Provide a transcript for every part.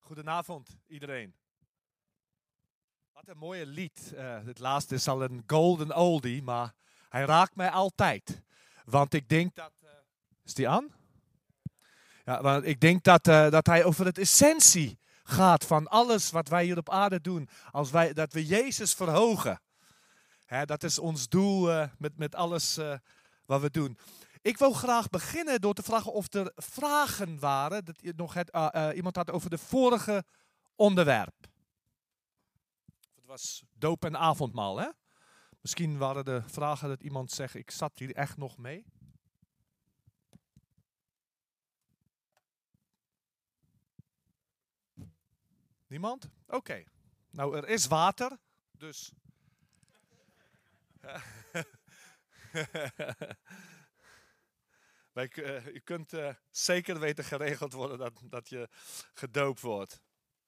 Goedenavond iedereen. Wat een mooie lied. Het laatste is al een golden oldie, maar hij raakt mij altijd. Want ik denk dat... is die aan? Ja, want ik denk dat hij over het essentie gaat van alles wat wij hier op aarde doen. Dat we Jezus verhogen. Dat is ons doel met alles wat we doen. Ik wil graag beginnen door te vragen of er vragen waren. Dat iemand had over de vorige onderwerp. Het was doop en avondmaal, hè? Misschien waren de vragen dat iemand zegt, ik zat hier echt nog mee. Niemand? Oké. Nou, er is water, dus... U kunt zeker weten geregeld worden dat je gedoopt wordt.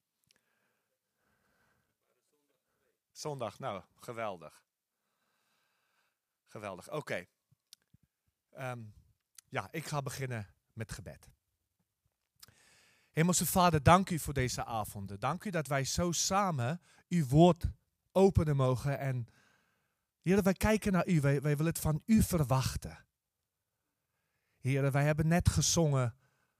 Zondag, nou, geweldig. Geweldig, oké. Ik ga beginnen met gebed. Hemelse Vader, dank u voor deze avonden. Dank u dat wij zo samen uw woord openen mogen. En Heer, wij kijken naar u, wij willen het van u verwachten. Heer, wij hebben net gezongen,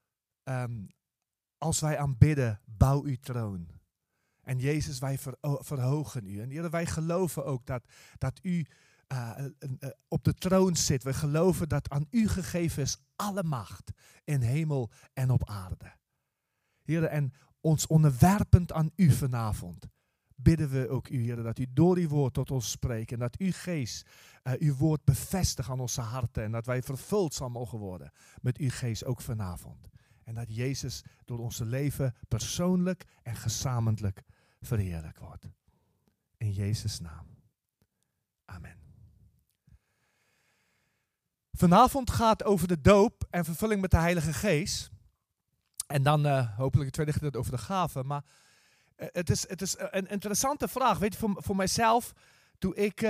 als wij aanbidden, bouw uw troon. En Jezus, wij verhogen u. En Heer, wij geloven ook dat u op de troon zit. We geloven dat aan u gegeven is alle macht in hemel en op aarde. Heer, en ons onderwerpend aan u vanavond, bidden we ook u, Heer, dat u door uw woord tot ons spreekt. En dat uw geest uw woord bevestigt aan onze harten. En dat wij vervuld zal mogen worden met uw geest ook vanavond. En dat Jezus door onze leven persoonlijk en gezamenlijk verheerlijk wordt. In Jezus' naam. Amen. Vanavond gaat over de doop en vervulling met de Heilige Geest. En dan hopelijk het tweede gedeelte over de gaven. Maar het is een interessante vraag. Weet je, voor mijzelf, toen ik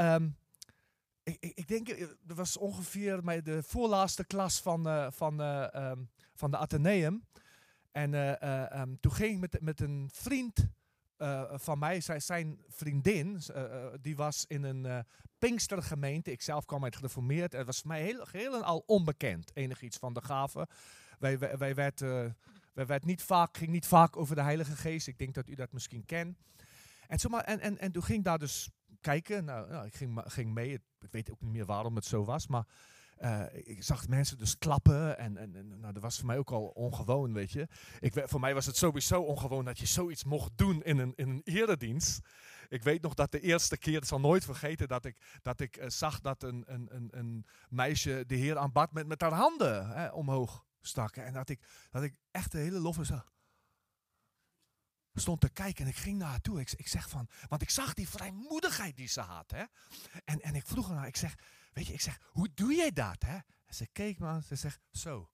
denk, dat was ongeveer de voorlaatste klas van de Atheneum. En toen ging ik met een vriend van mij, zijn vriendin, die was in een Pinkstergemeente. Ik zelf kwam uit gereformeerd. Het was voor mij geheel en al onbekend, enig iets van de gaven. Wij ging niet vaak over de Heilige Geest. Ik denk dat u dat misschien kent. En toen ging ik daar dus kijken. Nou, ik ging mee. Ik weet ook niet meer waarom het zo was. Maar ik zag mensen dus klappen. En dat was voor mij ook al ongewoon, weet je. Voor mij was het sowieso ongewoon dat je zoiets mocht doen in een eredienst. Ik weet nog dat de eerste keer, ik zal nooit vergeten, dat ik zag dat een meisje de Heer aanbad met haar handen omhoog stakken. En dat ik echt de hele lof zo stond te kijken en ik ging naar haar toe. Ik zeg van, want ik zag die vrijmoedigheid die ze had. Hè? En ik vroeg haar, ik zeg, hoe doe jij dat? Hè? En ze keek me aan, ze zegt, zo.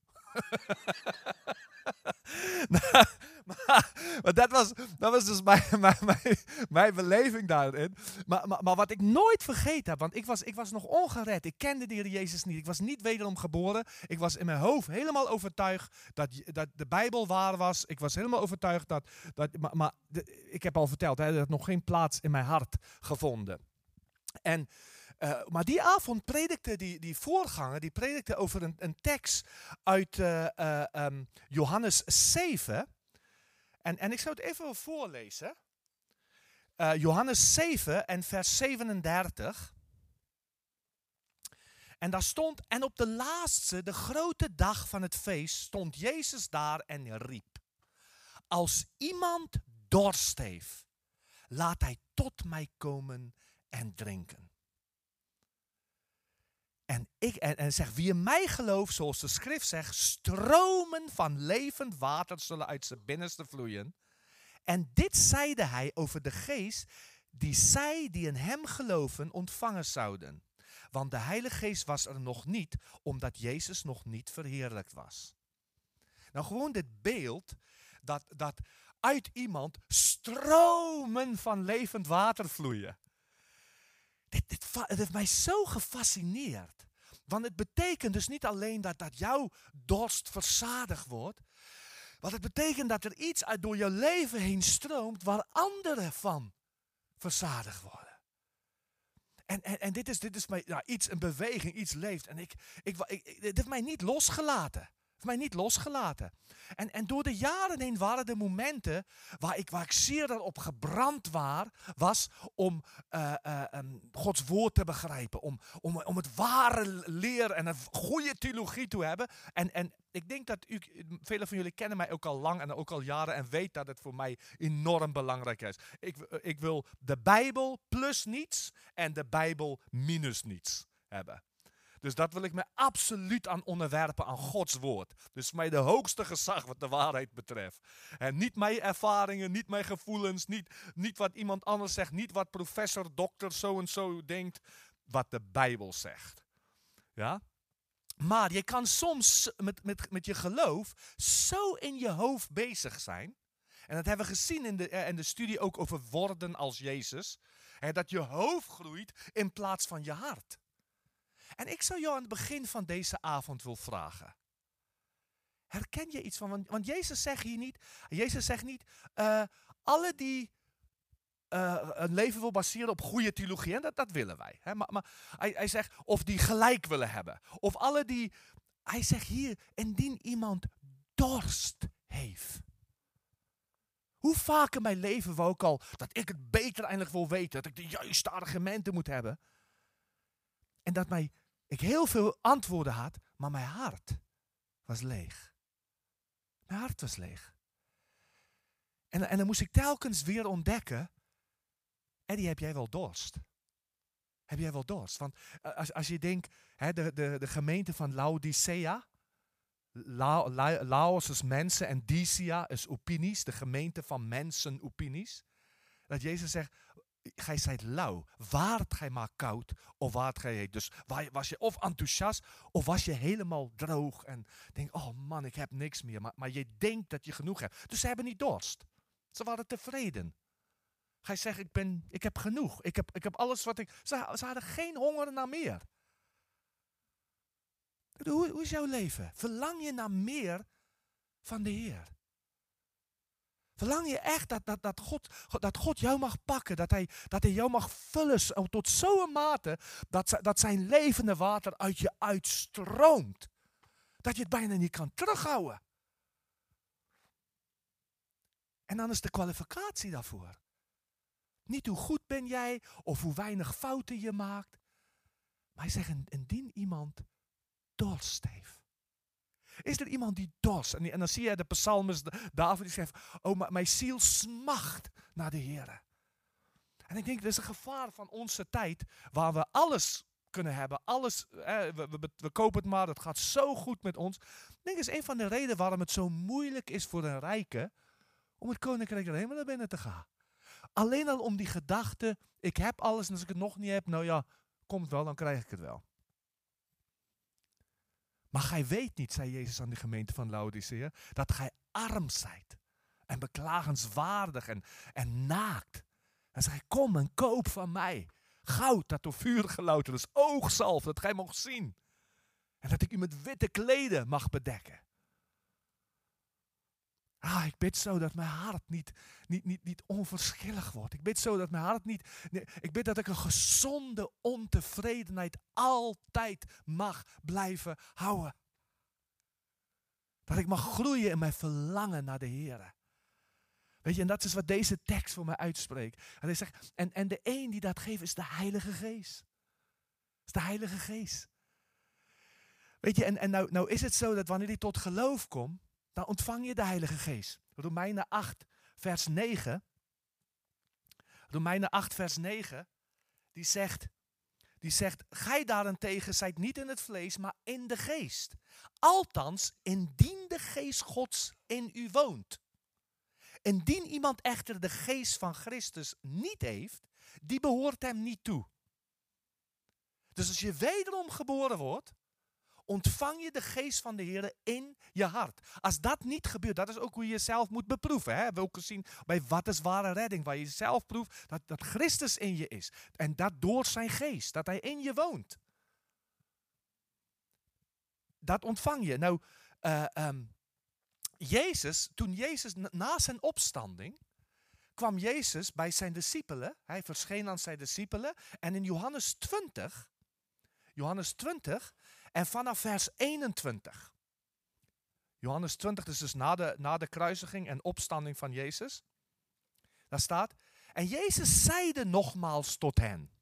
maar dat was dus mijn beleving daarin. Maar wat ik nooit vergeten heb, want ik was nog ongered. Ik kende de Heer Jezus niet. Ik was niet wederom geboren. Ik was in mijn hoofd helemaal overtuigd dat de Bijbel waar was. Ik was helemaal overtuigd ik heb al verteld, dat had nog geen plaats in mijn hart gevonden. Maar die avond predikte die voorganger, die predikte over een tekst uit Johannes 7. En ik zou het even voorlezen. Johannes 7 en vers 37. En daar stond, en op de laatste, de grote dag van het feest, stond Jezus daar en riep. Als iemand dorst heeft, laat hij tot mij komen en drinken. En zegt, wie in mij gelooft, zoals de schrift zegt, stromen van levend water zullen uit zijn binnenste vloeien. En dit zeide hij over de geest die zij die in hem geloven ontvangen zouden. Want de Heilige Geest was er nog niet, omdat Jezus nog niet verheerlijkt was. Nou, gewoon dit beeld dat uit iemand stromen van levend water vloeien. Het heeft mij zo gefascineerd. Want het betekent dus niet alleen dat jouw dorst verzadigd wordt. Want het betekent dat er iets uit door je leven heen stroomt waar anderen van verzadigd worden. En dit is mij, iets, een beweging, iets leeft. En dit heeft mij niet losgelaten. En door de jaren heen waren er momenten waar ik zeer erop gebrand was om Gods woord te begrijpen. Om het ware leer en een goede theologie te hebben. En ik denk dat velen van jullie kennen mij ook al lang en ook al jaren en weet dat het voor mij enorm belangrijk is. Ik wil de Bijbel plus niets en de Bijbel minus niets hebben. Dus dat wil ik me absoluut aan onderwerpen, aan Gods woord. Dus mij de hoogste gezag wat de waarheid betreft. En niet mijn ervaringen, niet mijn gevoelens, niet wat iemand anders zegt, niet wat professor, dokter, zo en zo denkt, wat de Bijbel zegt. Ja? Maar je kan soms met je geloof zo in je hoofd bezig zijn. En dat hebben we gezien in de studie ook over worden als Jezus. Dat je hoofd groeit in plaats van je hart. En ik zou jou aan het begin van deze avond willen vragen. Herken je iets van? Want Jezus zegt hier niet. Jezus zegt niet. Alle die een leven wil baseren op goede theologie. En dat willen wij. Hè? Maar hij zegt. Of die gelijk willen hebben. Of alle die. Hij zegt hier. Indien iemand dorst heeft. Hoe vaak in mijn leven wou ik al. Dat ik het beter eindelijk wil weten. Dat ik de juiste argumenten moet hebben. En dat ik heel veel antwoorden had, maar mijn hart was leeg. Mijn hart was leeg. En dan moest ik telkens weer ontdekken, Eddie, heb jij wel dorst? Heb jij wel dorst? Want als je denkt, de gemeente van Laodicea, Laos is mensen en Dicia is opinies, de gemeente van mensen opinies. Dat Jezus zegt, gij zijt lauw, waart gij maar koud of waart gij heet. Dus was je of enthousiast of was je helemaal droog en denk, oh man, ik heb niks meer. Maar je denkt dat je genoeg hebt. Dus ze hebben niet dorst. Ze waren tevreden. Gij zegt, ik heb genoeg. Ik heb alles wat ik... Ze hadden geen honger naar meer. Hoe is jouw leven? Verlang je naar meer van de Heer? Verlang je echt dat God jou mag pakken, dat hij jou mag vullen tot zo'n mate dat zijn levende water uit je uitstroomt. Dat je het bijna niet kan terughouden. En dan is de kwalificatie daarvoor. Niet hoe goed ben jij of hoe weinig fouten je maakt. Maar hij zegt, indien iemand dorst heeft. Is er iemand die dorst? En dan zie je de psalmist David die zegt, oh, mijn ziel smacht naar de Heer. En ik denk, dat is een gevaar van onze tijd, waar we alles kunnen hebben. Alles, we kopen het maar, het gaat zo goed met ons. Ik denk, dat is een van de redenen waarom het zo moeilijk is voor een rijke om het koninkrijk der hemelen binnen te gaan. Alleen al om die gedachte, ik heb alles en als ik het nog niet heb, nou ja, komt wel, dan krijg ik het wel. Maar gij weet niet, zei Jezus aan de gemeente van Laodicea, dat gij arm zijt en beklagenswaardig en naakt. En zei, kom en koop van mij goud dat door vuur gelouterd is, oogzalf dat gij mocht zien. En dat ik u met witte kleden mag bedekken. Ik bid zo dat mijn hart niet onverschillig wordt. Ik bid zo dat mijn hart ik bid dat ik een gezonde ontevredenheid altijd mag blijven houden. Dat ik mag groeien in mijn verlangen naar de Heer. Weet je, en dat is wat deze tekst voor mij uitspreekt. En hij zegt, en de een die dat geeft is de Heilige Geest. Is de Heilige Geest. Weet je, en nou is het zo dat wanneer die tot geloof komt, dan ontvang je de Heilige Geest. Romeinen 8 vers 9. Romeinen 8 vers 9. Die zegt, gij daarentegen zijt niet in het vlees, maar in de geest. Althans, indien de geest Gods in u woont. Indien iemand echter de geest van Christus niet heeft, die behoort hem niet toe. Dus als je wederom geboren wordt, ontvang je de geest van de Heer in je hart. Als dat niet gebeurt, dat is ook hoe je jezelf moet beproeven. Hè? We hebben ook gezien bij wat is ware redding, waar je zelf proeft dat Christus in je is. En dat door zijn geest, dat hij in je woont. Dat ontvang je. Nou, toen Jezus na zijn opstanding, kwam Jezus bij zijn discipelen. Hij verscheen aan zijn discipelen. En in Johannes 20 en vanaf vers 21. Johannes 20 is dus na de kruisiging en opstanding van Jezus. Daar staat, en Jezus zeide nogmaals tot hen,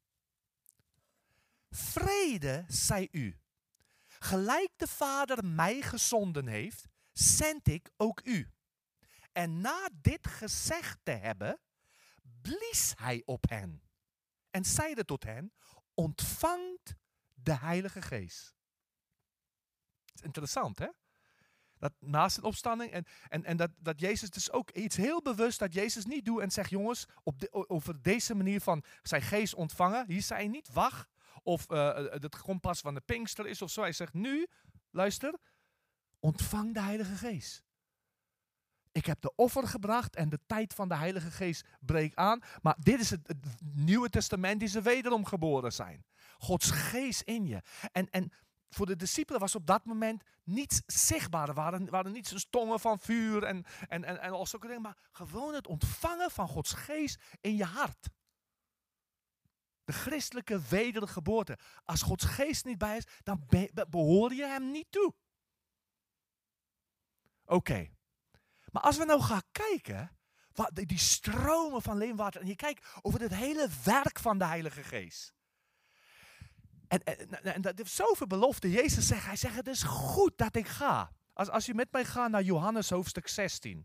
vrede zij u. Gelijk de Vader mij gezonden heeft, zend ik ook u. En na dit gezegd te hebben, blies hij op hen. En zeide tot hen, ontvangt de Heilige Geest. Dat is interessant, hè? Dat na zijn opstanding en dat Jezus dus ook iets heel bewust, dat Jezus niet doet en zegt, jongens, over deze manier van zijn geest ontvangen, hier zei hij niet, wacht, of het kompas van de Pinkster is of zo. Hij zegt nu, luister, ontvang de Heilige Geest. Ik heb de offer gebracht en de tijd van de Heilige Geest breekt aan. Maar dit is het Nieuwe Testament die ze wederom geboren zijn. Gods geest in je. En voor de discipelen was op dat moment niets zichtbaar. Er waren niet zo'n tongen van vuur en al zulke dingen. Maar gewoon het ontvangen van Gods geest in je hart. De christelijke wedergeboorte. Als Gods geest niet bij is, dan behoor je hem niet toe. Oké. Maar als we nou gaan kijken, die stromen van levend water, en je kijkt over het hele werk van de Heilige Geest. En dat heeft zoveel belofte. Jezus zegt, het is goed dat ik ga. Als je met mij gaat naar Johannes hoofdstuk 16.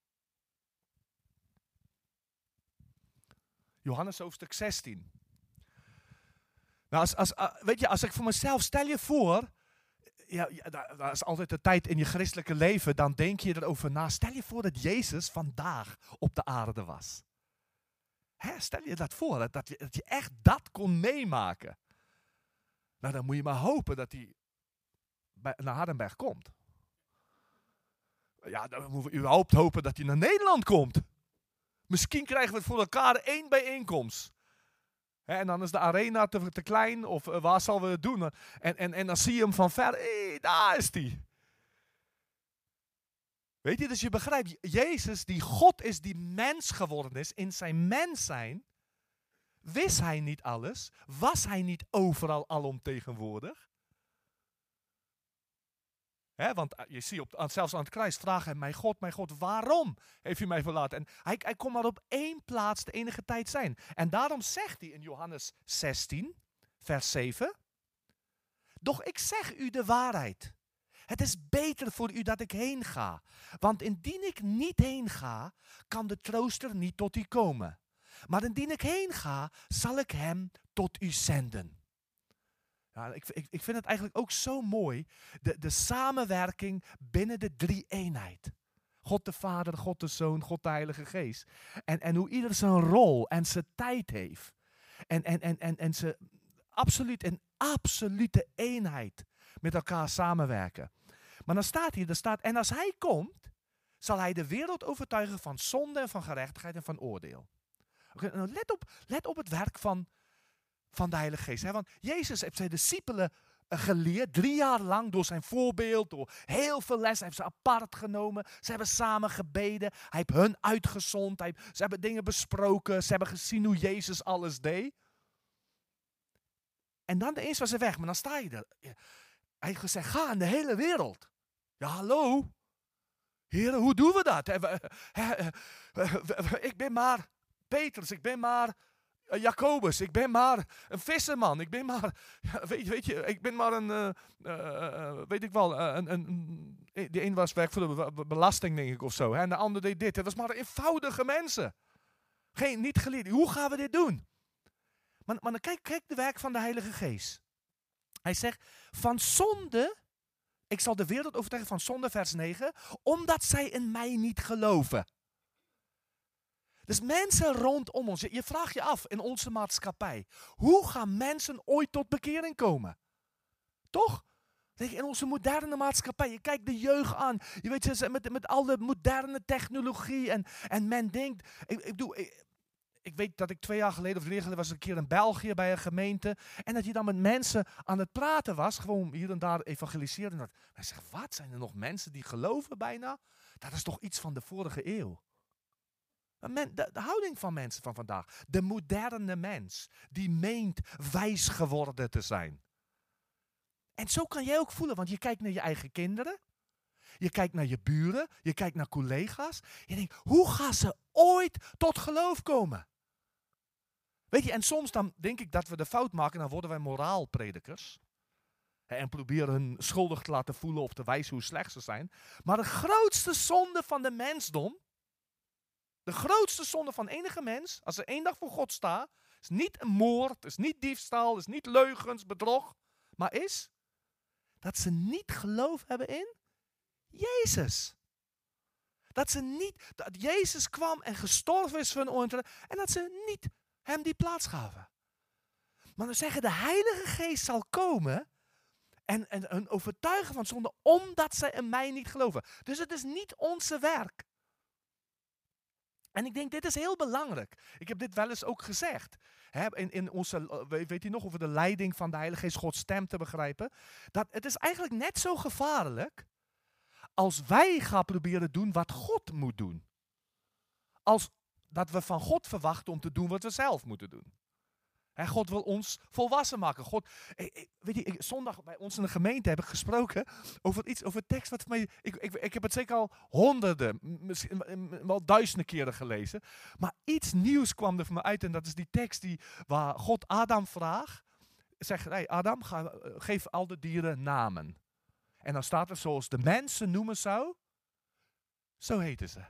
Johannes hoofdstuk 16. Nou, als ik voor mezelf, stel je voor, dat is altijd de tijd in je christelijke leven, dan denk je erover na. Stel je voor dat Jezus vandaag op de aarde was. Stel je dat voor, dat je echt dat kon meemaken. Nou, dan moet je maar hopen dat hij naar Hardenberg komt. Ja, dan moeten we überhaupt hopen dat hij naar Nederland komt. Misschien krijgen we het voor elkaar 1 bijeenkomst. En dan is de arena te klein, of waar zullen we het doen? En dan zie je hem van ver, daar is hij. Weet je, dus je begrijpt, Jezus die God is, die mens geworden is, in zijn mens zijn, wist hij niet alles? Was hij niet overal alomtegenwoordig? Want je ziet, zelfs aan het kruis vraagt hij, mijn God, waarom heeft u mij verlaten? En hij kon maar op 1 plaats de enige tijd zijn. En daarom zegt hij in Johannes 16, vers 7, doch ik zeg u de waarheid. Het is beter voor u dat ik heen ga. Want indien ik niet heen ga, kan de trooster niet tot u komen. Maar indien ik heen ga, zal ik hem tot u zenden. Ja, ik vind het eigenlijk ook zo mooi, de samenwerking binnen de drie-eenheid. God de Vader, God de Zoon, God de Heilige Geest. En hoe ieder zijn rol en zijn tijd heeft. En ze absoluut in absolute eenheid met elkaar samenwerken. Maar dan staat hier, en als hij komt, zal hij de wereld overtuigen van zonde en van gerechtigheid en van oordeel. Nou, let op het werk van de Heilige Geest. Want Jezus heeft zijn discipelen geleerd, 3 jaar lang door zijn voorbeeld, door heel veel les. Hij heeft ze apart genomen. Ze hebben samen gebeden. Hij heeft hun uitgezond. Ze hebben dingen besproken. Ze hebben gezien hoe Jezus alles deed. En dan eens was ze weg, maar dan sta je er. Hij heeft gezegd, ga in de hele wereld. Ja, hallo. Heren, hoe doen we dat? Ik ben maar Petrus, ik ben maar Jacobus, ik ben maar een visserman, ik ben maar, weet je, ik ben maar die een was werk voor de belasting, denk ik, of zo. En de ander deed dit. Het was maar eenvoudige mensen. Niet geleerd. Hoe gaan we dit doen? Maar dan kijk de werk van de Heilige Geest. Hij zegt, van zonde, ik zal de wereld overtuigen van zonde, vers 9, omdat zij in mij niet geloven. Dus mensen rondom ons, je vraagt je af in onze maatschappij, hoe gaan mensen ooit tot bekering komen? Toch? In onze moderne maatschappij, je kijkt de jeugd aan, je weet, met al de moderne technologie en men denkt, ik weet dat ik 2 jaar geleden of 3 jaar geleden was een keer in België bij een gemeente. En dat je dan met mensen aan het praten was. Gewoon hier en daar evangeliseren. En hij zegt, wat? Zijn er nog mensen die geloven bijna? Dat is toch iets van de vorige eeuw. De houding van mensen van vandaag. De moderne mens. Die meent wijs geworden te zijn. En zo kan jij ook voelen. Want je kijkt naar je eigen kinderen. Je kijkt naar je buren. Je kijkt naar collega's. Je denkt, hoe gaan ze ooit tot geloof komen? Weet je, en soms dan denk ik dat we de fout maken. Dan worden wij moraalpredikers. En proberen hun schuldig te laten voelen of te wijzen hoe slecht ze zijn. Maar de grootste zonde van de mensdom. De grootste zonde van enige mens, als er één dag voor God staat, is niet een moord, is niet diefstal, is niet leugens, bedrog, maar is dat ze niet geloof hebben in Jezus. Dat Jezus kwam en gestorven is voor hun onrecht en dat ze niet hem die plaats gaven. Maar we zeggen, de Heilige Geest zal komen en hun overtuigen van zonde, omdat zij in mij niet geloven. Dus het is niet onze werk. En ik denk, dit is heel belangrijk. Ik heb dit wel eens ook gezegd. In onze, weet u nog, over de leiding van de Heilige Geest, Gods stem te begrijpen. Dat het is eigenlijk net zo gevaarlijk als wij gaan proberen doen wat God moet doen. Als dat we van God verwachten om te doen wat we zelf moeten doen. God wil ons volwassen maken. Weet je, zondag bij ons in de gemeente heb ik gesproken over tekst wat mij. Ik heb het zeker al honderden, misschien wel duizenden keren gelezen. Maar iets nieuws kwam er voor me uit en dat is die tekst waar God Adam vraagt. Zegt, hey Adam, geef al de dieren namen. En dan staat er zoals de mensen noemen zou, zo heten ze.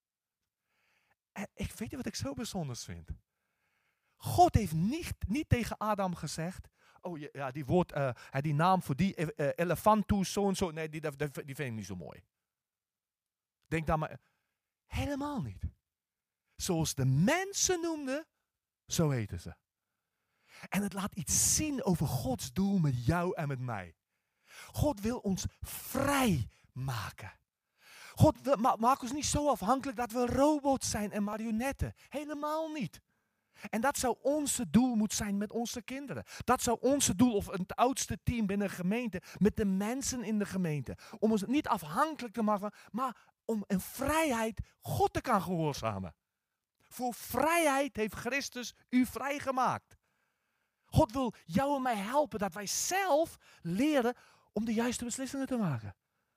En ik weet wat ik zo bijzonder vind. God heeft niet tegen Adam gezegd, oh ja, die naam voor die elefantus, zo en zo, nee, die vind ik niet zo mooi. Denk dan maar, helemaal niet. Zoals de mensen noemden, zo heten ze. En het laat iets zien over Gods doel met jou en met mij. God wil ons vrij maken. God maakt ons niet zo afhankelijk dat we robots zijn en marionetten. Helemaal niet. En dat zou onze doel moeten zijn met onze kinderen. Dat zou onze doel, of het oudste team binnen een gemeente, met de mensen in de gemeente. Om ons niet afhankelijk te maken, maar om in vrijheid God te kan gehoorzamen. Voor vrijheid heeft Christus u vrijgemaakt. God wil jou en mij helpen dat wij zelf leren om de juiste beslissingen te maken.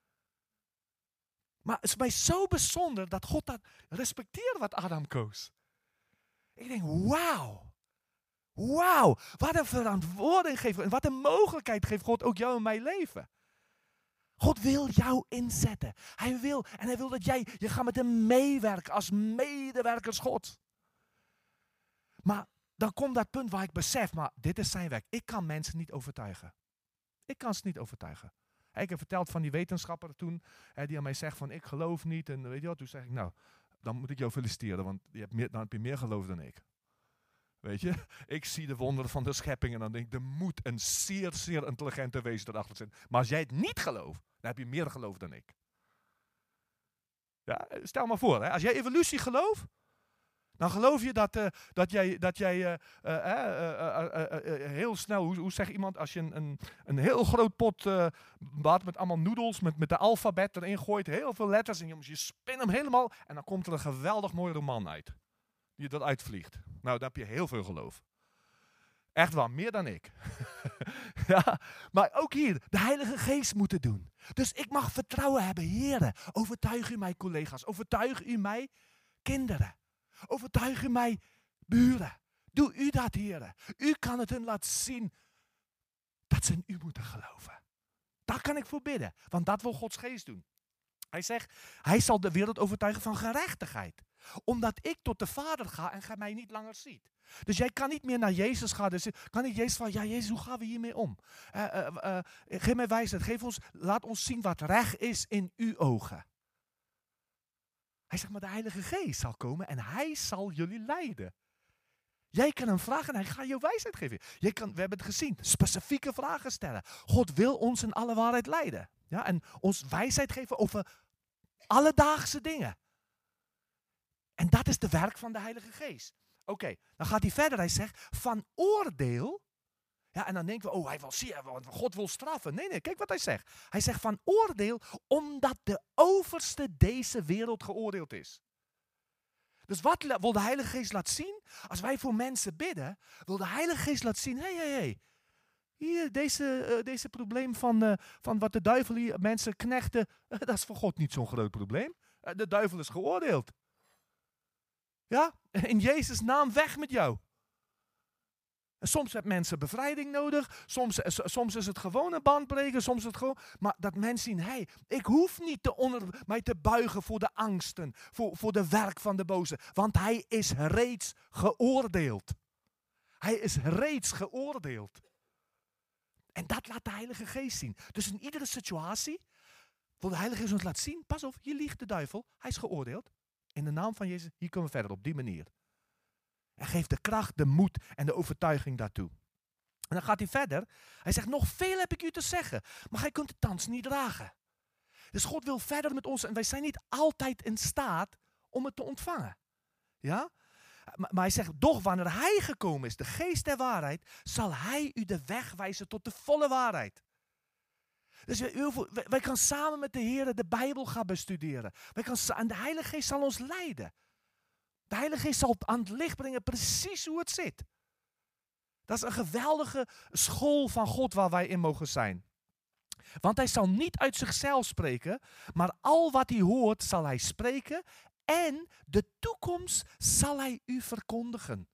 Maar het is mij zo bijzonder dat God dat respecteert wat Adam koos. Ik denk, wauw, wat een verantwoording geeft en wat een mogelijkheid geeft God ook jou en mij leven. God wil jou inzetten. Hij wil dat je gaat met hem meewerken als medewerkers God. Maar dan komt dat punt waar ik besef, maar dit is zijn werk. Ik kan mensen niet overtuigen. Ik kan ze niet overtuigen. Ik heb verteld van die wetenschapper toen, die aan mij zegt van ik geloof niet. En weet je wat, toen zeg ik nou, dan moet ik jou feliciteren, want dan heb je meer geloof dan ik. Weet je, ik zie de wonderen van de schepping en dan denk ik, er moet een zeer, zeer intelligente wezen erachter zitten. Maar als jij het niet gelooft, dan heb je meer geloof dan ik. Ja, stel maar voor, als jij evolutie gelooft, dan geloof je dat jij heel snel, hoe zeg iemand, als je een heel groot pot water met allemaal noedels, met de alfabet erin gooit, heel veel letters, en je spin hem helemaal, en dan komt er een geweldig mooi roman uit. Die dat uitvliegt. Nou, dan heb je heel veel geloof. Echt wel, meer dan ik. Ja, maar ook hier, de Heilige Geest moet het doen. Dus ik mag vertrouwen hebben, heren. Overtuig u mij, collega's. Overtuig u mij, kinderen. Overtuig u mij, buren. Doe u dat, heren. U kan het hun laten zien dat ze in u moeten geloven. Daar kan ik voor bidden, want dat wil Gods Geest doen. Hij zegt, hij zal de wereld overtuigen van gerechtigheid. Omdat ik tot de Vader ga en gij mij niet langer ziet. Dus jij kan niet meer naar Jezus gaan. Dus kan niet Jezus van, ja Jezus, hoe gaan we hiermee om? Geef mij wijsheid. Laat ons zien wat recht is in uw ogen. Hij zegt, maar de Heilige Geest zal komen en hij zal jullie leiden. Jij kan hem vragen en hij gaat je wijsheid geven. We hebben het gezien, specifieke vragen stellen. God wil ons in alle waarheid leiden. Ja, en ons wijsheid geven over alledaagse dingen. En dat is de werk van de Heilige Geest. Oké, dan gaat hij verder. Hij zegt, van oordeel Ja, en dan denken we, hij wil zien, God wil straffen. Nee, kijk wat hij zegt. Hij zegt van oordeel, omdat de overste deze wereld geoordeeld is. Dus wat wil de Heilige Geest laten zien? Als wij voor mensen bidden, wil de Heilige Geest laten zien, hey. Hier, deze probleem van wat de duivel hier mensen knechten, dat is voor God niet zo'n groot probleem. De duivel is geoordeeld. Ja, in Jezus' naam weg met jou. En soms hebben mensen bevrijding nodig, soms is het gewoon een bandbreken, soms is het gewoon, maar dat mensen zien, ik hoef niet mij te buigen voor de angsten, voor de werk van de boze, want hij is reeds geoordeeld. Hij is reeds geoordeeld. En dat laat de Heilige Geest zien. Dus in iedere situatie wil de Heilige Geest ons laten zien, pas op, hier liegt de duivel, hij is geoordeeld. In de naam van Jezus, hier komen we verder op die manier. En geeft de kracht, de moed en de overtuiging daartoe. En dan gaat hij verder. Hij zegt, nog veel heb ik u te zeggen, maar gij kunt het thans niet dragen. Dus God wil verder met ons en wij zijn niet altijd in staat om het te ontvangen. Ja? Maar hij zegt, doch wanneer hij gekomen is, de geest der waarheid, zal hij u de weg wijzen tot de volle waarheid. Dus wij gaan samen met de Heer de Bijbel gaan bestuderen. En de Heilige Geest zal ons leiden. De Heilige Geest zal aan het licht brengen precies hoe het zit. Dat is een geweldige school van God waar wij in mogen zijn. Want hij zal niet uit zichzelf spreken, maar al wat hij hoort zal hij spreken en de toekomst zal hij u verkondigen.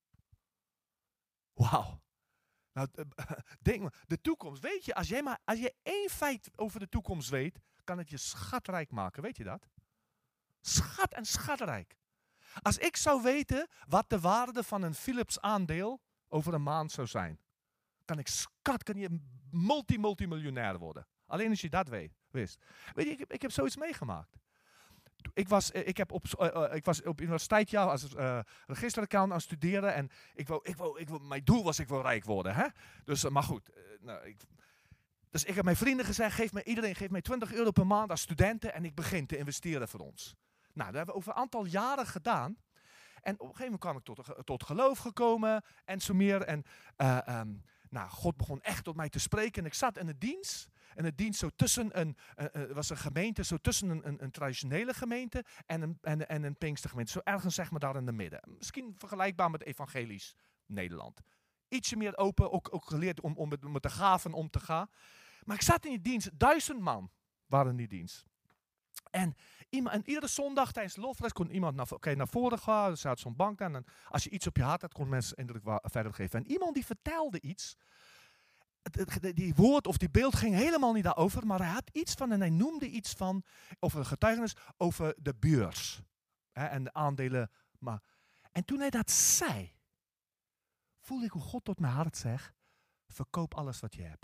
Wauw. Nou, denk maar, de toekomst, weet je, als je één feit over de toekomst weet, kan het je schatrijk maken, weet je dat? Schat en schatrijk. Als ik zou weten wat de waarde van een Philips aandeel over een maand zou zijn, kan je multimiljonair worden. Alleen als je dat wist. Weet je, ik heb zoiets meegemaakt. Ik was op universiteitsjaar als registeraccountant aan het studeren en mijn doel was ik wil rijk worden. Hè? Dus, maar goed. Dus ik heb mijn vrienden gezegd, iedereen geeft mij €20 per maand als studenten en ik begin te investeren voor ons. Nou, dat hebben we over een aantal jaren gedaan. En op een gegeven moment kwam ik tot geloof gekomen en zo meer. En God begon echt tot mij te spreken. En ik zat in de dienst. En de dienst zo tussen was een gemeente, zo tussen een traditionele gemeente en een Pinkstergemeente. Zo ergens zeg maar daar in de midden. Misschien vergelijkbaar met evangelisch Nederland. Ietsje meer open, ook geleerd om met de gaven om te gaan. Maar ik zat in die dienst, 1000 man waren in die dienst. En iedere zondag tijdens de lofreis kon iemand naar voren gaan. Er zat zo'n bank daar. En als je iets op je hart had, kon mensen indruk verder geven. En iemand die vertelde iets. Die woord of die beeld ging helemaal niet daarover. Maar hij had iets van en hij noemde iets van. Over een getuigenis over de beurs. En de aandelen. En toen hij dat zei. Voelde ik hoe God tot mijn hart zegt. Verkoop alles wat je hebt.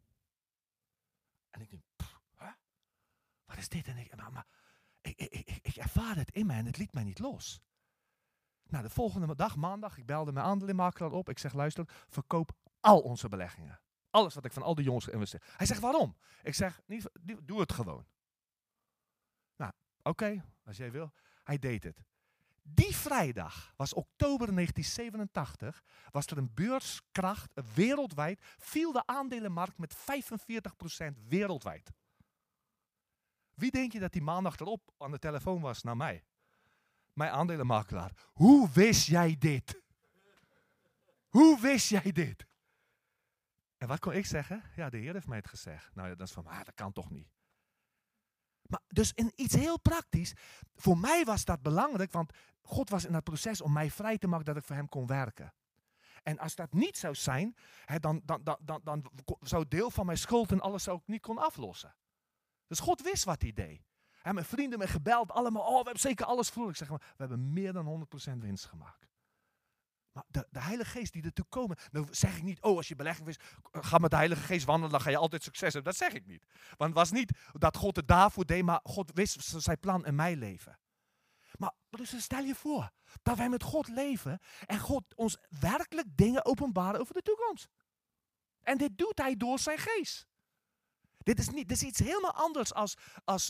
En ik denk. Wat is dit? En ik ervaar het in mij en het liet mij niet los. Nou, de volgende dag, maandag, ik belde mijn aandelenmakelaar op. Ik zeg, luister, verkoop al onze beleggingen. Alles wat ik van al die jongens geïnvesteerd. Hij zegt, waarom? Ik zeg, doe het gewoon. Nou, oké, als jij wil. Hij deed het. Die vrijdag, was oktober 1987, was er een beurskracht wereldwijd. Viel de aandelenmarkt met 45% wereldwijd. Wie denk je dat die maandag erop aan de telefoon was naar mij? Mijn aandelenmakelaar. Hoe wist jij dit? Hoe wist jij dit? En wat kon ik zeggen? Ja, de Heer heeft mij het gezegd. Nou ja, dat is van, dat kan toch niet. Maar dus in iets heel praktisch. Voor mij was dat belangrijk, want God was in dat proces om mij vrij te maken dat ik voor hem kon werken. En als dat niet zou zijn, dan zou deel van mijn schuld en alles zou ik niet kon aflossen. Dus God wist wat hij deed. En mijn vrienden me gebeld, allemaal, we hebben zeker alles verloren. Ik zeg maar, we hebben meer dan 100% winst gemaakt. Maar de Heilige Geest die ertoe komen, dan zeg ik niet, als je belegging wist, ga met de Heilige Geest wandelen, dan ga je altijd succes hebben. Dat zeg ik niet. Want het was niet dat God het daarvoor deed, maar God wist zijn plan in mijn leven. Maar dus stel je voor, dat wij met God leven en God ons werkelijk dingen openbaren over de toekomst. En dit doet hij door zijn geest. Dit is iets helemaal anders als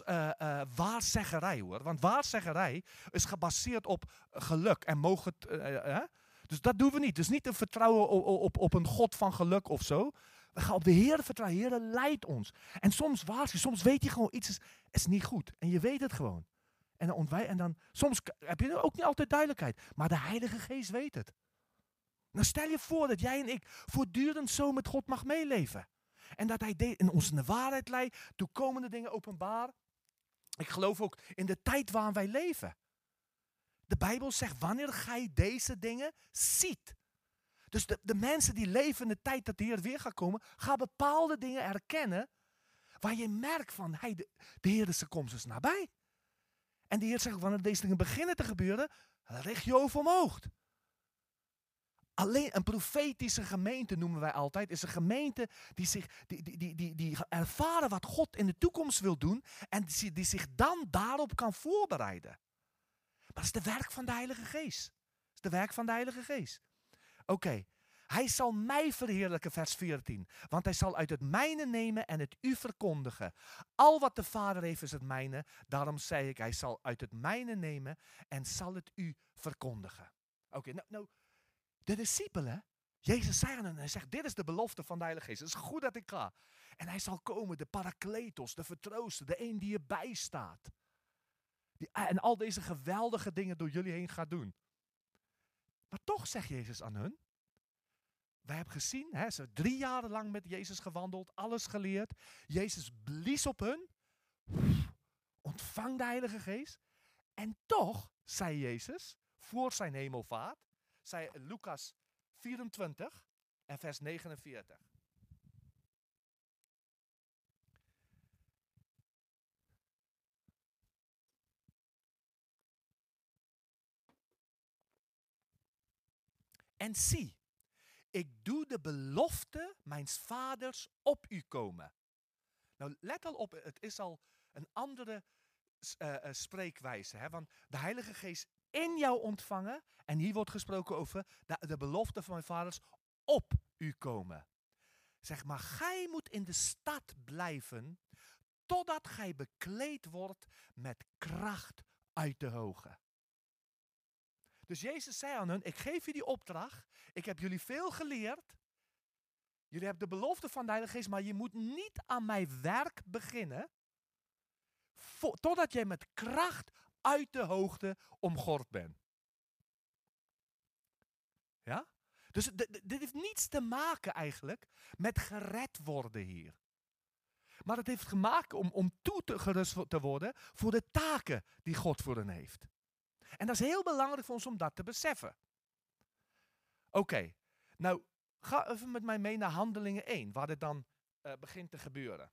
waarzeggerij hoor. Want waarzeggerij is gebaseerd op geluk en mogen het. Dus dat doen we niet. Dus niet een vertrouwen op een God van geluk of zo. We gaan op de Heer vertrouwen. De Heer leidt ons. En soms weet je gewoon iets is niet goed. En je weet het gewoon. En dan soms heb je ook niet altijd duidelijkheid. Maar de Heilige Geest weet het. Nou stel je voor dat jij en ik voortdurend zo met God mag meeleven. En dat hij in ons in de waarheid leidt, toekomende dingen openbaar. Ik geloof ook in de tijd waarin wij leven. De Bijbel zegt, wanneer gij deze dingen ziet. Dus de mensen die leven in de tijd dat de Heer weer gaat komen, gaan bepaalde dingen herkennen, waar je merkt van, de Heer is komst is nabij. En de Heer zegt, wanneer deze dingen beginnen te gebeuren, richt je hoofd omhoog. Alleen een profetische gemeente noemen wij altijd, is een gemeente die ervaren wat God in de toekomst wil doen en die zich dan daarop kan voorbereiden. Maar dat is de werk van de Heilige Geest. Dat is de werk van de Heilige Geest. Oké. Hij zal mij verheerlijken, vers 14. Want hij zal uit het mijne nemen en het u verkondigen. Al wat de Vader heeft is het mijne. Daarom zei ik, hij zal uit het mijne nemen en zal het u verkondigen. Oké, nou, de discipelen, Jezus zei aan hen, hij zegt, dit is de belofte van de Heilige Geest. Het is goed dat ik ga. En hij zal komen, de Parakletos, de vertrooster, de een die je bijstaat. En al deze geweldige dingen door jullie heen gaat doen. Maar toch zegt Jezus aan hun, wij hebben gezien, ze hebben 3 jaar lang met Jezus gewandeld, alles geleerd. Jezus blies op hun, ontvang de Heilige Geest. En toch, zei Jezus, voor zijn hemelvaart, zei Lucas 24 en vers 49. En zie, ik doe de belofte mijns vaders op u komen. Nou, let al op, het is al een andere spreekwijze. Hè? Want de Heilige Geest in jou ontvangen. En hier wordt gesproken over de belofte van mijn vaders op u komen. Zeg maar, gij moet in de stad blijven totdat gij bekleed wordt met kracht uit de hoge. Dus Jezus zei aan hen, ik geef je die opdracht. Ik heb jullie veel geleerd. Jullie hebben de belofte van de Heilige Geest, maar je moet niet aan mijn werk beginnen. Totdat jij met kracht uit de hoogte omgord bent. Ja? Dus dit heeft niets te maken eigenlijk met gered worden hier. Maar het heeft gemaakt om gerust te worden voor de taken die God voor hen heeft. En dat is heel belangrijk voor ons om dat te beseffen. Oké, nou ga even met mij mee naar Handelingen 1, waar dit dan begint te gebeuren.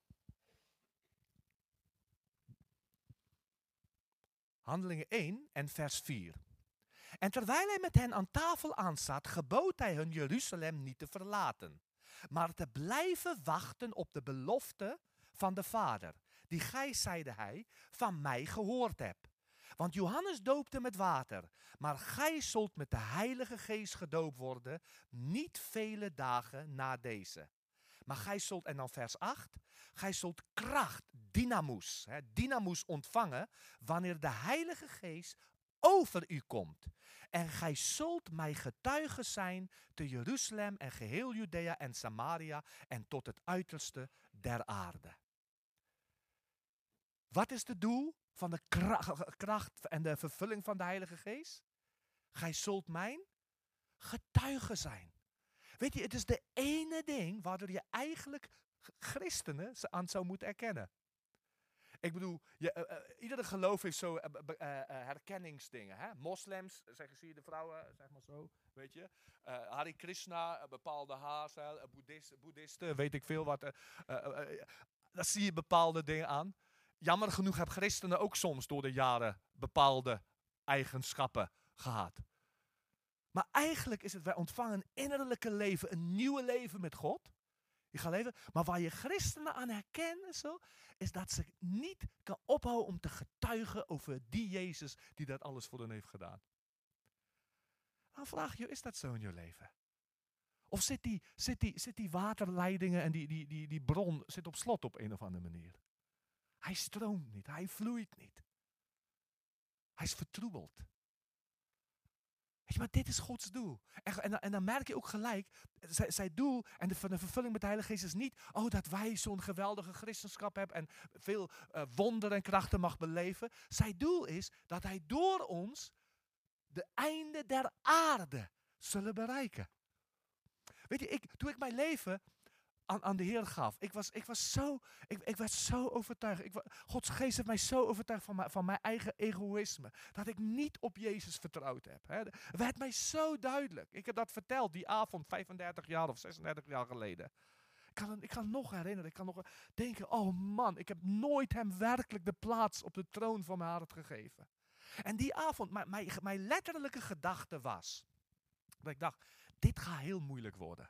Handelingen 1 en vers 4. En terwijl hij met hen aan tafel aanzat, gebood hij hun Jeruzalem niet te verlaten, maar te blijven wachten op de belofte van de Vader, die gij, zeide hij, van mij gehoord hebt. Want Johannes doopte met water, maar gij zult met de Heilige Geest gedoopt worden, niet vele dagen na deze. Maar gij zult, en dan vers 8, gij zult kracht, dynamos ontvangen, wanneer de Heilige Geest over u komt. En gij zult mij getuigen zijn te Jeruzalem en geheel Judea en Samaria en tot het uiterste der aarde. Wat is het doel van de kracht en de vervulling van de Heilige Geest? Gij zult mijn getuige zijn. Weet je, het is de ene ding waardoor je eigenlijk christenen aan zou moeten erkennen. Ik bedoel, iedere geloof heeft zo herkenningsdingen. Hè? Moslims, zie je de vrouwen, zeg maar zo, weet je. Hare Krishna, bepaalde haarstijl, boeddhisten, weet ik veel wat. Daar zie je bepaalde dingen aan. Jammer genoeg hebben christenen ook soms door de jaren bepaalde eigenschappen gehad. Maar eigenlijk is het, wij ontvangen een innerlijke leven, een nieuwe leven met God. Je gaat leven, maar waar je christenen aan herkennen, is dat ze niet kan ophouden om te getuigen over die Jezus die dat alles voor hen heeft gedaan. Dan vraag je, is dat zo in je leven? Of zit die waterleidingen en die bron zit op slot op een of andere manier? Hij stroomt niet, hij vloeit niet. Hij is vertroebeld. Weet je, maar dit is Gods doel. En dan merk je ook gelijk, zijn doel en de vervulling met de Heilige Geest is niet, dat wij zo'n geweldige christenschap hebben en veel wonderen en krachten mag beleven. Zijn doel is dat hij door ons de einde der aarde zullen bereiken. Weet je, toen ik mijn leven aan de Heer gaf, ik werd zo overtuigd. Gods Geest heeft mij zo overtuigd van mijn eigen egoïsme. Dat ik niet op Jezus vertrouwd heb. Hè. Het werd mij zo duidelijk. Ik heb dat verteld die avond 35 jaar of 36 jaar geleden. Ik kan het nog herinneren. Ik kan nog denken, oh man, ik heb nooit hem werkelijk de plaats op de troon van mijn hart gegeven. En die avond, mijn letterlijke gedachte was, dat ik dacht, dit gaat heel moeilijk worden.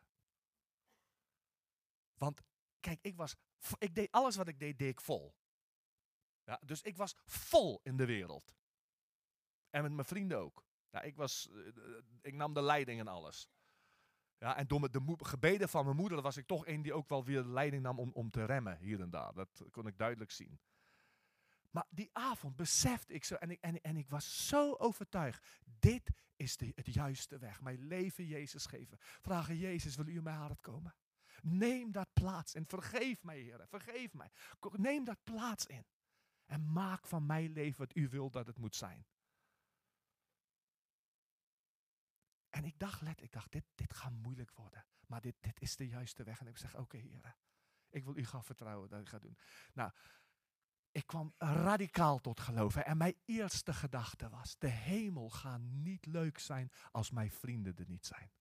Want kijk, ik deed alles wat ik deed ik vol. Ja, dus ik was vol in de wereld. En met mijn vrienden ook. Ja, ik nam de leiding en alles. Ja, en door de gebeden van mijn moeder was ik toch een die ook wel weer de leiding nam om te remmen hier en daar. Dat kon ik duidelijk zien. Maar die avond besefte ik zo en ik was zo overtuigd. Dit is het juiste weg. Mijn leven Jezus geven. Vragen Jezus, wil u in mijn hart komen? Neem dat plaats in. Vergeef mij, Heer. Vergeef mij. Neem dat plaats in. En maak van mijn leven wat u wilt dat het moet zijn. En ik dacht, dit gaat moeilijk worden. Maar dit is de juiste weg. En ik zeg, oké, Heer. Ik wil u gaan vertrouwen dat ik ga doen. Nou, ik kwam radicaal tot geloof. En mijn eerste gedachte was, de hemel gaat niet leuk zijn als mijn vrienden er niet zijn.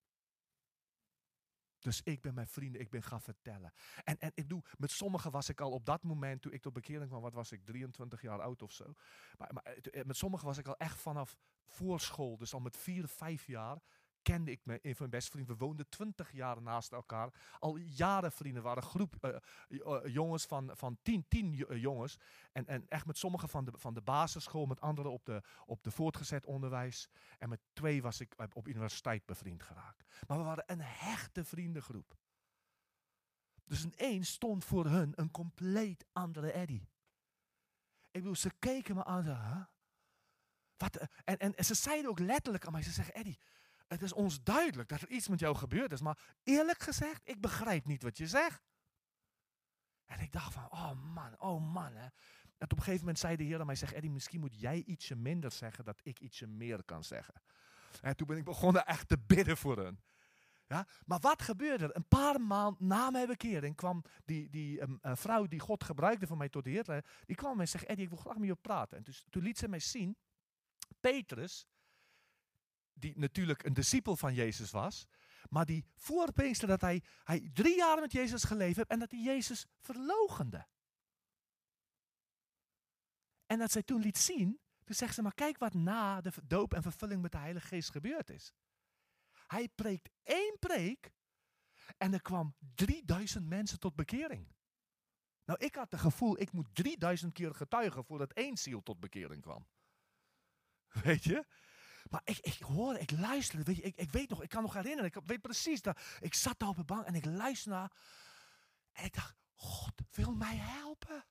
Dus ik ben mijn vrienden, ik ben gaan vertellen. En met sommigen was ik al op dat moment, toen ik tot bekering kwam, wat was ik, 23 jaar oud of zo. Maar met sommigen was ik al echt vanaf voorschool, dus al met 4, 5 jaar, kende ik een van mijn beste vrienden. We woonden 20 jaar naast elkaar. Al jaren vrienden, waren een groep jongens van 10 jongens. En echt met sommigen van de basisschool, met anderen op de voortgezet onderwijs. En met 2 was ik op universiteit bevriend geraakt. Maar we waren een hechte vriendengroep. Dus ineens stond voor hun een compleet andere Eddie. Ik bedoel, ze keken me aan. Huh? Wat? En ze zeiden ook letterlijk aan mij, ze zeggen, Eddie, het is ons duidelijk dat er iets met jou gebeurd is. Maar eerlijk gezegd, ik begrijp niet wat je zegt. En ik dacht van, oh man. Hè. En op een gegeven moment zei de Heer aan mij, zeg Eddie, misschien moet jij ietsje minder zeggen, dat ik ietsje meer kan zeggen. En toen ben ik begonnen echt te bidden voor hen. Ja? Maar wat gebeurde er? Een paar maanden na mijn bekering kwam die vrouw die God gebruikte voor mij tot de Heer, die kwam en zei, Eddie, ik wil graag met je praten. En toen liet ze mij zien, Petrus, die natuurlijk een discipel van Jezus was, maar die voor Pinkster dat hij 3 jaar met Jezus geleefd heeft en dat hij Jezus verloochende. En dat zij toen liet zien, toen zegt ze, maar kijk wat na de doop en vervulling met de Heilige Geest gebeurd is. Hij preekt 1 preek en er kwam 3000 mensen tot bekering. Nou, ik had het gevoel, ik moet 3000 keer getuigen voordat 1 ziel tot bekering kwam. Weet je? Maar ik luisterde, weet je, ik weet nog, ik kan nog herinneren, ik weet precies dat, ik zat daar op de bank en ik luisterde naar, en ik dacht, God wil mij helpen.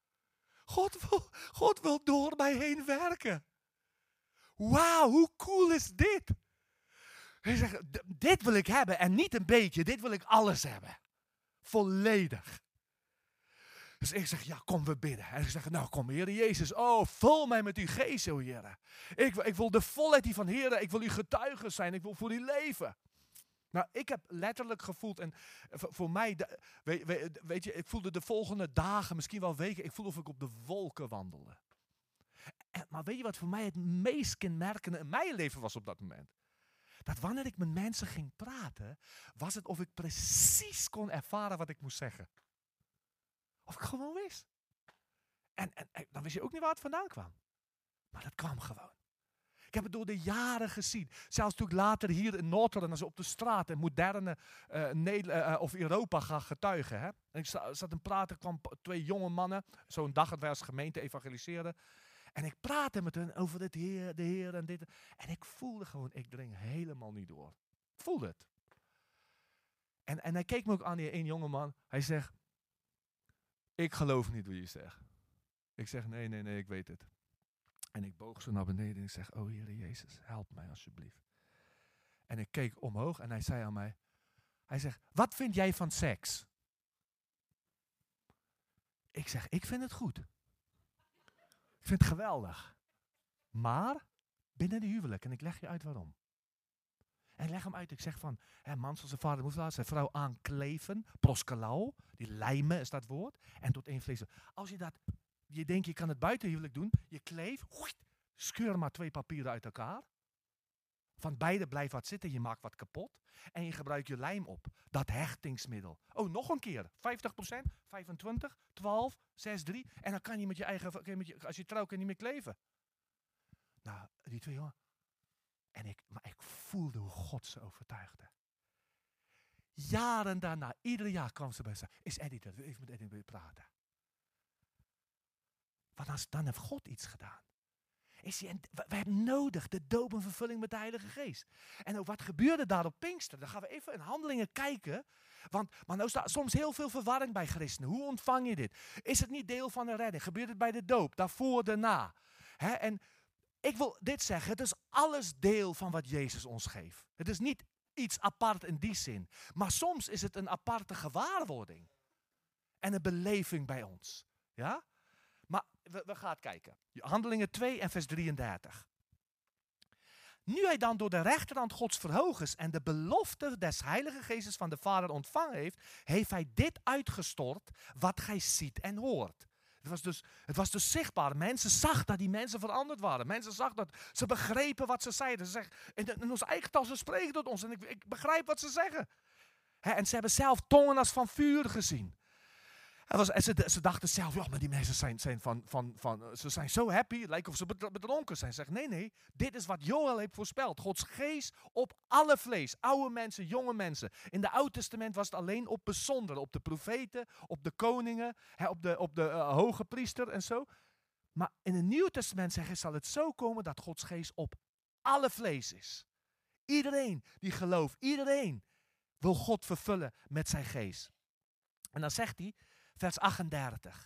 God wil door mij heen werken. Wauw, hoe cool is dit? Hij zegt, dit wil ik hebben en niet een beetje, dit wil ik alles hebben. Volledig. Dus ik zeg, ja, kom we bidden. En ik zeg, nou kom, Heer Jezus, vul mij met uw geest, o Heer. Ik wil de volheid die van Heer, ik wil uw getuige zijn, ik wil voor u leven. Nou, ik heb letterlijk gevoeld, en voor mij, weet je, ik voelde de volgende dagen, misschien wel weken, ik voelde of ik op de wolken wandelde. Maar weet je wat voor mij het meest kenmerkende in mijn leven was op dat moment? Dat wanneer ik met mensen ging praten, was het of ik precies kon ervaren wat ik moest zeggen. Of ik gewoon wist. En dan wist je ook niet waar het vandaan kwam. Maar dat kwam gewoon. Ik heb het door de jaren gezien. Zelfs toen ik later hier in Noord-Holland, als op de straat in moderne of Europa ga getuigen. Hè? En ik zat te praten, kwam 2 jonge mannen. Zo'n dag dat wij als gemeente evangeliseren. En ik praatte met hen over de Heer en dit. En ik voelde gewoon, ik dring helemaal niet door. Ik voelde het. En hij keek me ook aan, die 1 jonge man. Hij zegt, ik geloof niet wat je zegt. Ik zeg, nee, ik weet het. En ik boog zo naar beneden en ik zeg, Heer Jezus, help mij alsjeblieft. En ik keek omhoog en hij zei aan mij, hij zegt, wat vind jij van seks? Ik zeg, ik vind het goed. Ik vind het geweldig. Maar binnen de huwelijk. En ik leg je uit waarom. En ik leg hem uit. Ik zeg van, man zal zijn vader en moeder laten, zijn vrouw aankleven. Proskalao, die lijmen is dat woord. En tot één vlees. Als je dat, je denkt je kan het buitenhuwelijk doen. Je kleef, scheur maar 2 papieren uit elkaar. Van beide blijft wat zitten, je maakt wat kapot. En je gebruikt je lijm op. Dat hechtingsmiddel. Oh, nog een keer. 50%, 25, 12, 6, 3. En dan kan je met je eigen, als je trouwt, kan je niet meer kleven. Nou, die 2 jongen. Maar ik voelde hoe God ze overtuigde. Jaren daarna, ieder jaar kwam ze bij ze. Is Eddie dat? Wil even met Eddie willen praten. Want dan heeft God iets gedaan. We hebben nodig de doop en vervulling met de Heilige Geest. En ook wat gebeurde daar op Pinkster? Dan gaan we even in Handelingen kijken. Maar nou staat soms heel veel verwarring bij christenen. Hoe ontvang je dit? Is het niet deel van de redding? Gebeurt het bij de doop? Daarvoor, daarna? En ik wil dit zeggen. Het is alles deel van wat Jezus ons geeft. Het is niet iets apart in die zin. Maar soms is het een aparte gewaarwording. En een beleving bij ons. Ja? Maar we gaan kijken. Handelingen 2 en vers 33. Nu hij dan door de rechterhand Gods verhoogens en de belofte des Heilige Geestes van de Vader ontvangen heeft, heeft hij dit uitgestort wat gij ziet en hoort. Het was dus zichtbaar. Mensen zagen dat die mensen veranderd waren. Mensen zagen dat ze begrepen wat ze zeiden. Ze zeggen, in onze eigen taal, ze spreken tot ons en ik begrijp wat ze zeggen. En ze hebben zelf tongen als van vuur gezien. Ze dachten zelf, ja, maar die mensen zijn ze zijn zo happy, het lijkt of ze bedronken zijn. Ze zeggen, nee, dit is wat Joël heeft voorspeld. Gods geest op alle vlees, oude mensen, jonge mensen. In het Oude Testament was het alleen op bijzondere, op de profeten, op de koningen, op de hoge priester en zo. Maar in het Nieuwe Testament zal het zo komen dat Gods geest op alle vlees is. Iedereen die gelooft, iedereen wil God vervullen met zijn geest. En dan zegt hij, vers 38.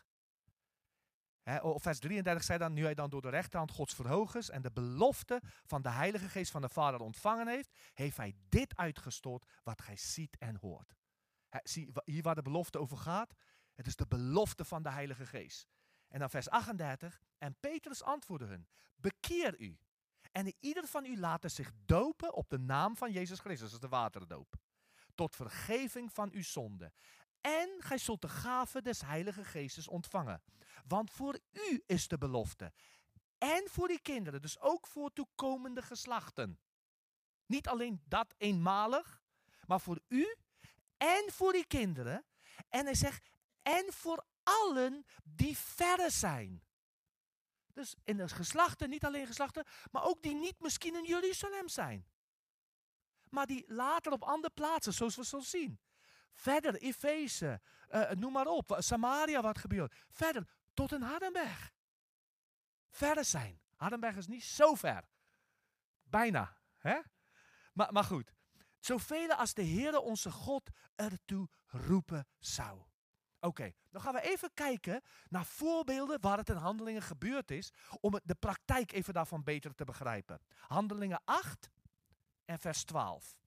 Of vers 33 zei dan, nu hij dan door de rechterhand Gods verhoogens en de belofte van de Heilige Geest van de Vader ontvangen heeft, heeft hij dit uitgestort wat gij ziet en hoort. Zie hier waar de belofte over gaat? Het is de belofte van de Heilige Geest. En dan vers 38. En Petrus antwoordde hun, bekeer u. En ieder van u laat zich dopen op de naam van Jezus Christus, dat is de waterdoop. Tot vergeving van uw zonde. En gij zult de gave des Heilige Geestes ontvangen. Want voor u is de belofte. En voor die kinderen, dus ook voor toekomende geslachten. Niet alleen dat eenmalig, maar voor u en voor die kinderen. En hij zegt, en voor allen die verre zijn. Dus in de geslachten, niet alleen geslachten, maar ook die niet misschien in Jeruzalem zijn. Maar die later op andere plaatsen, zoals we zullen zien. Verder, Efeze, noem maar op, Samaria wat gebeurt. Verder, tot in Hardenberg. Verder zijn. Hardenberg is niet zo ver. Bijna. Hè? Maar goed. Zoveel als de Heere onze God ertoe roepen zou. Oké, dan gaan we even kijken naar voorbeelden waar het in Handelingen gebeurd is. Om de praktijk even daarvan beter te begrijpen. Handelingen 8 en vers 12.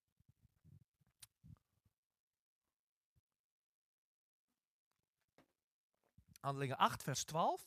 Handelingen 8, vers 12.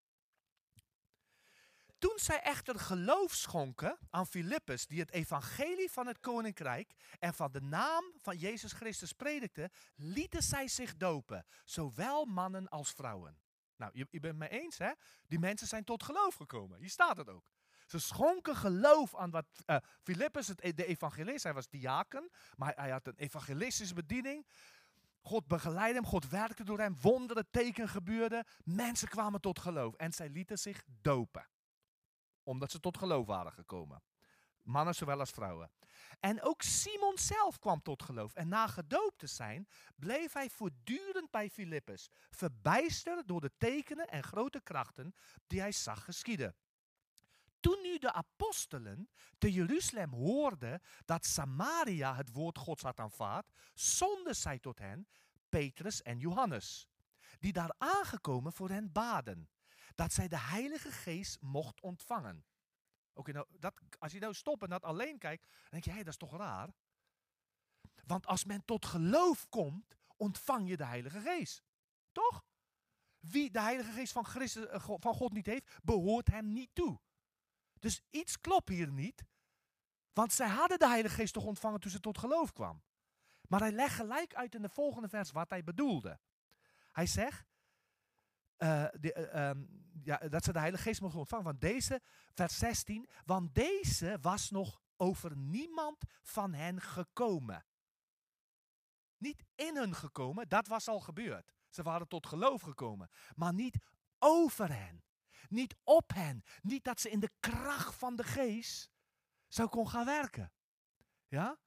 Toen zij echter geloof schonken aan Filippus, die het evangelie van het koninkrijk en van de naam van Jezus Christus predikte, lieten zij zich dopen, zowel mannen als vrouwen. Nou, je bent het mee eens, hè? Die mensen zijn tot geloof gekomen. Hier staat het ook. Ze schonken geloof aan wat Filippus, de evangelist, hij was diaken, maar hij had een evangelistische bediening. God begeleidde hem, God werkte door hem, wonderen, teken gebeurden. Mensen kwamen tot geloof en zij lieten zich dopen. Omdat ze tot geloof waren gekomen. Mannen zowel als vrouwen. En ook Simon zelf kwam tot geloof. En na gedoopt te zijn, bleef hij voortdurend bij Filippus. Verbijsterd door de tekenen en grote krachten die hij zag geschieden. Toen nu de apostelen te Jeruzalem hoorden dat Samaria het woord Gods had aanvaard, zonden zij tot hen, Petrus en Johannes, die daar aangekomen voor hen baden, dat zij de Heilige Geest mocht ontvangen. Oké, nou, als je nou stopt en dat alleen kijkt, dan denk je, hé, dat is toch raar? Want als men tot geloof komt, ontvang je de Heilige Geest. Toch? Wie de Heilige Geest van God niet heeft, behoort hem niet toe. Dus iets klopt hier niet. Want zij hadden de Heilige Geest toch ontvangen toen ze tot geloof kwam. Maar hij legt gelijk uit in de volgende vers wat hij bedoelde. Hij zegt dat ze de Heilige Geest mogen ontvangen. Want deze, vers 16, want deze was nog over niemand van hen gekomen. Niet in hun gekomen, dat was al gebeurd. Ze waren tot geloof gekomen. Maar niet over hen. Niet op hen. Niet dat ze in de kracht van de Geest zou kon gaan werken. Ja?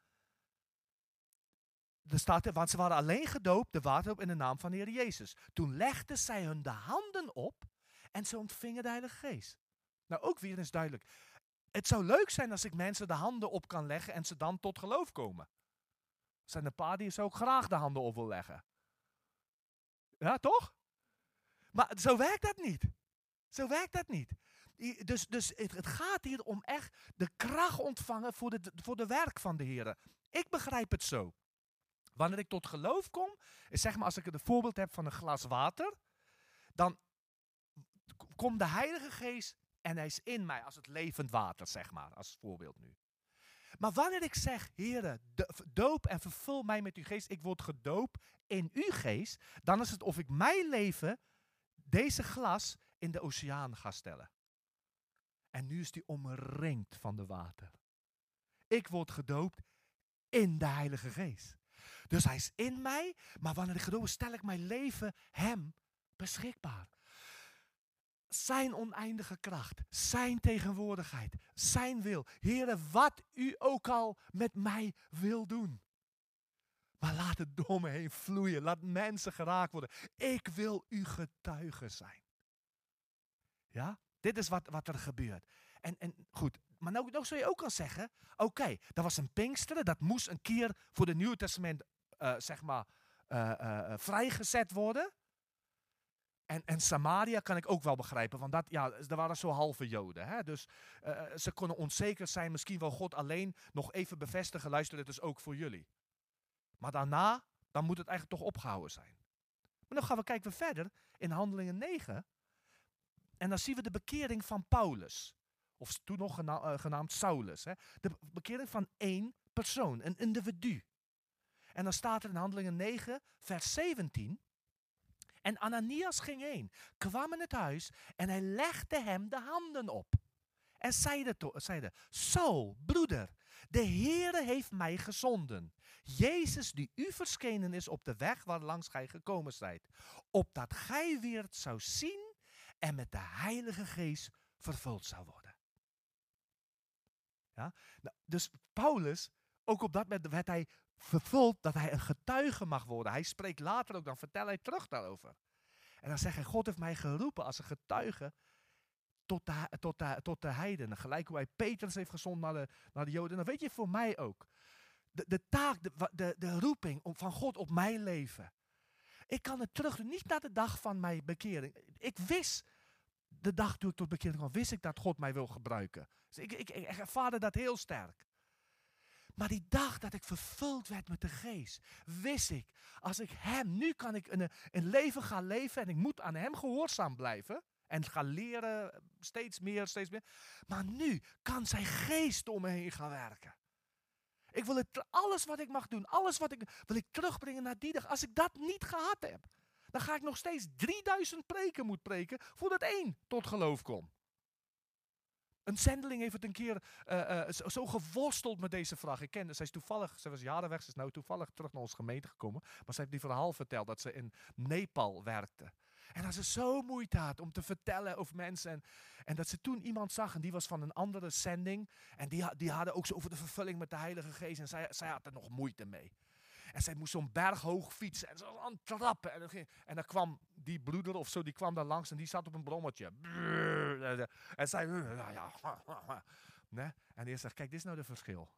Er staat er, want ze waren alleen gedoopt, de water in de naam van de Heer Jezus. Toen legden zij hun de handen op en ze ontvingen de Heilige Geest. Nou, ook weer eens duidelijk. Het zou leuk zijn als ik mensen de handen op kan leggen en ze dan tot geloof komen. Er zijn een paar die ze ook graag de handen op wil leggen. Ja, toch? Maar zo werkt dat niet. Zo werkt dat niet. Dus het gaat hier om echt de kracht ontvangen voor de werk van de Heer. Ik begrijp het zo. Wanneer ik tot geloof kom, is zeg maar als ik een voorbeeld heb van een glas water, dan komt de Heilige Geest en hij is in mij als het levend water, zeg maar, als voorbeeld nu. Maar wanneer ik zeg, Heere, doop en vervul mij met uw geest, ik word gedoopt in uw geest, dan is het of ik mijn leven, deze glas, in de oceaan ga stellen. En nu is die omringd van de water. Ik word gedoopt in de Heilige Geest. Dus hij is in mij, maar wanneer ik gedoopt stel ik mijn leven hem beschikbaar. Zijn oneindige kracht, zijn tegenwoordigheid, zijn wil. Heere, wat u ook al met mij wil doen. Maar laat het door me heen vloeien, laat mensen geraakt worden. Ik wil uw getuige zijn. Ja, dit is wat er gebeurt. En goed, maar nou zou je ook al zeggen, oké, dat was een Pinksteren, dat moest een keer voor het Nieuwe Testament, vrijgezet worden. En Samaria kan ik ook wel begrijpen, want er waren zo halve Joden. Hè? Dus ze konden onzeker zijn, misschien wil God alleen nog even bevestigen, luister, dit is ook voor jullie. Maar daarna, dan moet het eigenlijk toch opgehouden zijn. Maar dan gaan we kijken verder in Handelingen 9. En dan zien we de bekering van Paulus. Of toen nog genaamd Saulus. Hè? De bekering van één persoon, een individu. En dan staat er in Handelingen 9, vers 17... En Ananias ging heen, kwam in het huis en hij legde hem de handen op. En zeide, Saul, broeder, de Heere heeft mij gezonden. Jezus die u verschenen is op de weg waar langs gij gekomen zijt. Opdat gij weer het zou zien en met de Heilige Geest vervuld zou worden. Ja? Nou, dus Paulus, ook op dat moment werd hij vervuld dat hij een getuige mag worden. Hij spreekt later ook, dan vertelt hij terug daarover. En dan zegt hij, God heeft mij geroepen als een getuige tot de heidenen. Gelijk hoe hij Petrus heeft gezonden naar de Joden. En dan weet je voor mij ook. De taak, de roeping van God op mijn leven. Ik kan het terug doen, niet naar de dag van mijn bekering. Ik wist, de dag toen ik tot bekering kwam, wist ik dat God mij wil gebruiken. Dus ik ervaarde dat heel sterk. Maar die dag dat ik vervuld werd met de Geest, wist ik, als ik hem, nu kan ik een leven gaan leven en ik moet aan hem gehoorzaam blijven. En gaan leren, steeds meer. Maar nu kan zijn Geest door me heen gaan werken. Ik wil alles wat ik mag doen, wil ik terugbrengen naar die dag. Als ik dat niet gehad heb, dan ga ik nog steeds 3000 preken moeten preken voordat één tot geloof komt. Een zendeling heeft het een keer zo geworsteld met deze vraag. Ik kende, zij was jaren weg, ze is nou toevallig terug naar onze gemeente gekomen. Maar ze heeft die verhaal verteld dat ze in Nepal werkte. En dat ze zo moeite had om te vertellen over mensen. En dat ze toen iemand zag en die was van een andere zending. En die hadden ook zo over de vervulling met de Heilige Geest. En zij had er nog moeite mee. En zij moest zo'n berg hoog fietsen. En ze was aan het trappen. En dan kwam die broeder of zo, die kwam daar langs. En die zat op een brommetje. En zij... Nee? En die zegt, kijk, dit is nou de verschil.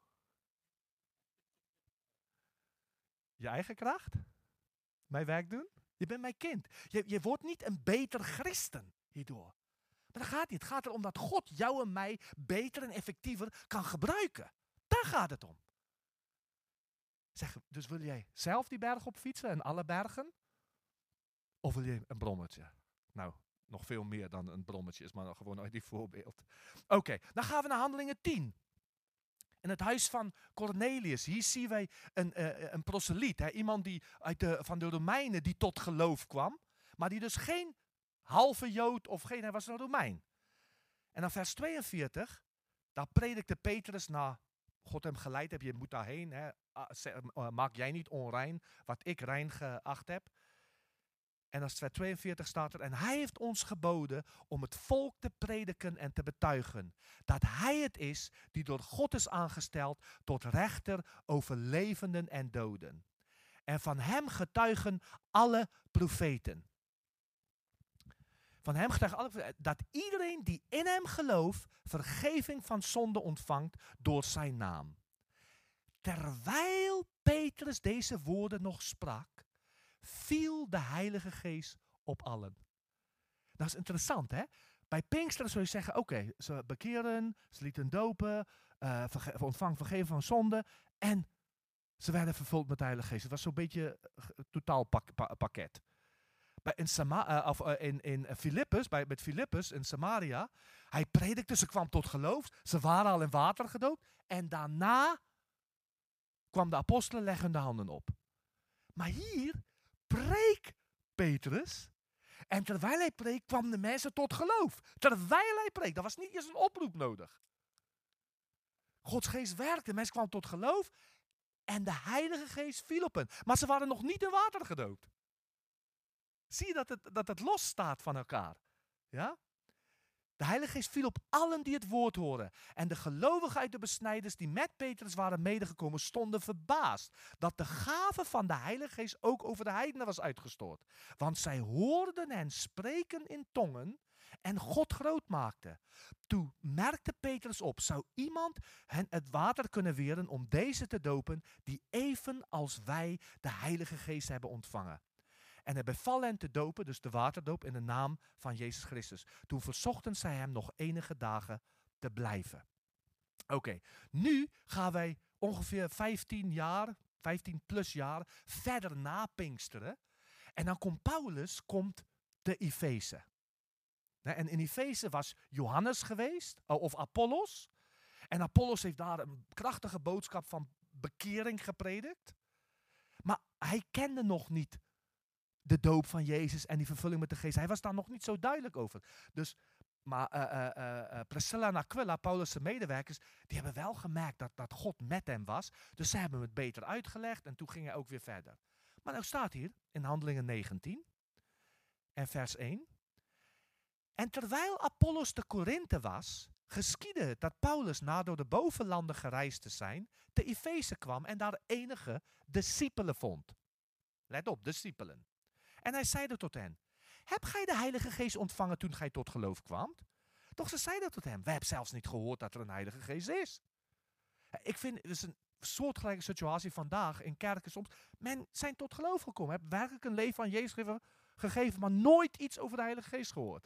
Je eigen kracht. Mijn werk doen. Je bent mijn kind. Je wordt niet een beter christen hierdoor. Maar daar gaat het niet. Het gaat erom dat God jou en mij beter en effectiever kan gebruiken. Daar gaat het om. Zeg, dus wil jij zelf die berg op fietsen en alle bergen? Of wil je een brommetje? Nou, nog veel meer dan een brommetje is, maar gewoon uit die voorbeeld. Oké, dan gaan we naar Handelingen 10. In het huis van Cornelius, hier zien wij een proseliet. Hè? Iemand die van de Romeinen die tot geloof kwam. Maar die dus geen halve Jood of geen, hij was een Romein. En dan vers 42, daar predikte Petrus na God hem geleid heb, je moet daarheen. Hè? Maak jij niet onrein wat ik rein geacht heb. En als vers 42 staat er, en hij heeft ons geboden om het volk te prediken en te betuigen. Dat hij het is die door God is aangesteld tot rechter over levenden en doden. En van hem getuigen alle profeten. Van hem getuigen alle profeten, dat iedereen die in hem gelooft vergeving van zonde ontvangt door zijn naam. Terwijl Petrus deze woorden nog sprak, viel de Heilige Geest op allen. Dat is interessant, hè? Bij Pinksteren zou je zeggen, oké, ze bekeren, ze lieten dopen, ontvangen vergeven van zonde en ze werden vervuld met de Heilige Geest. Het was zo'n beetje een totaal pakket. In Filippus, met Filippus in Samaria, hij predikte, ze kwam tot geloof, ze waren al in water gedoopt en daarna kwam de apostelen leggen de handen op. Maar hier preek Petrus. En terwijl hij preek, kwam de mensen tot geloof. Terwijl hij preek. Dat was niet eens een oproep nodig. Gods geest werkte. De mensen kwamen tot geloof. En de Heilige Geest viel op hen. Maar ze waren nog niet in water gedoopt. Zie je dat het los staat van elkaar. Ja? De Heilige Geest viel op allen die het woord horen. En de gelovigen uit de besnijders die met Petrus waren medegekomen stonden verbaasd dat de gave van de Heilige Geest ook over de heidenen was uitgestort. Want zij hoorden hen spreken in tongen en God groot maakten. Toen merkte Petrus op, zou iemand hen het water kunnen weren om deze te dopen die even als wij de Heilige Geest hebben ontvangen. En hij beval hen te dopen, dus de waterdoop, in de naam van Jezus Christus. Toen verzochten zij hem nog enige dagen te blijven. Oké, nu gaan wij ongeveer 15 plus jaar verder na Pinksteren. En dan komt Paulus te Efeze. En in Efeze was Johannes geweest, of Apollos. En Apollos heeft daar een krachtige boodschap van bekering gepredikt. Maar hij kende nog niet de doop van Jezus en die vervulling met de geest. Hij was daar nog niet zo duidelijk over. Dus, maar Priscilla en Aquila, Paulus' medewerkers, die hebben wel gemerkt dat God met hem was. Dus ze hebben het beter uitgelegd en toen ging hij ook weer verder. Maar nou staat hier in Handelingen 19 en vers 1. En terwijl Apollos te Korinthe was, geschiedde het dat Paulus na door de bovenlanden gereisd te zijn, te Efeze kwam en daar enige discipelen vond. Let op, discipelen. En hij zeide tot hen, heb gij de Heilige Geest ontvangen toen gij tot geloof kwaamt? Doch ze zeiden tot hem, wij hebben zelfs niet gehoord dat er een Heilige Geest is. Ik vind, het is een soortgelijke situatie vandaag in kerken soms. Men zijn tot geloof gekomen, hebben werkelijk een leven aan Jezus gegeven, maar nooit iets over de Heilige Geest gehoord.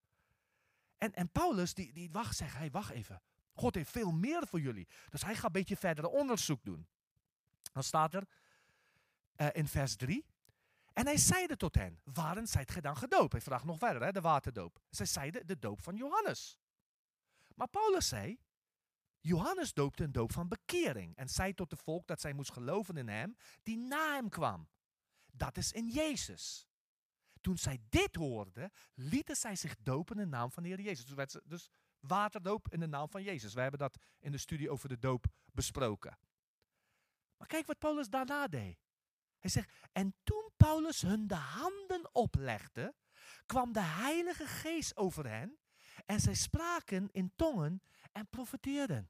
En Paulus, die wacht even. God heeft veel meer voor jullie. Dus hij gaat een beetje verder onderzoek doen. Dan staat er in vers 3. En hij zeide tot hen, waarin zijt gij dan gedoopt? Hij vraagt nog verder, de waterdoop. Zij zeiden, de doop van Johannes. Maar Paulus zei, Johannes doopte een doop van bekering. En zei tot de volk dat zij moest geloven in hem, die na hem kwam. Dat is in Jezus. Toen zij dit hoorden, lieten zij zich dopen in de naam van de Heer Jezus. Dus waterdoop in de naam van Jezus. We hebben dat in de studie over de doop besproken. Maar kijk wat Paulus daarna deed. Hij zegt, en toen Paulus hun de handen oplegde, kwam de Heilige Geest over hen en zij spraken in tongen en profeteerden.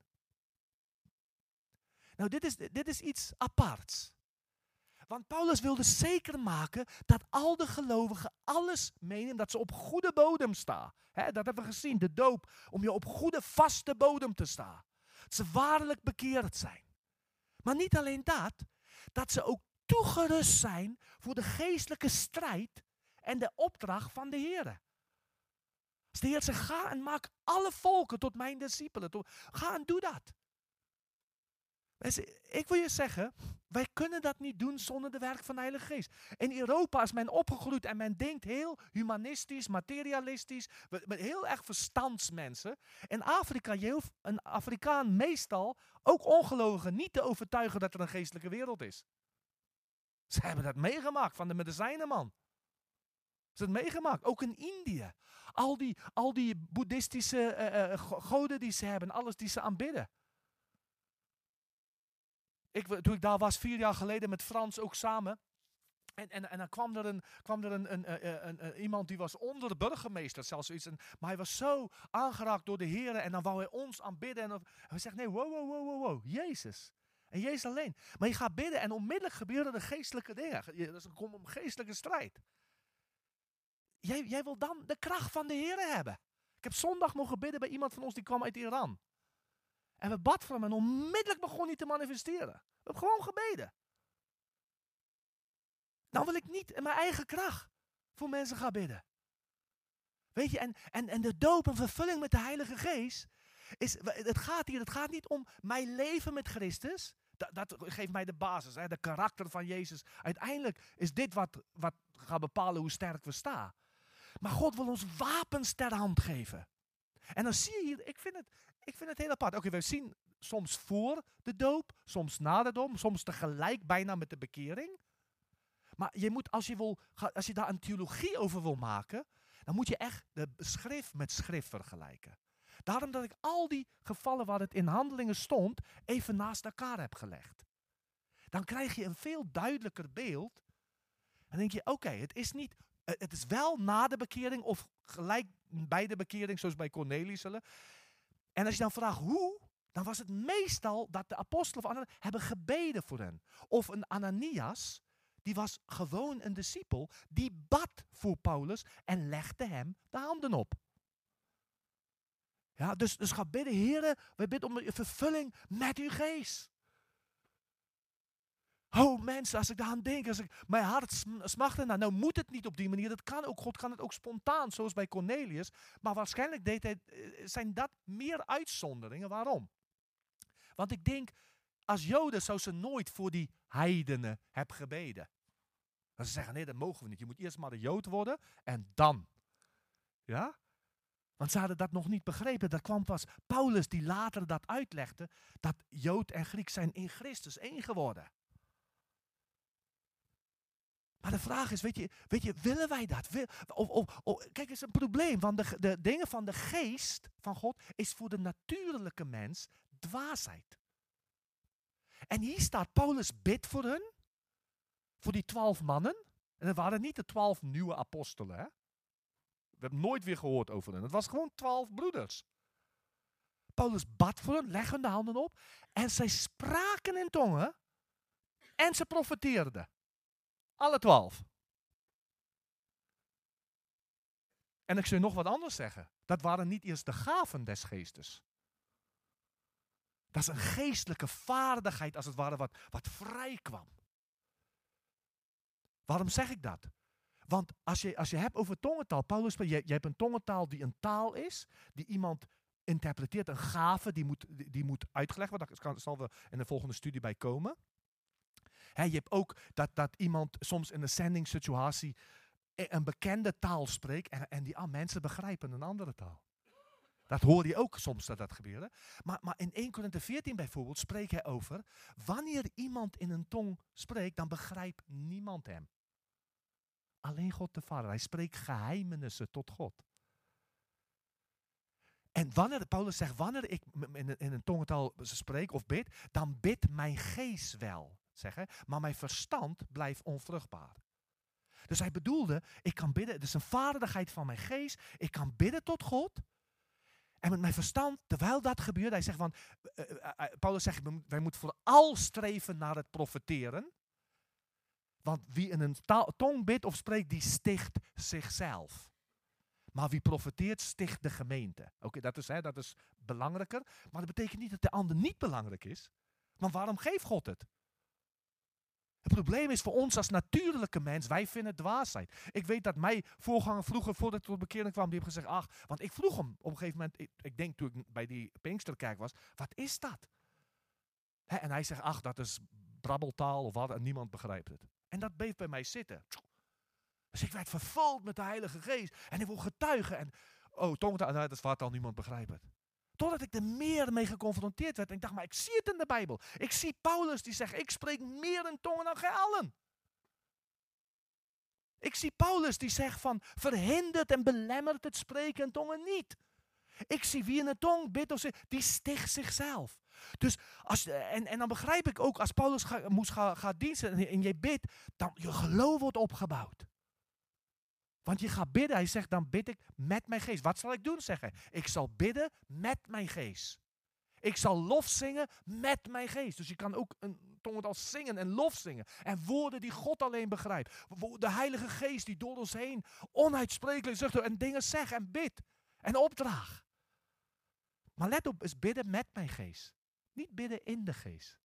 Nou, dit is iets aparts. Want Paulus wilde zeker maken dat al de gelovigen alles meenemen, dat ze op goede bodem staan. Dat hebben we gezien, de doop, om je op goede vaste bodem te staan. Dat ze waarlijk bekeerd zijn. Maar niet alleen dat ze ook toegerust zijn voor de geestelijke strijd en de opdracht van de Heer. Als de Heer zegt, ga en maak alle volken tot mijn discipelen. Ga en doe dat. Ik wil je zeggen, wij kunnen dat niet doen zonder de werk van de Heilige Geest. In Europa is men opgegroeid en men denkt heel humanistisch, materialistisch, heel erg verstandsmensen. In Afrika, je hoeft een Afrikaan meestal, ook ongelovigen, niet te overtuigen dat er een geestelijke wereld is. Ze hebben dat meegemaakt van de medicijnenman. Ze hebben het meegemaakt, ook in Indië. Al die boeddhistische goden die ze hebben, alles die ze aanbidden. Toen ik daar was 4 jaar geleden met Frans ook samen. En dan kwam er iemand die was onder de burgemeester zelfs zoiets. Maar hij was zo aangeraakt door de Heer en dan wou hij ons aanbidden. En hij zegt, nee, wow, Jezus. En Jezus alleen. Maar je gaat bidden en onmiddellijk gebeuren er geestelijke dingen. Dat is een geestelijke strijd. Jij wil dan de kracht van de Heer hebben. Ik heb zondag mogen bidden bij iemand van ons die kwam uit Iran. En we bad voor hem en onmiddellijk begon hij te manifesteren. We hebben gewoon gebeden. Nou wil ik niet in mijn eigen kracht voor mensen gaan bidden. Weet je, en de doop en vervulling met de Heilige Geest, het gaat niet om mijn leven met Christus. Dat geeft mij de basis, hè, de karakter van Jezus. Uiteindelijk is dit wat gaat bepalen hoe sterk we staan. Maar God wil ons wapens ter hand geven. En dan zie je hier, ik vind het heel apart. Oké, we zien soms voor de doop, soms na de doop, soms tegelijk bijna met de bekering. Maar je moet, als je daar een theologie over wil maken, dan moet je echt de schrift met schrift vergelijken. Daarom dat ik al die gevallen waar het in Handelingen stond, even naast elkaar heb gelegd. Dan krijg je een veel duidelijker beeld. Dan denk je, oké, het is wel na de bekering of gelijk bij de bekering, zoals bij Cornelius. En als je dan vraagt hoe, dan was het meestal dat de apostelen hebben gebeden voor hen. Of een Ananias, die was gewoon een discipel, die bad voor Paulus en legde hem de handen op. Ja, dus ga bidden, Heere, wij bidden om vervulling met uw geest. Oh mensen, als ik daaraan denk, mijn hart smacht ernaar. Nou moet het niet op die manier, God kan het ook spontaan, zoals bij Cornelius. Maar waarschijnlijk zijn dat meer uitzonderingen. Waarom? Want ik denk, als Joden zou ze nooit voor die heidenen hebben gebeden. Dat ze zeggen, nee, dat mogen we niet. Je moet eerst maar een Jood worden en dan. Ja? Want ze hadden dat nog niet begrepen. Dat kwam pas Paulus die later dat uitlegde. Dat Jood en Griek zijn in Christus één geworden. Maar de vraag is, weet je, willen wij dat? Kijk, het is een probleem. Want de dingen van de geest van God is voor de natuurlijke mens dwaasheid. En hier staat, Paulus bidt voor hun. Voor die 12 mannen. En dat waren niet de 12 nieuwe apostelen. Hè? We hebben nooit weer gehoord over hen. Het was gewoon 12 broeders. Paulus bad voor hen, legde de handen op. En zij spraken in tongen. En ze profeteerden. Alle 12. En ik zou nog wat anders zeggen. Dat waren niet eerst de gaven des geestes. Dat is een geestelijke vaardigheid, als het ware, wat vrij kwam. Waarom zeg ik dat? Want als je hebt over tongentaal, Paulus, je hebt een tongentaal die een taal is, die iemand interpreteert, een gave, die moet uitgelegd worden. Daar zal we in de volgende studie bij komen. Je hebt ook dat iemand soms in een zendingssituatie een bekende taal spreekt en die mensen begrijpen een andere taal. Dat hoor je ook soms dat gebeurt. Maar in 1 Korinthe 14 bijvoorbeeld spreekt hij over, wanneer iemand in een tong spreekt, dan begrijpt niemand hem. Alleen God de Vader. Hij spreekt geheimenissen tot God. En Paulus zegt, wanneer ik in een tongentaal spreek of bid, dan bidt mijn geest wel. Maar mijn verstand blijft onvruchtbaar. Dus hij bedoelde, ik kan bidden, het is een vaardigheid van mijn geest, ik kan bidden tot God. En met mijn verstand, terwijl dat gebeurt, hij zegt Paulus zegt, wij moeten vooral streven naar het profeteren. Want wie in een tong bidt of spreekt, die sticht zichzelf. Maar wie profeteert, sticht de gemeente. Oké, dat is belangrijker. Maar dat betekent niet dat de ander niet belangrijk is. Want waarom geeft God het? Het probleem is voor ons als natuurlijke mens, wij vinden het dwaasheid. Ik weet dat mijn voorganger vroeger, voordat ik tot bekering kwam, die heeft gezegd, want ik vroeg hem op een gegeven moment, ik denk toen ik bij die Pinksterkerk was, wat is dat? En hij zegt, dat is brabbeltaal of wat, en niemand begrijpt het. En dat bleef bij mij zitten. Dus ik werd vervuld met de Heilige Geest. En ik wil getuigen. En tongentaal, dat is wat al, niemand begrijpt het. Totdat ik er meer mee geconfronteerd werd. En ik dacht, maar ik zie het in de Bijbel. Ik zie Paulus die zegt, ik spreek meer in tongen dan gij allen. Ik zie Paulus die zegt van, verhindert en belemmert het spreken in tongen niet. Ik zie wie in een tong bidt of die sticht zichzelf. Dus en dan begrijp ik ook, als Paulus gaat diensten en je bidt, dan je geloof wordt opgebouwd. Want je gaat bidden, hij zegt, dan bid ik met mijn geest. Wat zal ik doen, zeggen? Ik zal bidden met mijn geest. Ik zal lof zingen met mijn geest. Dus je kan ook een tongentaal zingen en lof zingen. En woorden die God alleen begrijpt. De Heilige Geest die door ons heen onuitsprekelijk zucht en dingen zegt en bidt. En opdraagt. Maar let op, is bidden met mijn geest. Niet bidden in de geest.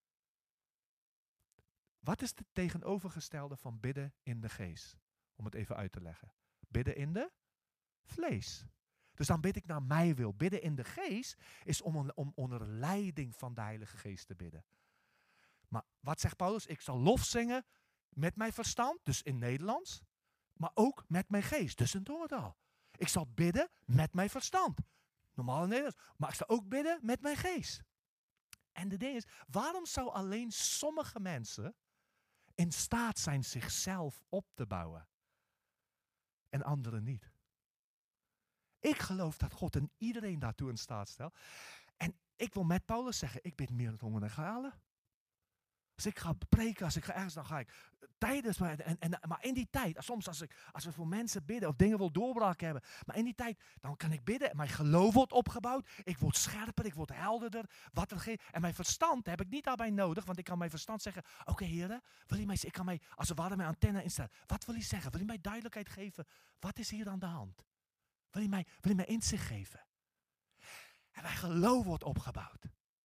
Wat is het tegenovergestelde van bidden in de geest? Om het even uit te leggen. Bidden in de vlees. Dus dan bid ik naar mijn wil. Bidden in de geest is om onder leiding van de Heilige Geest te bidden. Maar wat zegt Paulus? Ik zal lof zingen met mijn verstand, dus in Nederlands. Maar ook met mijn geest, dus in tongentaal. Ik zal bidden met mijn verstand. Normaal in Nederlands. Maar ik zal ook bidden met mijn geest. En de ding is, waarom zou alleen sommige mensen in staat zijn zichzelf op te bouwen? En anderen niet. Ik geloof dat God en iedereen daartoe in staat stelt. En ik wil met Paulus zeggen, ik bid meer in tongen dan gij allen. Als ik ga preken, als ik ga ergens, dan ga ik tijdens, maar in die tijd, soms als we voor mensen bidden of dingen wil doorbraak hebben, maar in die tijd, dan kan ik bidden en mijn geloof wordt opgebouwd, ik word scherper, ik word helderder, en mijn verstand heb ik niet daarbij nodig, want ik kan mijn verstand zeggen, oké, Heere, ik kan mij, als het ware mijn antenne instellen, wat wil je zeggen? Wil je mij duidelijkheid geven? Wat is hier aan de hand? Wil je mij inzicht geven? En mijn geloof wordt opgebouwd.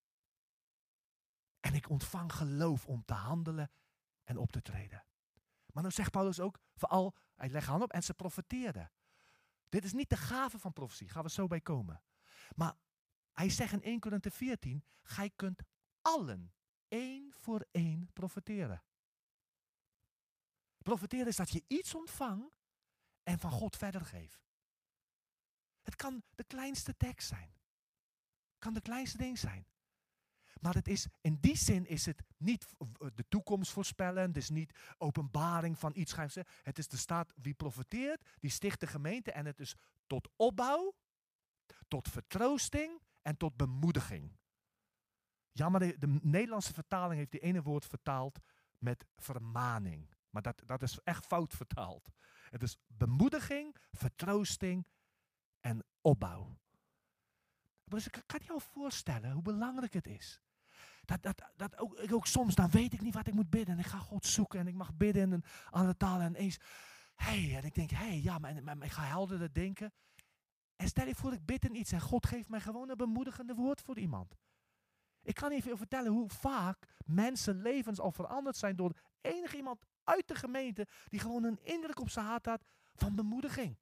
En ik ontvang geloof om te handelen en op te treden. Maar dan zegt Paulus ook, vooral, hij legt hand op en ze profeteerden. Dit is niet de gave van profetie, gaan we zo bij komen. Maar hij zegt in 1 Korinthe 14, gij kunt allen één voor één profeteren. Profeteren is dat je iets ontvangt en van God verder geeft. Het kan de kleinste tekst zijn. Het kan de kleinste ding zijn. Maar het is, in die zin is het niet de toekomst voorspellen. Het is niet openbaring van iets. Het is de staat wie profeteert, die sticht de gemeente. En het is tot opbouw, tot vertroosting en tot bemoediging. Jammer, de Nederlandse vertaling heeft die ene woord vertaald met vermaning. Maar dat is echt fout vertaald. Het is bemoediging, vertroosting en opbouw. Dus ik kan je al voorstellen hoe belangrijk het is. Ik ook soms, dan weet ik niet wat ik moet bidden. En ik ga God zoeken en ik mag bidden in een andere taal. En eens, en ik denk, maar ik ga helderder denken. En stel je voor, ik bid in iets en God geeft mij gewoon een bemoedigende woord voor iemand. Ik kan niet veel vertellen hoe vaak mensen levens al veranderd zijn door enig iemand uit de gemeente die gewoon een indruk op zijn hart had van bemoediging.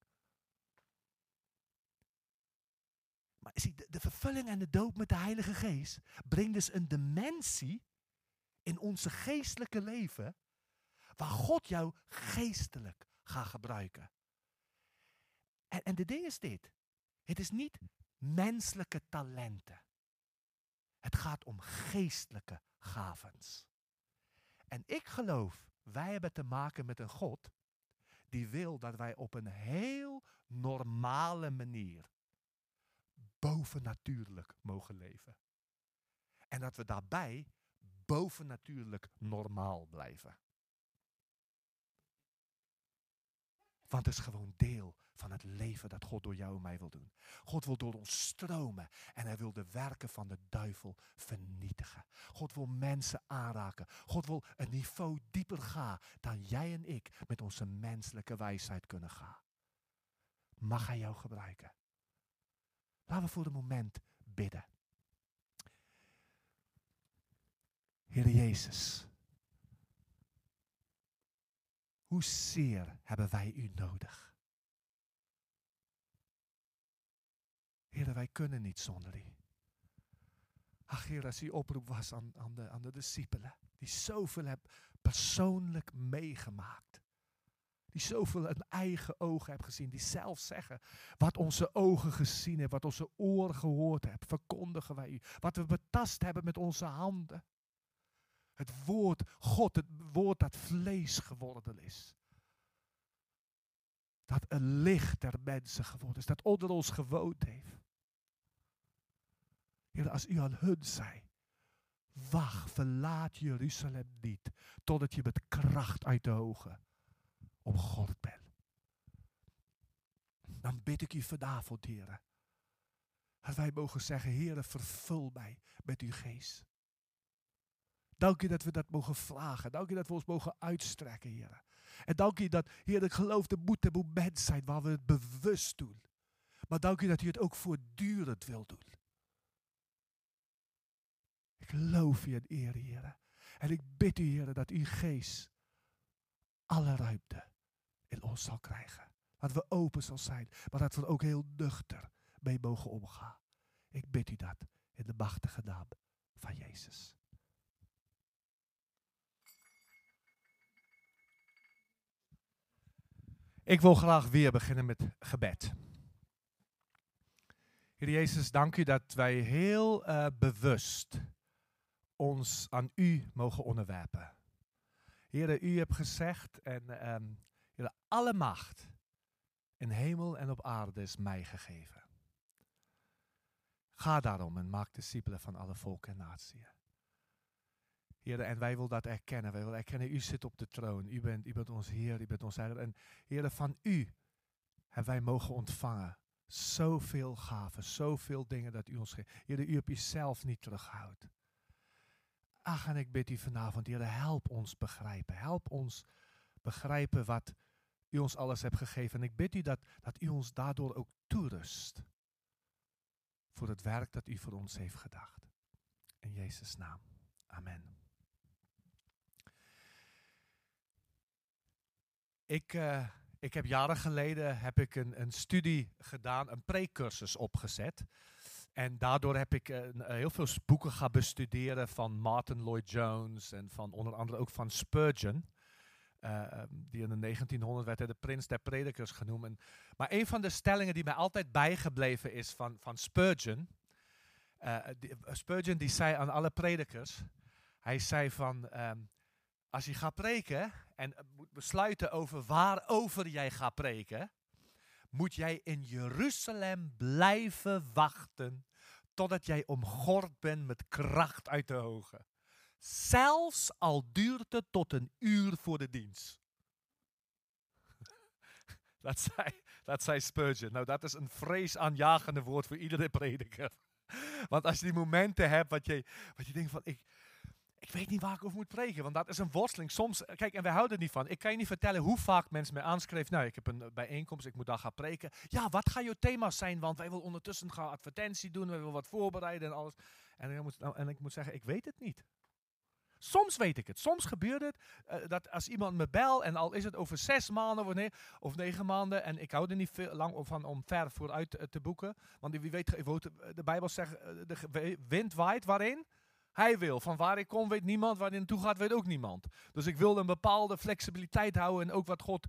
Maar zie, de vervulling en de doop met de Heilige Geest brengt dus een dimensie in onze geestelijke leven waar God jou geestelijk gaat gebruiken. En de ding is dit. Het is niet menselijke talenten. Het gaat om geestelijke gavens. En ik geloof, wij hebben te maken met een God die wil dat wij op een heel normale manier bovennatuurlijk mogen leven. En dat we daarbij bovennatuurlijk normaal blijven. Want het is gewoon deel van het leven dat God door jou en mij wil doen. God wil door ons stromen en hij wil de werken van de duivel vernietigen. God wil mensen aanraken. God wil een niveau dieper gaan dan jij en ik met onze menselijke wijsheid kunnen gaan. Mag hij jou gebruiken? Laten we voor een moment bidden. Heer Jezus, Hoezeer hebben wij u nodig? Heer, wij kunnen niet zonder u. Ach Heer, als die oproep was aan de discipelen, die zoveel hebben persoonlijk meegemaakt. Die zoveel in eigen ogen hebben gezien. Die zelf zeggen, wat onze ogen gezien hebben, wat onze oren gehoord hebben, verkondigen wij u. Wat we betast hebben met onze handen. Het woord God, het woord dat vlees geworden is. Dat een licht der mensen geworden is, dat onder ons gewoond heeft. Heer, als u aan hun zei, wacht, verlaat Jeruzalem niet, totdat je met kracht uit de hoge omgord bent. Dan bid ik u vanavond, Heer, dat wij mogen zeggen, Heer, vervul mij met uw geest. Dank u dat we dat mogen vragen. Dank u dat we ons mogen uitstrekken, Heer. En dank u dat, Heer, ik geloof er moet een moment zijn waar we het bewust doen. Maar dank u dat u het ook voortdurend wil doen. Ik loof u en eer, Heer. En ik bid u, Heer, dat uw geest alle ruimte in ons zal krijgen. Dat we open zal zijn, maar dat we er ook heel nuchter mee mogen omgaan. Ik bid u dat in de machtige naam van Jezus. Ik wil graag weer beginnen met gebed. Heer Jezus, dank u dat wij heel bewust ons aan u mogen onderwerpen. Heer, u hebt gezegd, Heer, alle macht in hemel en op aarde is mij gegeven. Ga daarom en maak discipelen van alle volken en natieën. Heer, en wij willen dat erkennen. Wij willen erkennen, u zit op de troon. U bent ons Heer, u bent ons Heiler. En Heer, van u hebben wij mogen ontvangen. Zoveel gaven, zoveel dingen dat u ons geeft. Heer, u hebt uzelf niet terughoudt. Ach, en ik bid u vanavond, Heer, help ons begrijpen. Help ons begrijpen wat u ons alles hebt gegeven. En ik bid u dat u ons daardoor ook toerust. Voor het werk dat u voor ons heeft gedacht. In Jezus' naam. Amen. Ik heb jaren geleden een studie gedaan, een preekcursus opgezet. En daardoor heb ik heel veel boeken gaan bestuderen van Martin Lloyd-Jones en van onder andere ook van Spurgeon. Die in de 1900 werd de prins der predikers genoemd. Maar een van de stellingen die mij altijd bijgebleven is van Spurgeon. Spurgeon die zei aan alle predikers, hij zei van, als je gaat preken en moet besluiten over waarover jij gaat preken, moet jij in Jeruzalem blijven wachten totdat jij omgord bent met kracht uit de hoge. Zelfs al duurt het tot 1 uur voor de dienst. Dat zei Spurgeon. Nou, dat is een vreesaanjagende woord voor iedere prediker. Want als je die momenten hebt wat je denkt van, ik weet niet waar ik over moet preken, want dat is een worsteling. Soms, kijk, en wij houden er niet van. Ik kan je niet vertellen hoe vaak mensen mij aanschreven. Nou, ik heb een bijeenkomst, ik moet daar gaan preken. Ja, wat gaan jouw thema's zijn? Want wij willen ondertussen gaan advertentie doen, wij willen wat voorbereiden en alles. En ik moet zeggen, ik weet het niet. Soms weet ik het. Soms gebeurt het dat als iemand me belt, en al is het over 6 maanden of 9 maanden, en ik hou er niet veel lang van om ver vooruit te boeken. Want wie weet, de Bijbel zegt, de wind waait waarin hij wil. Van waar ik kom weet niemand, waar hij naartoe gaat weet ook niemand. Dus ik wil een bepaalde flexibiliteit houden en ook wat God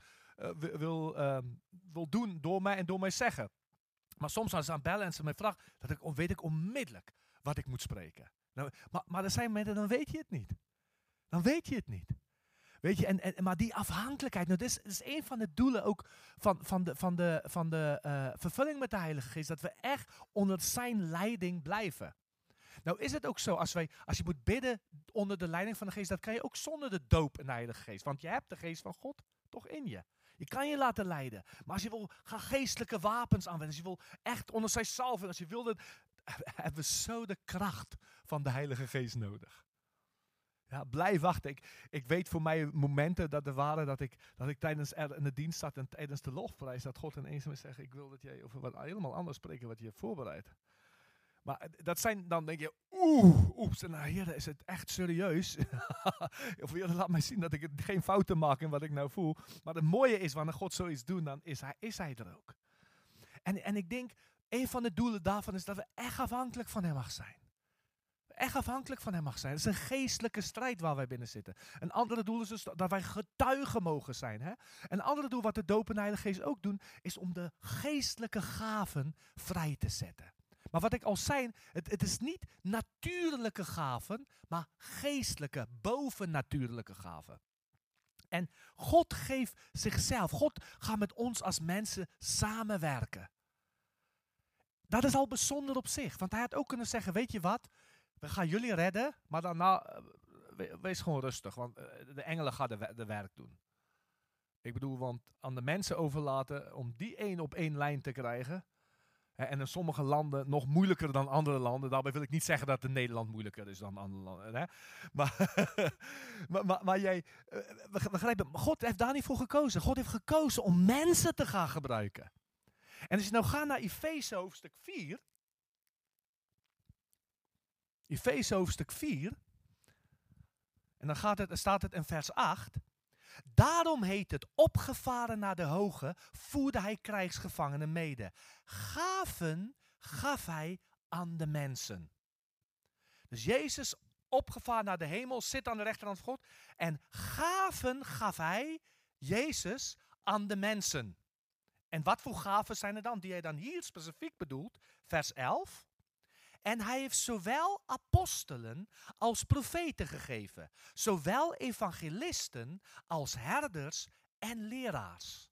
wil doen door mij en door mij zeggen. Maar soms als ze aan bellen en ze mij vragen, weet ik onmiddellijk wat ik moet spreken. Nou, maar er zijn momenten, dan weet je het niet. Dan weet je het niet. Weet je, maar die afhankelijkheid, nou, dit is een van de doelen ook van de vervulling met de Heilige Geest, dat we echt onder zijn leiding blijven. Nou is het ook zo, als je moet bidden onder de leiding van de Geest, dat kan je ook zonder de doop in de Heilige Geest. Want je hebt de Geest van God toch in je. Je kan je laten leiden. Maar als je wil, ga geestelijke wapens aanwenden. Als je wil echt onder zijn salving, als je wil, hebben we zo de kracht van de Heilige Geest nodig. Ja, blijf wachten. Ik weet voor mij momenten dat er waren dat ik tijdens in de dienst zat en tijdens de lofprijs dat God ineens me zegt, ik wil dat jij over wat helemaal anders spreken wat je hebt voorbereid. Maar dat zijn, dan denk je, oeps, nou Heer, is het echt serieus? Of Heer, laat mij zien dat ik geen fouten maak in wat ik nou voel. Maar het mooie is, wanneer God zoiets doet, dan is hij er ook. En ik denk, een van de doelen daarvan is dat we echt afhankelijk van hem mag zijn. Echt afhankelijk van hem mag zijn. Het is een geestelijke strijd waar wij binnen zitten. Een andere doel is dus dat wij getuigen mogen zijn. Hè? Een andere doel wat de doop en de Heilige Geest ook doen, is om de geestelijke gaven vrij te zetten. Maar wat ik al zei, het is niet natuurlijke gaven, maar geestelijke, bovennatuurlijke gaven. En God geeft zichzelf. God gaat met ons als mensen samenwerken. Dat is al bijzonder op zich. Want hij had ook kunnen zeggen, weet je wat? We gaan jullie redden, maar daarna wees gewoon rustig. Want de engelen gaan de werk doen. Ik bedoel, want aan de mensen overlaten om die 1 op 1 lijn te krijgen. En in sommige landen nog moeilijker dan andere landen. Daarbij wil ik niet zeggen dat in Nederland moeilijker is dan andere landen. Hè? Maar jij, begrijp, God heeft daar niet voor gekozen. God heeft gekozen om mensen te gaan gebruiken. En als je nou gaat naar Efeze hoofdstuk 4. Efeze hoofdstuk 4. En dan staat het in vers 8. Daarom heet het, opgevaren naar de hoge, voerde hij krijgsgevangenen mede. Gaven gaf hij aan de mensen. Dus Jezus, opgevaren naar de hemel, zit aan de rechterhand van God. En gaven gaf hij, Jezus, aan de mensen. En wat voor gaven zijn er dan, die hij dan hier specifiek bedoelt? Vers 11. En hij heeft zowel apostelen als profeten gegeven. Zowel evangelisten als herders en leraars.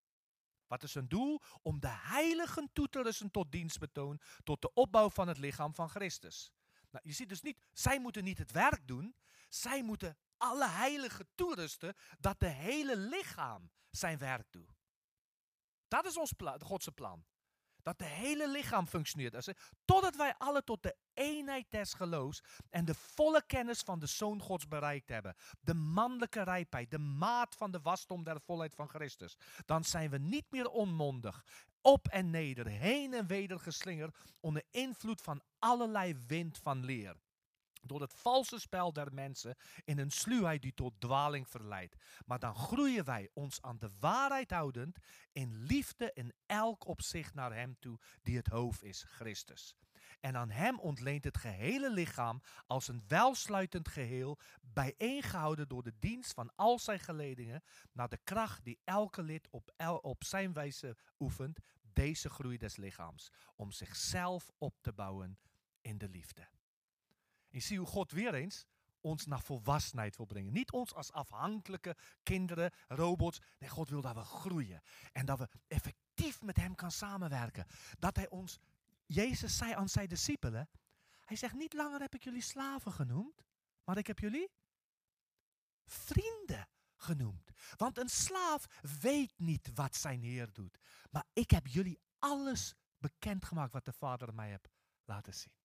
Wat is hun doel? Om de heiligen toe te rusten tot dienstbetoon, tot de opbouw van het lichaam van Christus. Nou, je ziet dus niet, zij moeten niet het werk doen. Zij moeten alle heiligen toerusten dat de hele lichaam zijn werk doet. Dat is Godse plan. Dat de hele lichaam functioneert. Totdat wij alle tot de eenheid des geloofs en de volle kennis van de Zoon Gods bereikt hebben. De mannelijke rijpheid, de maat van de wasdom der volheid van Christus. Dan zijn we niet meer onmondig, op en neder, heen en weder geslingerd onder invloed van allerlei wind van leer. Door het valse spel der mensen in een sluwheid die tot dwaling verleidt. Maar dan groeien wij ons aan de waarheid houdend in liefde in elk opzicht naar hem toe die het hoofd is, Christus. En aan hem ontleent het gehele lichaam als een welsluitend geheel, bijeengehouden door de dienst van al zijn geledingen, naar de kracht die elke lid op zijn wijze oefent, deze groei des lichaams, om zichzelf op te bouwen in de liefde. Je ziet hoe God weer eens ons naar volwassenheid wil brengen. Niet ons als afhankelijke kinderen, robots. Nee, God wil dat we groeien. En dat we effectief met hem kan samenwerken. Dat hij ons, Jezus zei aan zijn discipelen. Hij zegt, niet langer heb ik jullie slaven genoemd. Maar ik heb jullie vrienden genoemd. Want een slaaf weet niet wat zijn heer doet. Maar ik heb jullie alles bekendgemaakt wat de Vader mij heeft laten zien.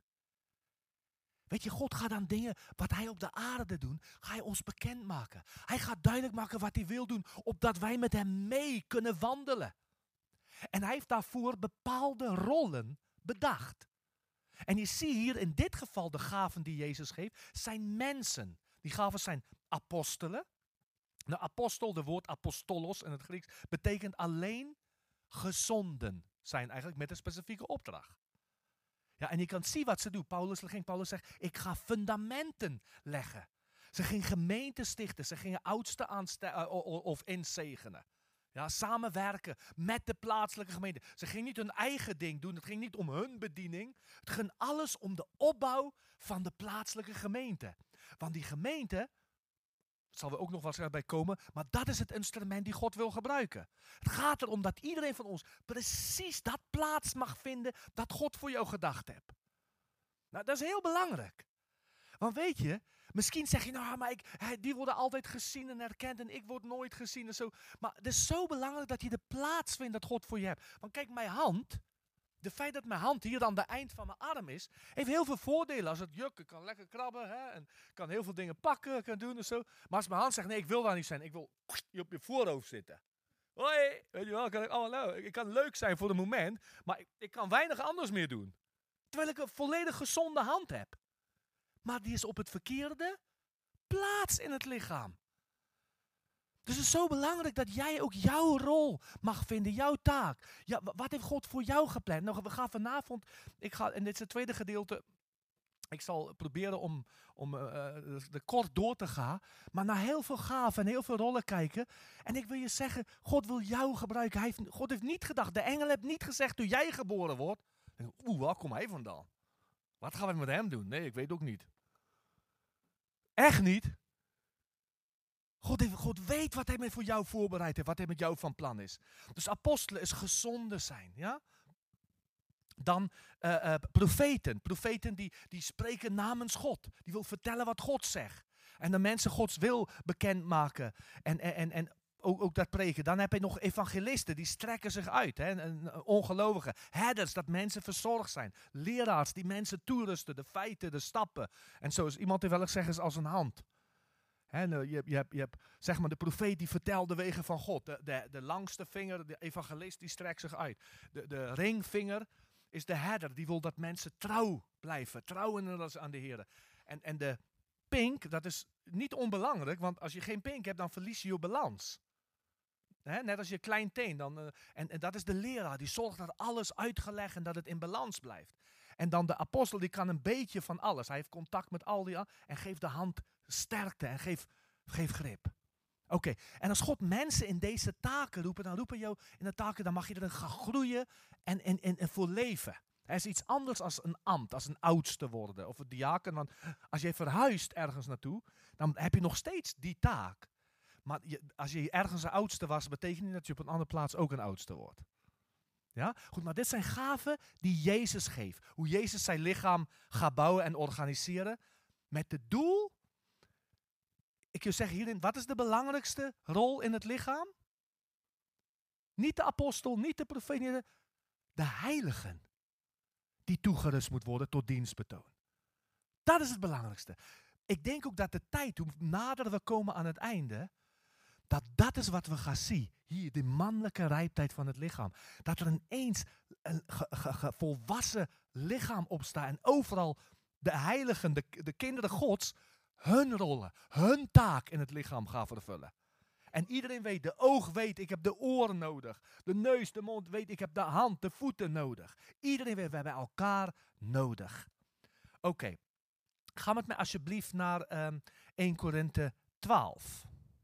Weet je, God gaat dan dingen wat hij op de aarde doet, ga hij ons bekendmaken. Hij gaat duidelijk maken wat hij wil doen, opdat wij met hem mee kunnen wandelen. En hij heeft daarvoor bepaalde rollen bedacht. En je ziet hier in dit geval de gaven die Jezus geeft, zijn mensen. Die gaven zijn apostelen. De apostel, de woord apostolos in het Grieks, betekent alleen gezonden zijn eigenlijk met een specifieke opdracht. Ja, en je kan zien wat ze doen. Paulus zegt, ik ga fundamenten leggen. Ze gingen gemeenten stichten. Ze gingen oudsten aanstellen of inzegenen. Ja, samenwerken met de plaatselijke gemeente. Ze gingen niet hun eigen ding doen. Het ging niet om hun bediening. Het ging alles om de opbouw van de plaatselijke gemeente. Want die gemeente, zal er ook nog wat bij komen, maar dat is het instrument die God wil gebruiken. Het gaat erom dat iedereen van ons precies dat plaats mag vinden dat God voor jou gedacht hebt. Nou, dat is heel belangrijk. Want weet je, misschien zeg je, nou, maar die worden altijd gezien en erkend en ik word nooit gezien en zo. Maar het is zo belangrijk dat je de plaats vindt dat God voor je hebt. Want kijk, mijn hand, de feit dat mijn hand hier aan de eind van mijn arm is, heeft heel veel voordelen. Als het jukt, ik kan lekker krabben, hè, en kan heel veel dingen pakken, kan doen en zo. Maar als mijn hand zegt, nee, ik wil daar niet zijn, ik wil op je voorhoofd zitten. Hoi, weet je wel, kan ik kan leuk zijn voor het moment, maar ik kan weinig anders meer doen. Terwijl ik een volledig gezonde hand heb. Maar die is op het verkeerde plaats in het lichaam. Dus het is zo belangrijk dat jij ook jouw rol mag vinden, jouw taak. Ja, wat heeft God voor jou gepland? Nou, we gaan vanavond, en dit is het tweede gedeelte, ik zal proberen om er kort door te gaan, maar naar heel veel gaven en heel veel rollen kijken. En ik wil je zeggen, God wil jou gebruiken. God heeft niet gedacht, de engel heeft niet gezegd toen jij geboren wordt. Waar komt hij vandaan? Wat gaan we met hem doen? Nee, ik weet ook niet. Echt niet. God weet wat hij voor jou voorbereid heeft, wat hij met jou van plan is. Dus apostelen is gezonde zijn, ja. Dan profeten. Profeten die spreken namens God. Die wil vertellen wat God zegt. En de mensen Gods wil bekendmaken. En ook dat preken. Dan heb je nog evangelisten. Die strekken zich uit. Hè? Ongelovigen. Herders, dat mensen verzorgd zijn. Leraars die mensen toerusten. De feiten, de stappen. En zoals iemand heeft wel eens gezegd, is als een hand. He, je hebt zeg maar de profeet die vertelt de wegen van God. De langste vinger, de evangelist, die strekt zich uit. De ringvinger is de herder. Die wil dat mensen trouw blijven. Trouw aan de Heer. En de pink, dat is niet onbelangrijk. Want als je geen pink hebt, dan verlies je je balans. He, net als je klein teen. En dat is de leraar. Die zorgt dat alles uitgelegd en dat het in balans blijft. En dan de apostel, die kan een beetje van alles. Hij heeft contact met al die en geeft de hand sterkte en geef grip. Oké, en als God mensen in deze taken roepen, dan roepen jou in de taken, dan mag je erin gaan groeien en voor leven. Het is iets anders als een ambt, als een oudste worden of een diaken. Want als je verhuist ergens naartoe, dan heb je nog steeds die taak. Maar als je ergens een oudste was, betekent niet dat je op een andere plaats ook een oudste wordt. Ja? Goed, maar dit zijn gaven die Jezus geeft. Hoe Jezus zijn lichaam gaat bouwen en organiseren. Met het doel, ik wil zeggen hierin, wat is de belangrijkste rol in het lichaam? Niet de apostel, niet de profeet, de heiligen. Die toegerust moet worden tot dienstbetoon. Dat is het belangrijkste. Ik denk ook dat de tijd, hoe nader we komen aan het einde, dat is wat we gaan zien. Hier, de mannelijke rijptijd van het lichaam. Dat er ineens een volwassen lichaam opstaat. En overal de heiligen, de kinderen Gods, hun rollen, hun taak in het lichaam gaan vervullen. En iedereen weet, de oog weet, ik heb de oren nodig. De neus, de mond weet, ik heb de hand, de voeten nodig. Iedereen weet, we hebben elkaar nodig. Oké, ga met mij alsjeblieft naar 1 Korinthe 12.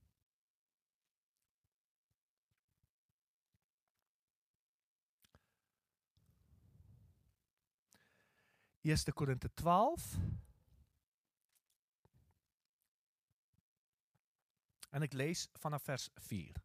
1 Korinthe 12. En ik lees vanaf vers 4.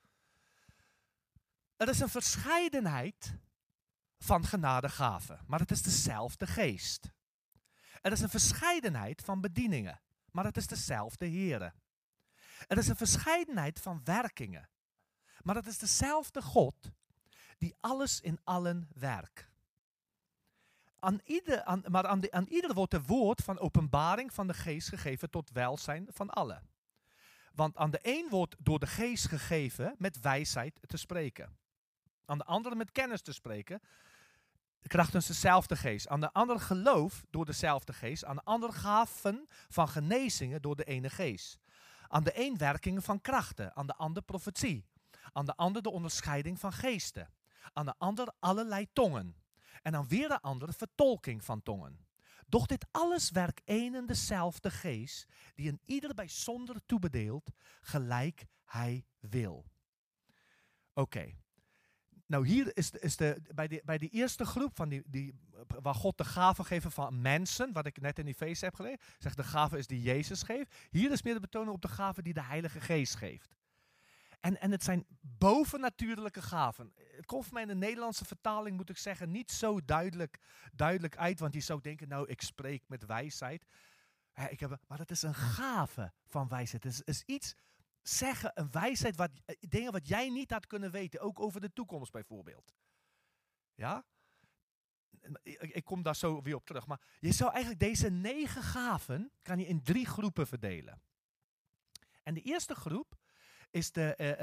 Er is een verscheidenheid van genadegaven, maar het is dezelfde geest. Er is een verscheidenheid van bedieningen, maar het is dezelfde Heere. Er is een verscheidenheid van werkingen, maar het is dezelfde God die alles in allen werkt. Aan ieder wordt het woord van openbaring van de geest gegeven tot welzijn van allen. Want aan de een wordt door de geest gegeven met wijsheid te spreken. Aan de andere met kennis te spreken, krachtens dezelfde geest. Aan de ander geloof door dezelfde geest. Aan de ander gaven van genezingen door de ene geest. Aan de een werkingen van krachten. Aan de ander profetie. Aan de ander de onderscheiding van geesten. Aan de ander allerlei tongen. En aan weer de andere vertolking van tongen. Doch dit alles werkt één en dezelfde geest, die een ieder bijzonder toebedeelt, gelijk hij wil. Oké. Nou, hier is bij die eerste groep van waar God de gave geeft van mensen, wat ik net in die feest heb gelezen, zegt de gave is die Jezus geeft. Hier is meer de betoning op de gave die de Heilige Geest geeft. En het zijn bovennatuurlijke gaven. Het komt voor mij in de Nederlandse vertaling, moet ik zeggen, niet zo duidelijk uit. Want je zou denken, nou, ik spreek met wijsheid. Maar het is een gave van wijsheid. Het is iets zeggen, een wijsheid, dingen wat jij niet had kunnen weten. Ook over de toekomst bijvoorbeeld. Ja? Ik kom daar zo weer op terug. Maar je zou eigenlijk deze 9 gaven, kan je in 3 groepen verdelen. En de eerste groep is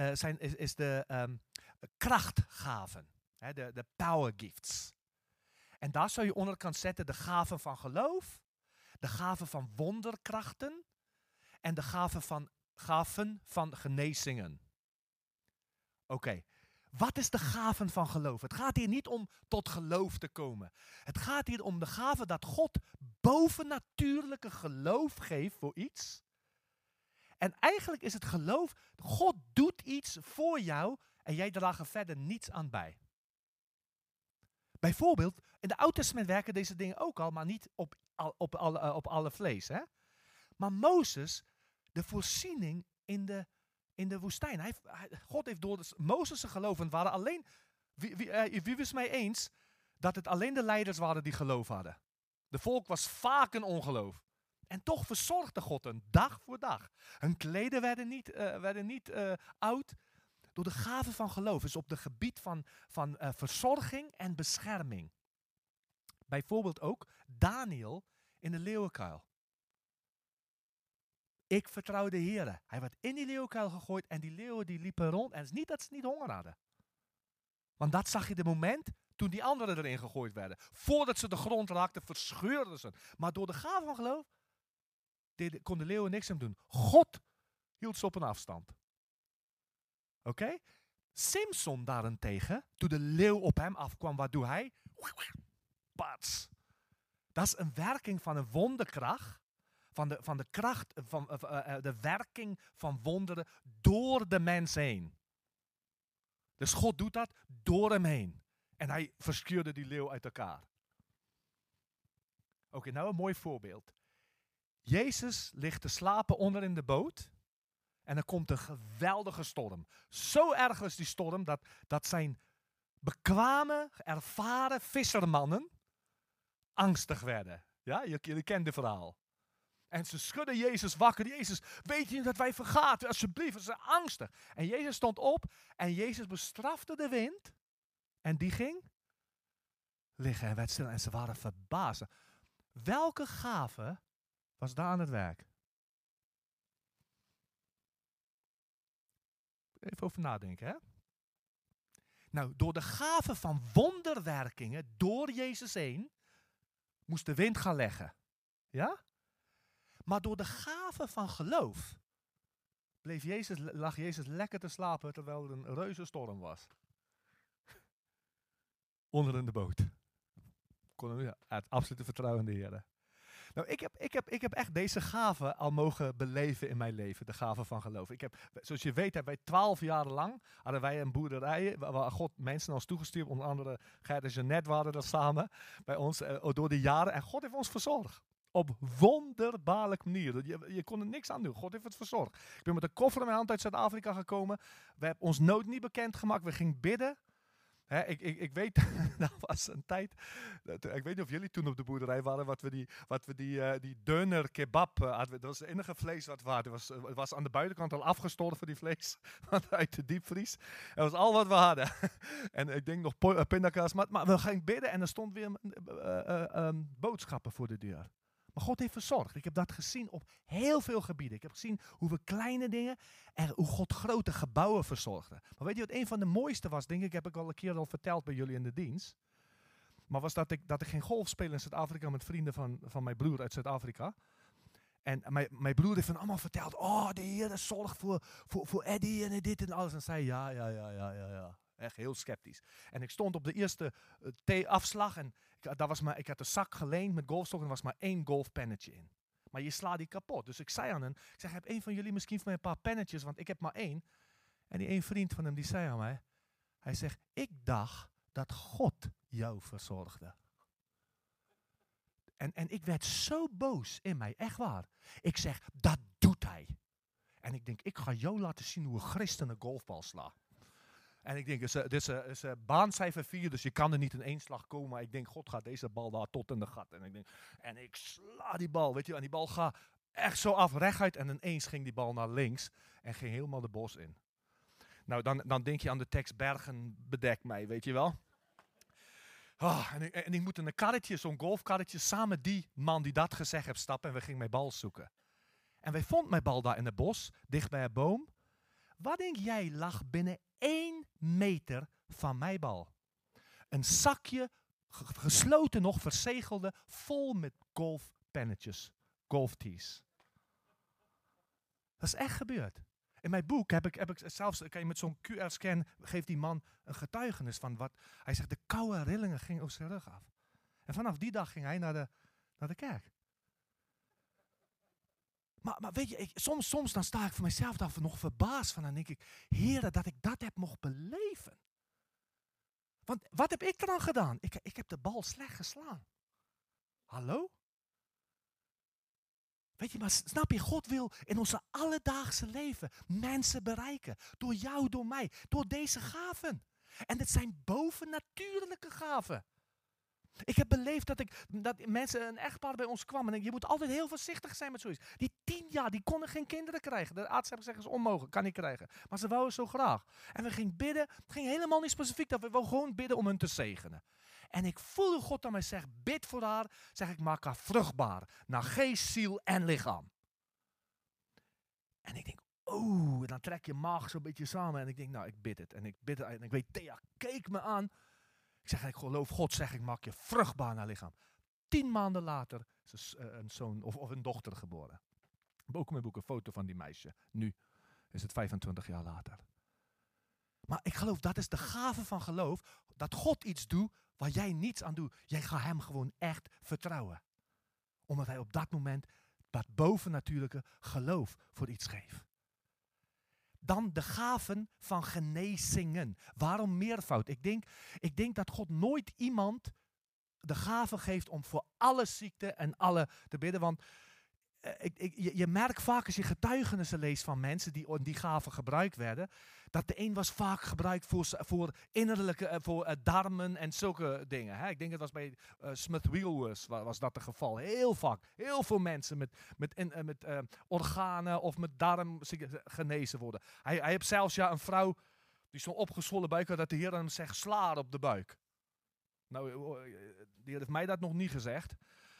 de krachtgaven, de power gifts. En daar zou je onderkant zetten de gaven van geloof, de gaven van wonderkrachten en de gaven van genezingen. Oké. Wat is de gaven van geloof? Het gaat hier niet om tot geloof te komen. Het gaat hier om de gave dat God bovennatuurlijke geloof geeft voor iets. En eigenlijk is het geloof, God doet iets voor jou en jij draagt er verder niets aan bij. Bijvoorbeeld, in de Oude Testament werken deze dingen ook al, maar niet op alle vlees. Hè? Maar Mozes, de voorziening in de woestijn. God heeft door Mozes geloven, waren alleen, wie was mij eens dat het alleen de leiders waren die geloof hadden. De volk was vaak een ongeloof. En toch verzorgde God hen dag voor dag. Hun kleden werden niet oud door de gave van geloof. Dus op het gebied van verzorging en bescherming. Bijvoorbeeld ook Daniel in de leeuwenkuil. Ik vertrouw de Heer. Hij werd in die leeuwenkuil gegooid en die leeuwen die liepen rond. En het is niet dat ze niet honger hadden. Want dat zag je de moment toen die anderen erin gegooid werden. Voordat ze de grond raakten, verscheurden ze. Maar door de gave van geloof kon de leeuwen niks aan doen. God hield ze op een afstand. Oké? Simson daarentegen, toen de leeuw op hem afkwam, wat doet hij? Pats. Dat is een werking van een wonderkracht. Van de kracht, van de werking van wonderen door de mens heen. Dus God doet dat door hem heen. En hij verscheurde die leeuw uit elkaar. Oké, nou een mooi voorbeeld. Jezus ligt te slapen onder in de boot. En er komt een geweldige storm. Zo erg is die storm dat zijn bekwame, ervaren vissermannen angstig werden. Ja, jullie kennen het verhaal. En ze schudden Jezus wakker. Jezus, weet je dat wij vergaten? Alsjeblieft, ze zijn angstig. En Jezus stond op en Jezus bestrafte de wind. En die ging liggen en werd stil. En ze waren verbaasd. Welke gave was daar aan het werk? Even over nadenken, hè? Nou, door de gave van wonderwerkingen, door Jezus heen, moest de wind gaan leggen. Ja? Maar door de gave van geloof lag Jezus lekker te slapen terwijl er een reuze storm was. Onder in de boot. Hij had absolute vertrouwen in de Heer. Nou, ik heb echt deze gave al mogen beleven in mijn leven, de gave van geloof. Zoals je weet, hebben wij 12 jaar lang, hadden wij een boerderij waar God mensen naar ons toegestuurd, onder andere Gert en Jeanette waren er samen bij ons door de jaren. En God heeft ons verzorgd. Op wonderbaarlijke manier. Je kon er niks aan doen. God heeft het verzorgd. Ik ben met een koffer in mijn hand uit Zuid-Afrika gekomen. We hebben ons nood niet bekendgemaakt. We gingen bidden. Ik weet, dat was een tijd, ik weet niet of jullie toen op de boerderij waren, wat we die döner kebab hadden. Dat was het enige vlees wat we hadden. Het was aan de buitenkant al afgestorven, die vlees, uit de diepvries. Dat was al wat we hadden. En ik denk nog pindakaas, maar we gingen bidden en er stond weer boodschappen voor de deur. Maar God heeft verzorgd. Ik heb dat gezien op heel veel gebieden. Ik heb gezien hoe we kleine dingen en hoe God grote gebouwen verzorgde. Maar weet je wat een van de mooiste was, denk ik, heb ik al een keer al verteld bij jullie in de dienst. Maar was dat ik ging golf spelen in Zuid-Afrika met vrienden van mijn broer uit Zuid-Afrika. En mijn broer heeft van allemaal verteld, oh, de Heer zorgt voor Eddie en dit en alles. En zei ja. Echt heel sceptisch. En ik stond op de eerste afslag en ik had een zak geleend met golfstokken en er was maar 1 golfpennetje in. Maar je slaat die kapot. Dus ik zei aan hem, heb een van jullie misschien voor mij een paar pennetjes, want ik heb maar 1. En die 1 vriend van hem, die zei aan mij, hij zegt, ik dacht dat God jou verzorgde. En ik werd zo boos in mij, echt waar. Ik zeg, dat doet hij. En ik denk, ik ga jou laten zien hoe een christen een golfbal slaat. En ik denk, dit is baancijfer 4, dus je kan er niet in 1 slag komen. Maar ik denk, God gaat deze bal daar tot in de gat. En ik sla die bal, weet je. En die bal gaat echt zo af, rechtuit. En ineens ging die bal naar links en ging helemaal de bos in. Nou, dan denk je aan de tekst, bergen bedek mij, weet je wel. En ik moet in een karretje, zo'n golfkarretje, samen die man die dat gezegd heeft stappen. En we gingen mijn bal zoeken. En wij vonden mijn bal daar in het bos, dicht bij een boom. Wat denk jij lag binnen 1 meter van mijn bal? Een zakje Gesloten nog, verzegelde, vol met golfpennetjes. Golftees. Dat is echt gebeurd. In mijn boek heb ik zelfs, kan je met zo'n QR-scan, geeft die man een getuigenis van wat. Hij zegt, de koude rillingen gingen over zijn rug af. En vanaf die dag ging hij naar de kerk. Maar weet je, soms dan sta ik voor mezelf daar nog verbaasd van. En denk ik, Heere, dat ik dat heb mocht beleven. Want wat heb ik eraan gedaan? Ik heb de bal slecht geslaan. Hallo? Weet je, maar snap je, God wil in onze alledaagse leven mensen bereiken. Door jou, door mij, door deze gaven. En het zijn bovennatuurlijke gaven. Ik heb beleefd dat mensen, een echtpaar bij ons kwam. En je moet altijd heel voorzichtig zijn met zoiets. Die 10 jaar, die konden geen kinderen krijgen. De arts heeft gezegd, is onmogelijk, kan niet krijgen. Maar ze wouden zo graag. En we gingen bidden. Het ging helemaal niet specifiek. Dat we wilden gewoon bidden om hun te zegenen. En ik voelde God aan mij zeggen, bid voor haar. Zeg ik, maak haar vruchtbaar. Naar geest, ziel en lichaam. En ik denk, dan trek je maag zo'n beetje samen. En ik denk, nou, ik bid het. En ik bid het. En ik weet, Thea, keek me aan. Ik zeg, ik geloof God, zeg ik, maak je vruchtbaar naar lichaam. 10 maanden later is een zoon of een dochter geboren. Ik heb ook in mijn boek een foto van die meisje. Nu is het 25 jaar later. Maar ik geloof, dat is de gave van geloof. Dat God iets doet waar jij niets aan doet. Jij gaat hem gewoon echt vertrouwen. Omdat hij op dat moment dat bovennatuurlijke geloof voor iets geeft. Dan de gaven van genezingen. Waarom meervoud? Ik denk dat God nooit iemand de gave geeft om voor alle ziekten en alle te bidden. Want je merkt vaak als je getuigenissen leest van mensen die gaven gebruikt werden. Dat de een was vaak gebruikt voor innerlijke, voor darmen en zulke dingen. Hè? Ik denk het was bij Smith Wheelworth was dat het geval. Heel vaak. Heel veel mensen met organen of met darm genezen worden. Hij heeft zelfs een vrouw die zo'n opgezwollen buik had dat de Heer aan hem zegt, sla haar op de buik. Nou, die heeft mij dat nog niet gezegd.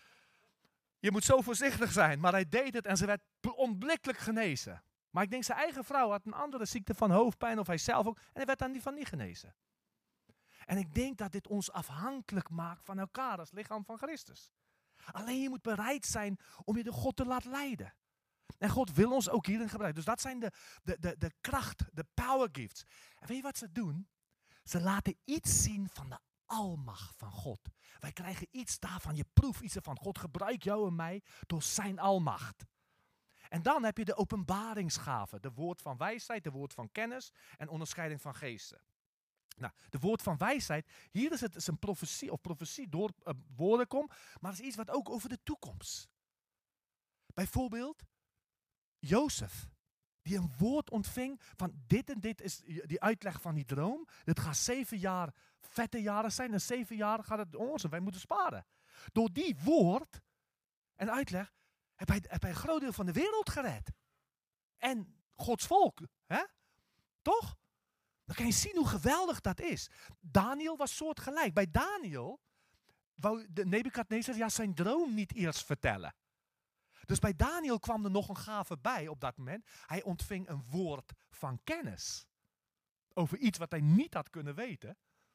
Je moet zo voorzichtig zijn. Maar hij deed het en ze werd onmiddellijk genezen. Maar ik denk zijn eigen vrouw had een andere ziekte van hoofdpijn of hij zelf ook. En hij werd dan van niet genezen. En ik denk dat dit ons afhankelijk maakt van elkaar als lichaam van Christus. Alleen je moet bereid zijn om je door God te laten leiden. En God wil ons ook hierin gebruiken. Dus dat zijn de kracht, de power gifts. En weet je wat ze doen? Ze laten iets zien van de almacht van God. Wij krijgen iets daarvan, je proeft iets ervan. God gebruikt jou en mij door zijn almacht. En dan heb je de openbaringsgave. De woord van wijsheid, de woord van kennis en onderscheiding van geesten. Nou, de woord van wijsheid, hier is een profetie of profetie door woorden komt. Maar het is iets wat ook over de toekomst. Bijvoorbeeld Jozef. Die een woord ontving van dit en dit is die uitleg van die droom. Dit gaat 7 jaar vette jaren zijn. En 7 jaar gaat het ons en wij moeten sparen. Door die woord en uitleg heb hij een groot deel van de wereld gered. En Gods volk. Hè? Toch? Dan kan je zien hoe geweldig dat is. Daniel was soortgelijk. Bij Daniel wou de Nebukadnezar zijn droom niet eerst vertellen. Dus bij Daniel kwam er nog een gave bij op dat moment. Hij ontving een woord van kennis. Over iets wat hij niet had kunnen weten.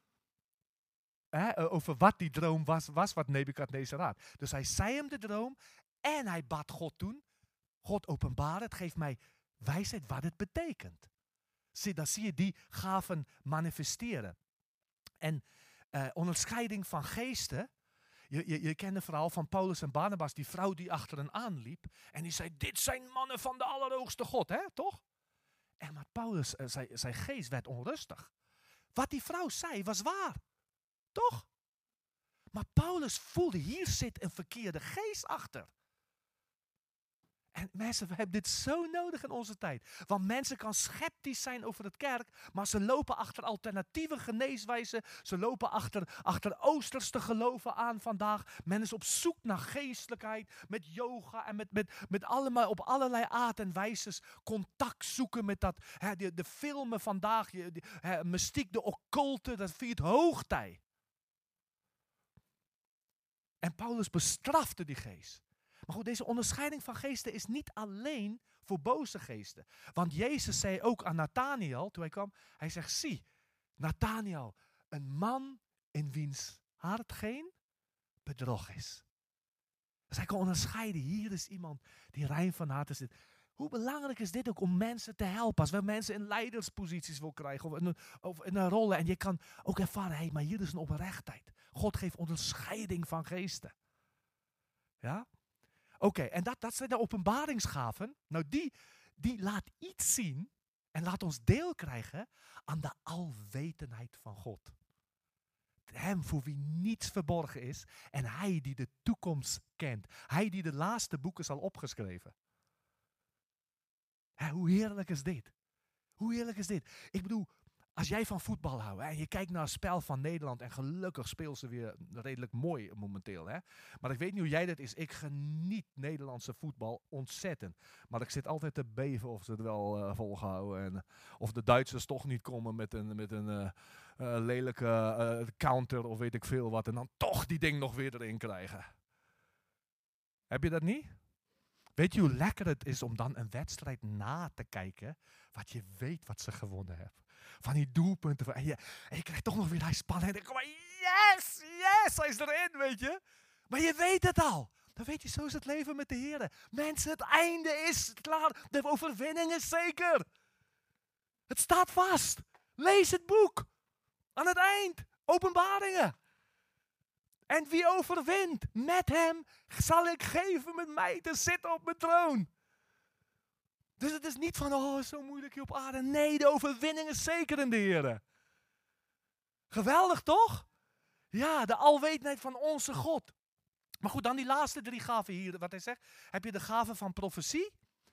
Over wat die droom was wat Nebukadnezar had. Dus hij zei hem de droom en hij bad God toen. God openbaar het, geef mij wijsheid wat het betekent. Dan zie je die gaven manifesteren. En onderscheiding van geesten. Je kent het verhaal van Paulus en Barnabas, die vrouw die achter hen aanliep. En die zei, dit zijn mannen van de Allerhoogste God, hè, toch? En maar Paulus, zijn geest werd onrustig. Wat die vrouw zei, was waar. Toch? Maar Paulus voelde, hier zit een verkeerde geest achter. En mensen, we hebben dit zo nodig in onze tijd. Want mensen kan sceptisch zijn over het kerk, maar ze lopen achter alternatieve geneeswijzen. Ze lopen achter oosterse geloven aan vandaag. Men is op zoek naar geestelijkheid, met yoga en met allemaal op allerlei aard en wijzes contact zoeken met dat. De filmen vandaag, mystiek, de occulte, dat viert hoogtij. En Paulus bestrafte die geest. Maar goed, deze onderscheiding van geesten is niet alleen voor boze geesten. Want Jezus zei ook aan Nathanael, toen hij kwam, hij zegt, zie, Nathanael, een man in wiens hart geen bedrog is. Dus hij kon onderscheiden, hier is iemand die rein van hart is. Hoe belangrijk is dit ook om mensen te helpen? Als we mensen in leidersposities wil krijgen of in een rollen. En je kan ook ervaren, hey, maar hier is een oprechtheid. God geeft onderscheiding van geesten. Ja? Oké, en dat zijn de openbaringsgaven. Nou, die laat iets zien en laat ons deel krijgen aan de alwetendheid van God. Hem voor wie niets verborgen is en hij die de toekomst kent. Hij die de laatste boeken zal opgeschreven. Hoe heerlijk is dit? Hoe heerlijk is dit? Ik bedoel, als jij van voetbal houdt en je kijkt naar het spel van Nederland en gelukkig speelt ze weer redelijk mooi momenteel. Hè? Maar ik weet niet hoe jij dat is. Ik geniet Nederlandse voetbal ontzettend. Maar ik zit altijd te beven of ze het wel volhouden. En of de Duitsers toch niet komen met een lelijke counter of weet ik veel wat. En dan toch die ding nog weer erin krijgen. Heb je dat niet? Weet je hoe lekker het is om dan een wedstrijd na te kijken, wat je weet wat ze gewonnen hebben. Van die doelpunten. En je krijgt toch nog weer die spanning. En dan kom je, yes, hij is erin, weet je. Maar je weet het al. Dan weet je, zo is het leven met de Heer. Mensen, het einde is klaar. De overwinning is zeker. Het staat vast. Lees het boek. Aan het eind. Openbaringen. En wie overwint, met hem zal ik geven met mij te zitten op mijn troon. Dus het is niet van, zo moeilijk hier op aarde. Nee, de overwinning is zeker in de Heer. Geweldig toch? Ja, de alwetendheid van onze God. Maar goed, dan die laatste 3 gaven hier, wat hij zegt. Heb je de gave van profetie.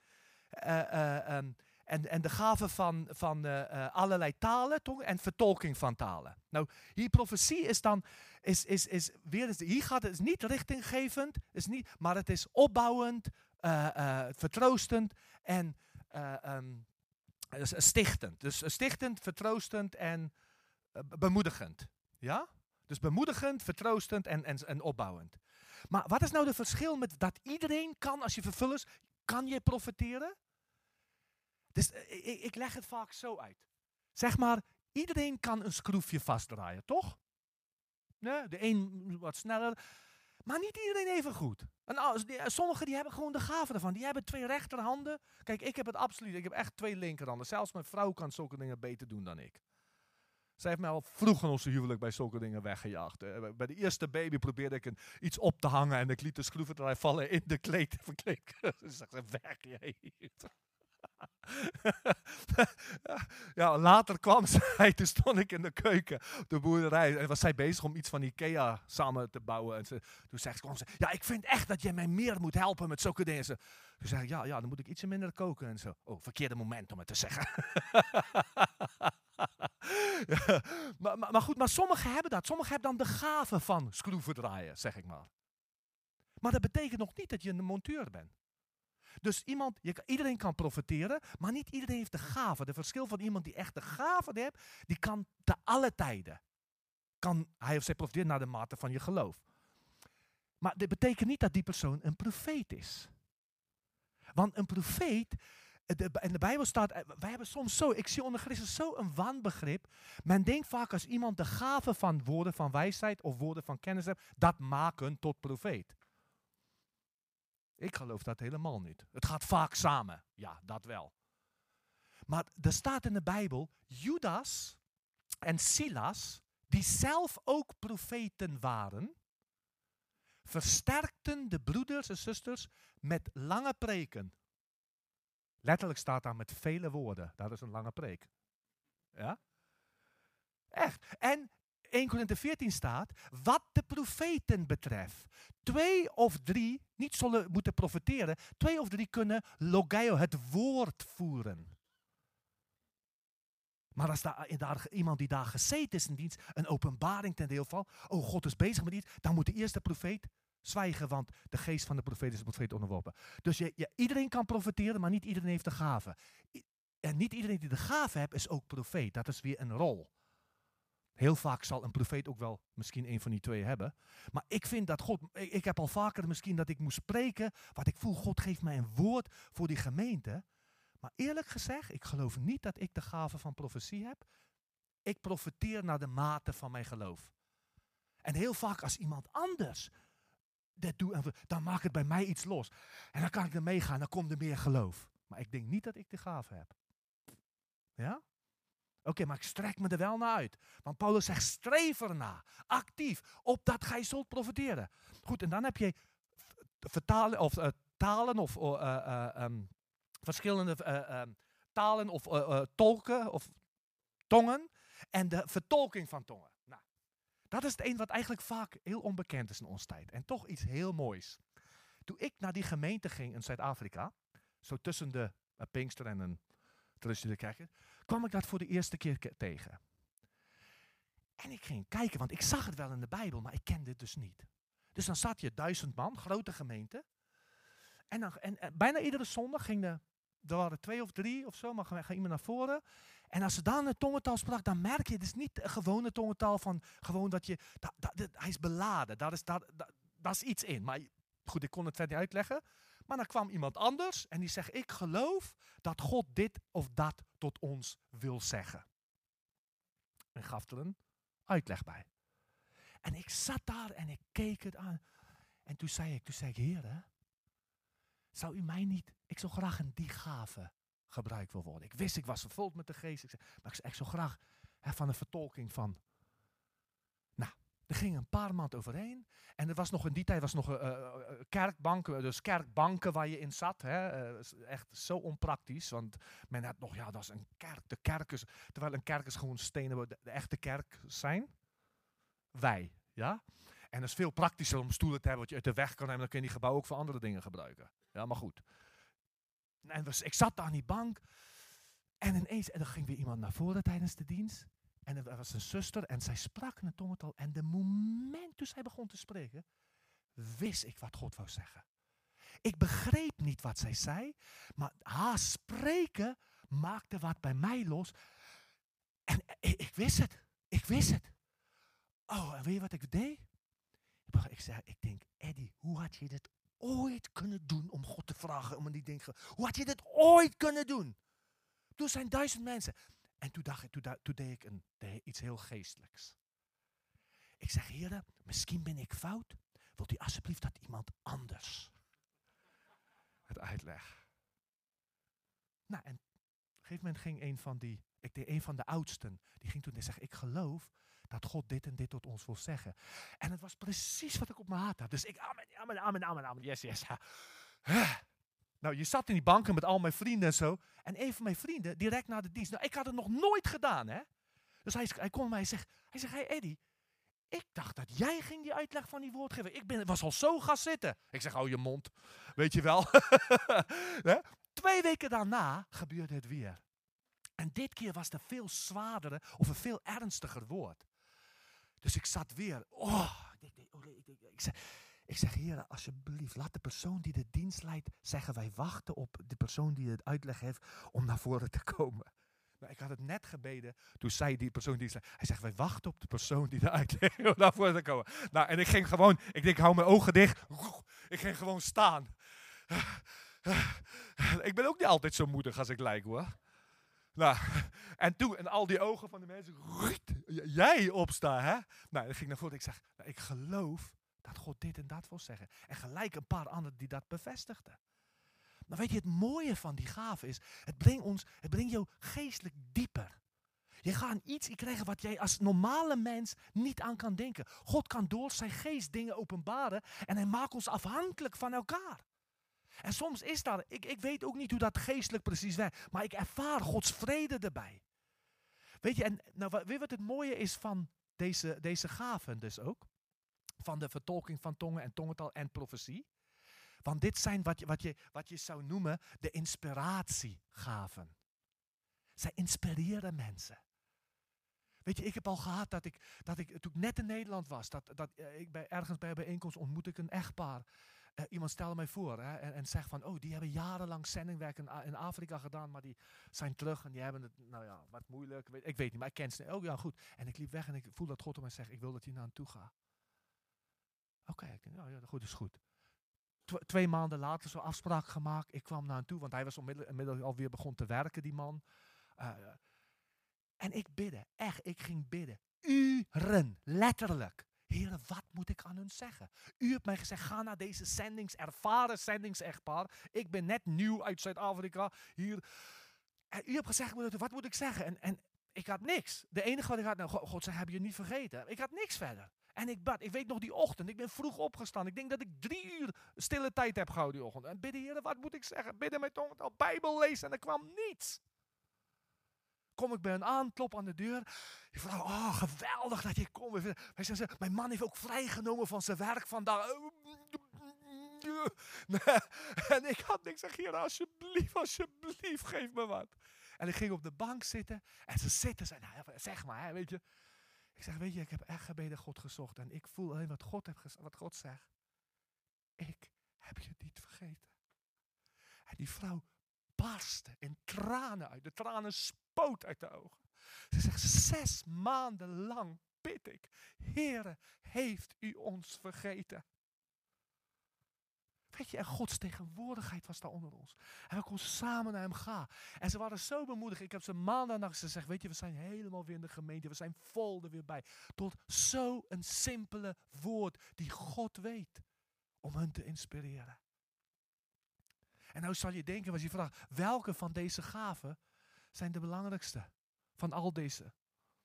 En de gave van allerlei talen en vertolking van talen. Nou, hier profetie is dan, hier gaat het niet richtinggevend, maar het is opbouwend, vertroostend en stichtend. Dus stichtend, vertroostend en bemoedigend. Ja? Dus bemoedigend, vertroostend en opbouwend. Maar wat is nou het verschil met dat iedereen kan, als je vervullers, kan je profeteren? Dus ik leg het vaak zo uit. Zeg maar, iedereen kan een schroefje vastdraaien, toch? Nee, de een wat sneller, maar niet iedereen even goed. En sommigen die hebben gewoon de gave ervan. Die hebben 2 rechterhanden. Kijk, ik heb het absoluut. Ik heb echt 2 linkerhanden. Zelfs mijn vrouw kan zulke dingen beter doen dan ik. Zij heeft mij al vroeg in onze huwelijk bij zulke dingen weggejaagd. Bij de eerste baby probeerde ik iets op te hangen en ik liet de schroevendraaier vallen in de kleedverkleed. Ze zegt, weg jij. Ja, later kwam zij, toen stond ik in de keuken, de boerderij, en was zij bezig om iets van Ikea samen te bouwen. En toen zei ze, ja, ik vind echt dat jij mij meer moet helpen met zulke dingen. Toen zei ik, ja, dan moet ik ietsje minder koken en zo. Oh, verkeerde moment om het te zeggen. Ja, maar goed, maar sommigen hebben dat. Sommigen hebben dan de gave van schroeven draaien, zeg ik maar. Maar dat betekent nog niet dat je een monteur bent. Dus iedereen kan profiteren, maar niet iedereen heeft de gave. De verschil van iemand die echt de gave heeft, die kan te alle tijden. Kan hij of zij profiteren naar de mate van je geloof. Maar dit betekent niet dat die persoon een profeet is. Want een profeet, in de Bijbel staat, wij hebben soms ik zie onder Christus zo een wanbegrip. Men denkt vaak als iemand de gave van woorden van wijsheid of woorden van kennis heeft, dat maken tot profeet. Ik geloof dat helemaal niet. Het gaat vaak samen. Ja, dat wel. Maar er staat in de Bijbel, Judas en Silas, die zelf ook profeten waren, versterkten de broeders en zusters met lange preken. Letterlijk staat daar met vele woorden. Dat is een lange preek. Ja? Echt. En 1 Korinthe 14 staat, wat de profeten betreft, 2 of 3 niet zullen moeten profeteren, 2 of 3 kunnen logeo, het woord voeren. Maar als daar iemand die daar gezeten is in dienst, een openbaring ten deel valt, oh, God is bezig met iets, dan moet de eerste profeet zwijgen, want de geest van de profeet is de profeet onderworpen. Dus iedereen kan profeteren, maar niet iedereen heeft de gave. En niet iedereen die de gave heeft, is ook profeet. Dat is weer een rol. Heel vaak zal een profeet ook wel misschien een van die 2 hebben. Maar ik vind dat God, ik heb al vaker misschien dat ik moest spreken, wat ik voel, God geeft mij een woord voor die gemeente. Maar eerlijk gezegd, ik geloof niet dat ik de gave van profetie heb. Ik profeteer naar de mate van mijn geloof. En heel vaak als iemand anders dat doet, dan maakt het bij mij iets los. En dan kan ik er meegaan, dan komt er meer geloof. Maar ik denk niet dat ik de gave heb. Ja? Oké, maar ik strek me er wel naar uit. Want Paulus zegt, streef erna, actief, opdat gij zult profiteren. Goed, en dan heb je vertalen of talen of verschillende talen of tolken of tongen en de vertolking van tongen. Nou, dat is het een wat eigenlijk vaak heel onbekend is in onze tijd. En toch iets heel moois. Toen ik naar die gemeente ging in Zuid-Afrika, zo tussen de Pinkster en een traditionele kerk, kwam ik dat voor de eerste keer tegen. En ik ging kijken, want ik zag het wel in de Bijbel, maar ik kende het dus niet. Dus dan zat je 1000 man, grote gemeente. En bijna iedere zondag er waren 2 of 3 of zo, maar ging iemand naar voren. En als ze dan een tongentaal sprak, dan merk je, het is niet een gewone tongentaal van gewoon dat je, hij is beladen, daar is iets in. Maar goed, ik kon het verder niet uitleggen. Maar dan kwam iemand anders en die zegt, ik geloof dat God dit of dat tot ons wil zeggen. En gaf er een uitleg bij. En ik zat daar en ik keek het aan. En toen zei ik, Heer, zou u mij niet, ik zou graag in die gave gebruikt wil worden. Ik wist, ik was vervuld met de geest. Maar ik zou graag van de vertolking van. Nou, er gingen een paar maanden overheen. En er was nog in die tijd kerkbanken, dus kerkbanken waar je in zat. Echt zo onpraktisch, want men had nog, dat is een kerk. De kerk is, terwijl een kerk is gewoon stenen, de echte kerk zijn. Wij, ja. En het is veel praktischer om stoelen te hebben wat je uit de weg kan nemen. Dan kun je die gebouw ook voor andere dingen gebruiken. Ja, maar goed. En ik zat daar aan die bank. En ineens, en er ging weer iemand naar voren tijdens de dienst. En er was een zuster en zij sprak in een tongentaal. En de moment toen zij begon te spreken, wist ik wat God wou zeggen. Ik begreep niet wat zij zei. Maar haar spreken maakte wat bij mij los. En ik wist het. Ik wist het. Oh, en weet je wat ik deed? Ik denk, Eddie, hoe had je dit ooit kunnen doen om God te vragen? Hoe had je dit ooit kunnen doen? Toen zijn 1000 mensen. En toen deed ik iets heel geestelijks. Ik zeg, Heer, misschien ben ik fout. Wilt u alsjeblieft dat iemand anders het uitlegt? Nou, en op een gegeven moment ging een van de oudsten, die ging toen en zei, ik geloof dat God dit en dit tot ons wil zeggen. En het was precies wat ik op mijn hart had. Dus ik, amen, yes. Nou, je zat in die banken met al mijn vrienden en zo. En een van mijn vrienden, direct na de dienst. Nou, ik had het nog nooit gedaan, hè. Dus hij kon mij zeggen. Hij zegt, hey Eddie, ik dacht dat jij ging die uitleg van die woord geven. Ik was al zo gaan zitten. Ik zeg, hou je mond. Weet je wel. 2 weken daarna gebeurde het weer. En dit keer was het een veel zwaardere of een veel ernstiger woord. Dus ik zat weer. Ik zeg, Heer, alsjeblieft, laat de persoon die de dienst leidt zeggen, wij wachten op de persoon die het uitleg heeft om naar voren te komen. Nou, ik had het net gebeden, toen zei die persoon die zei, hij zegt, wij wachten op de persoon die de uitleg heeft om naar voren te komen. Nou, en ik ging gewoon, ik hou mijn ogen dicht, ik ging gewoon staan. Ik ben ook niet altijd zo moedig als ik lijk, hoor. Nou, en toen, en al die ogen van de mensen, jij opstaan, hè? Nou, dan ging ik naar voren, ik zeg, ik geloof dat God dit en dat wil zeggen. En gelijk een paar anderen die dat bevestigden. Maar weet je, het mooie van die gave is, het brengt jou geestelijk dieper. Je gaat iets krijgen wat jij als normale mens niet aan kan denken. God kan door zijn geest dingen openbaren en hij maakt ons afhankelijk van elkaar. En soms is dat, ik weet ook niet hoe dat geestelijk precies werkt, maar ik ervaar Gods vrede erbij. Weet je, en nou, weet je wat het mooie is van deze gaven dus ook? Van de vertolking van tongen en tongentaal en profetie. Want dit zijn wat je zou noemen de inspiratiegaven. Zij inspireren mensen. Weet je, ik heb al gehad dat ik toen ik net in Nederland was, ergens bij een bijeenkomst ontmoet ik een echtpaar. Iemand stelde mij voor en zegt van, die hebben jarenlang zendingwerk in Afrika gedaan, maar die zijn terug en die hebben het, wat moeilijk. Ik weet niet, maar ik ken ze. Oh ja, goed. En ik liep weg en ik voel dat God op mij zegt, ik wil dat je naar hem toe gaat. Oké, ik denk, ja, goed is goed. 2 maanden later zo'n afspraak gemaakt. Ik kwam naar hem toe, want hij was inmiddels alweer begon te werken, die man. En ik ging bidden. Uren, letterlijk. Heere, wat moet ik aan hun zeggen? U hebt mij gezegd, ga naar deze ervaren zendingsechtpaar. Ik ben net nieuw uit Zuid-Afrika hier. En u hebt gezegd, wat moet ik zeggen? En ik had niks. De enige wat ik had, God zegt, heb je niet vergeten? Ik had niks verder. En ik bad, ik weet nog die ochtend, ik ben vroeg opgestaan. Ik denk dat ik 3 uur stille tijd heb gehouden die ochtend. En bidden, Heer, wat moet ik zeggen? Bidden met tongentaal, Bijbel lezen en er kwam niets. Kom ik bij hen aan, klop aan de deur. Die vrouw, oh geweldig dat je komt. Wij zeggen, mijn man heeft ook vrijgenomen van zijn werk vandaag. En ik had niks. Ik zeg, Heer, alsjeblieft, geef me wat. En ik ging op de bank zitten. En ze zitten, nou, zeg maar, hè, weet je. Ik zeg, weet je, ik heb echt gebeden God gezocht. En ik voel alleen wat God zegt. Ik heb je niet vergeten. En die vrouw barstte in tranen uit. De tranen spoot uit de ogen. Ze zegt, 6 maanden lang bid ik. Heere, heeft u ons vergeten? Weet je, en Gods tegenwoordigheid was daar onder ons. En we konden samen naar hem gaan. En ze waren zo bemoedigd. Ik heb ze maandag gezegd, weet je, we zijn helemaal weer in de gemeente. We zijn vol er weer bij. Tot zo'n simpele woord die God weet. Om hen te inspireren. En nou zal je denken, als je vraagt, welke van deze gaven zijn de belangrijkste van al deze?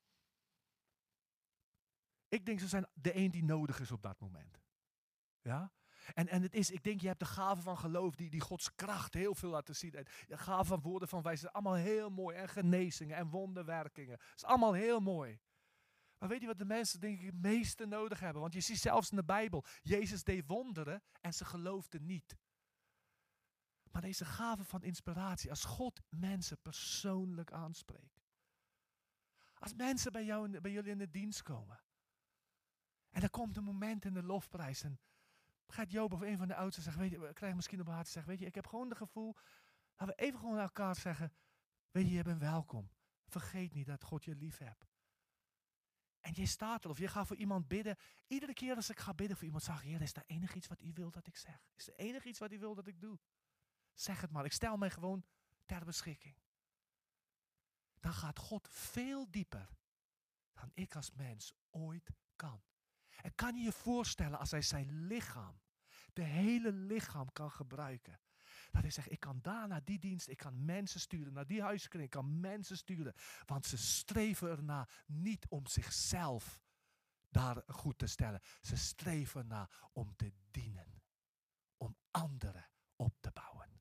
Ik denk ze zijn de een die nodig is op dat moment. Ja? En het is, ik denk, je hebt de gave van geloof die Gods kracht heel veel laten zien. De gave van woorden van wijsheid, allemaal heel mooi. En genezingen en wonderwerkingen. Dat is allemaal heel mooi. Maar weet je wat de mensen denk ik het meeste nodig hebben? Want je ziet zelfs in de Bijbel, Jezus deed wonderen en ze geloofden niet. Maar deze gave van inspiratie, als God mensen persoonlijk aanspreekt. Als mensen bij jullie in de dienst komen. En er komt een moment in de lofprijs en gaat Job of een van de oudsten zeggen, weet je, we krijgen misschien op haar te zeggen, weet je, ik heb gewoon het gevoel, laten we even gewoon naar elkaar zeggen, weet je, je bent welkom. Vergeet niet dat God je lief hebt. En je staat er, of je gaat voor iemand bidden. Iedere keer als ik ga bidden voor iemand, zeg ik, Heer, is er enig iets wat u wil dat ik zeg? Is er enig iets wat u wil dat ik doe? Zeg het maar, ik stel mij gewoon ter beschikking. Dan gaat God veel dieper dan ik als mens ooit kan. En kan je je voorstellen als hij zijn lichaam, de hele lichaam kan gebruiken. Dat hij zegt, ik kan daar naar die dienst, ik kan mensen sturen, naar die huiskring, ik kan mensen sturen. Want ze streven ernaar niet om zichzelf daar goed te stellen. Ze streven ernaar om te dienen. Om anderen op te bouwen.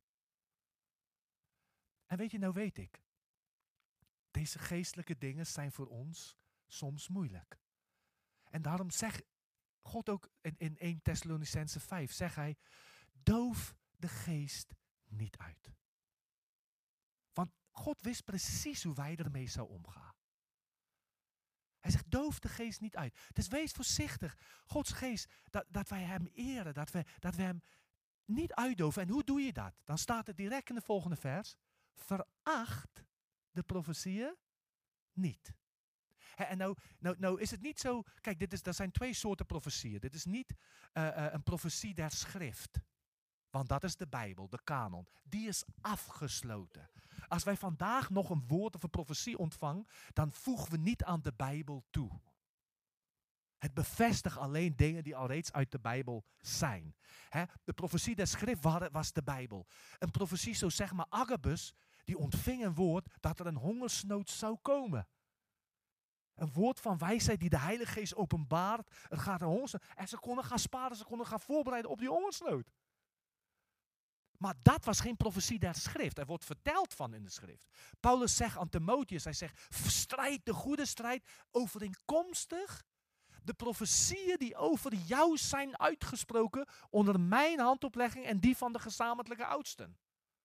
En weet je, nou weet ik. Deze geestelijke dingen zijn voor ons soms moeilijk. En daarom zegt God ook in 1 Thessalonicenzen 5, zegt hij, doof de geest niet uit. Want God wist precies hoe wij ermee zou omgaan. Hij zegt, doof de geest niet uit. Dus wees voorzichtig. Gods geest, dat wij hem eren, dat we hem niet uitdoven. En hoe doe je dat? Dan staat het direct in de volgende vers. Veracht de profetieën niet. En nou is het niet zo, kijk, er zijn 2 soorten profetieën. Dit is niet een profetie der schrift. Want dat is de Bijbel, de kanon. Die is afgesloten. Als wij vandaag nog een woord of een profetie ontvangen, dan voegen we niet aan de Bijbel toe. Het bevestigt alleen dingen die al reeds uit de Bijbel zijn. De profetie der schrift was de Bijbel. Een profetie, zo zeg maar Agabus, die ontving een woord dat er een hongersnood zou komen. Een woord van wijsheid die de Heilige Geest openbaart. Er gaat een hongersnood. En ze konden gaan sparen, ze konden gaan voorbereiden op die hongersnood. Maar dat was geen profetie der schrift. Er wordt verteld van in de schrift. Paulus zegt aan Timotheus, hij zegt, strijd de goede strijd overeenkomstig de profetieën die over jou zijn uitgesproken onder mijn handoplegging en die van de gezamenlijke oudsten.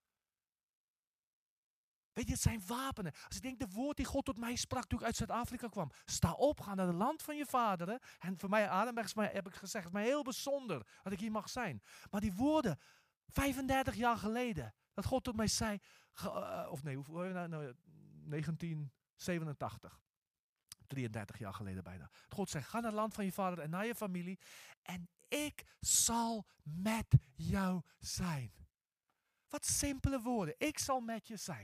Weet je, het zijn wapenen. Als ik denk, de woord die God tot mij sprak toen ik uit Zuid-Afrika kwam. Sta op, ga naar het land van je vaderen. En voor mij, Adenberg, heb ik gezegd, het is mij heel bijzonder dat ik hier mag zijn. Maar die woorden, 35 jaar geleden, dat God tot mij zei, 1987. 33 jaar geleden bijna. God zegt, ga naar het land van je vader en naar je familie. En ik zal met jou zijn. Wat simpele woorden. Ik zal met je zijn.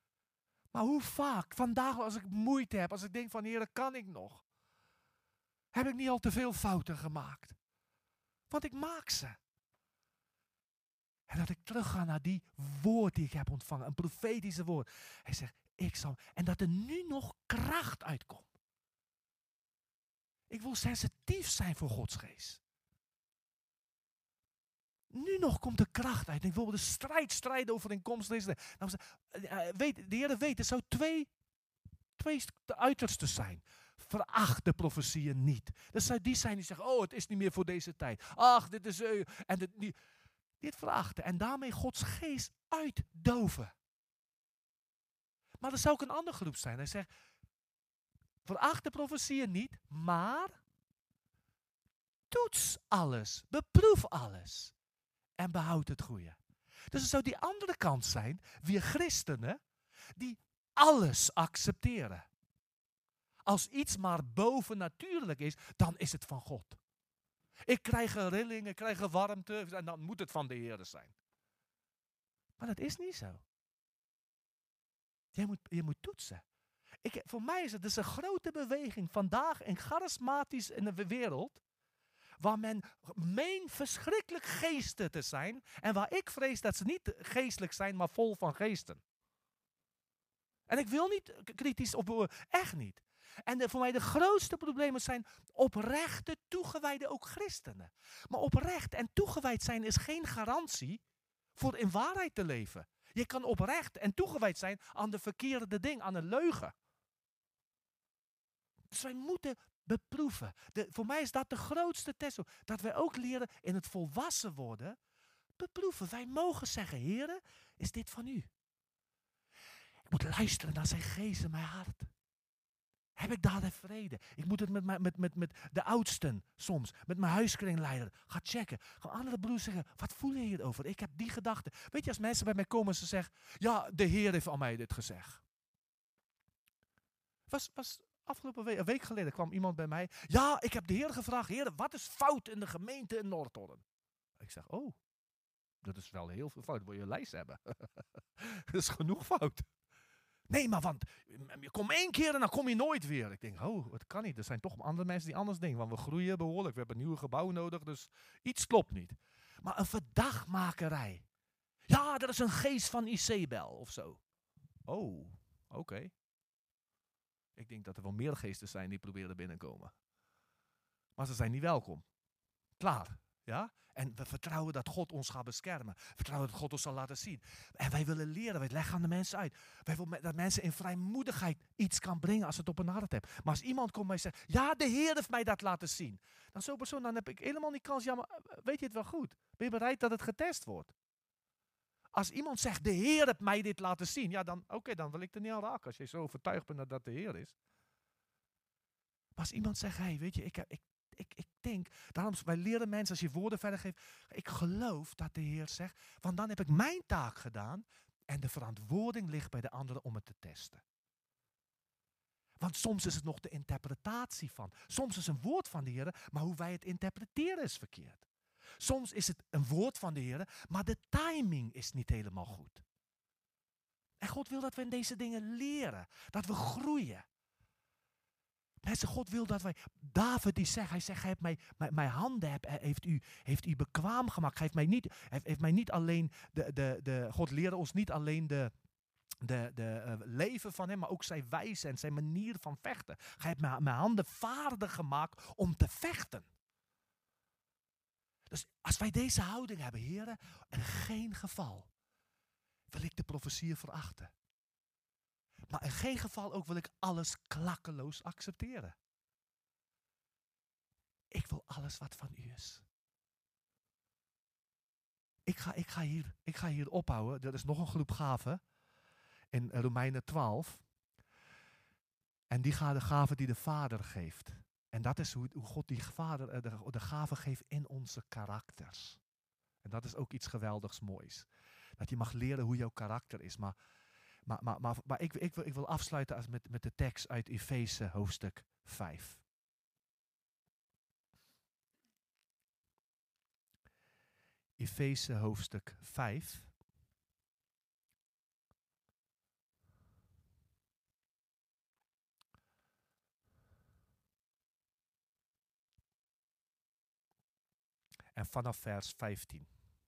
Maar hoe vaak, vandaag als ik moeite heb, als ik denk van, Heer, kan ik nog? Heb ik niet al te veel fouten gemaakt? Want ik maak ze. En dat ik terugga naar die woord die ik heb ontvangen. Een profetische woord. Hij zegt, ik zal. En dat er nu nog kracht uitkomt. Ik wil sensitief zijn voor Gods geest. Nu nog komt de kracht uit. Ik wil de strijd overeenkomst lezen. Nou, de Heer weet, er zou twee uitersten zijn. Veracht de profetieën niet. Er zou die zijn die zeggen, het is niet meer voor deze tijd. Ach, dit is... en dit verachten. En daarmee Gods geest uitdoven. Maar er zou ook een andere groep zijn. Hij zegt, veracht de profetieën niet, maar toets alles. Beproef alles. En behoud het goede. Dus er zou die andere kant zijn, weer christenen, die alles accepteren. Als iets maar bovennatuurlijk is, dan is het van God. Ik krijg een rilling, ik krijg een warmte en dan moet het van de Heer zijn. Maar dat is niet zo. Je moet toetsen. Voor mij is het dus een grote beweging vandaag en charismatisch in de wereld, waar men meent verschrikkelijk geesten te zijn en waar ik vrees dat ze niet geestelijk zijn, maar vol van geesten. En ik wil niet kritisch op, echt niet. En voor mij de grootste problemen zijn oprechte, toegewijde ook christenen. Maar oprecht en toegewijd zijn is geen garantie voor in waarheid te leven. Je kan oprecht en toegewijd zijn aan de verkeerde ding, aan een leugen. Dus wij moeten beproeven. Voor mij is dat de grootste test. Dat wij ook leren in het volwassen worden. Beproeven. Wij mogen zeggen, Heere, is dit van u? Ik moet luisteren naar zijn geest in mijn hart. Heb ik daar de vrede? Ik moet het met de oudsten soms, met mijn huiskringleider gaan checken. Gewoon andere broers zeggen, wat voel je hierover? Ik heb die gedachte. Weet je, als mensen bij mij komen en ze zeggen, ja, de Heer heeft aan mij dit gezegd. Was afgelopen week, een week geleden kwam iemand bij mij. Ja, ik heb de Heer gevraagd, Heer, wat is fout in de gemeente in Noordholland? Ik zeg, dat is wel heel veel fout. Wil je een lijst hebben? Dat is genoeg fout. Nee, maar want je komt 1 keer en dan kom je nooit weer. Ik denk, dat kan niet. Er zijn toch andere mensen die anders denken. Want we groeien behoorlijk. We hebben een nieuwe gebouw nodig. Dus iets klopt niet. Maar een verdachtmakerij. Ja, er is een geest van Isabel of zo. Oké. Ik denk dat er wel meer geesten zijn die proberen binnenkomen. Maar ze zijn niet welkom. Klaar. Ja? En we vertrouwen dat God ons gaat beschermen. Vertrouwen dat God ons zal laten zien. En wij willen leren, wij leggen aan de mensen uit. Wij willen dat mensen in vrijmoedigheid iets kan brengen als het op een hart hebben. Maar als iemand komt en zegt, ja, de Heer heeft mij dat laten zien. Dan zo'n persoon, dan heb ik helemaal niet kans. Ja, maar weet je het wel goed? Ben je bereid dat het getest wordt? Als iemand zegt, de Heer heeft mij dit laten zien. Ja, dan wil ik er niet aan raken. Als je zo overtuigd bent dat dat de Heer is. Maar als iemand zegt, weet je, ik denk, daarom wij leren mensen als je woorden verder geeft. Ik geloof dat de Heer zegt, want dan heb ik mijn taak gedaan en de verantwoording ligt bij de anderen om het te testen. Want soms is het nog de interpretatie van. Soms is een woord van de Heer, maar hoe wij het interpreteren is verkeerd. Soms is het een woord van de Heer, maar de timing is niet helemaal goed. En God wil dat we in deze dingen leren, dat we groeien. Mensen, God wil dat wij, David die zegt, hij zegt, hij heeft mijn handen heeft u bekwaam gemaakt. Hij heeft mij niet alleen, God leerde ons niet alleen de leven van hem, maar ook zijn wijze en zijn manier van vechten. Hij heeft mijn handen vaardig gemaakt om te vechten. Dus als wij deze houding hebben, heren, in geen geval wil ik de profetieën verachten. Maar in geen geval ook wil ik alles klakkeloos accepteren. Ik wil alles wat van u is. Ik ga hier ophouden. Er is nog een groep gaven in Romeinen 12. En die gaan de gaven die de Vader geeft. En dat is hoe God die Vader de gaven geeft in onze karakters. En dat is ook iets geweldigs moois. Dat je mag leren hoe jouw karakter is. Maar ik wil afsluiten met de tekst uit Efeze hoofdstuk 5. Efeze hoofdstuk 5. En vanaf vers 15.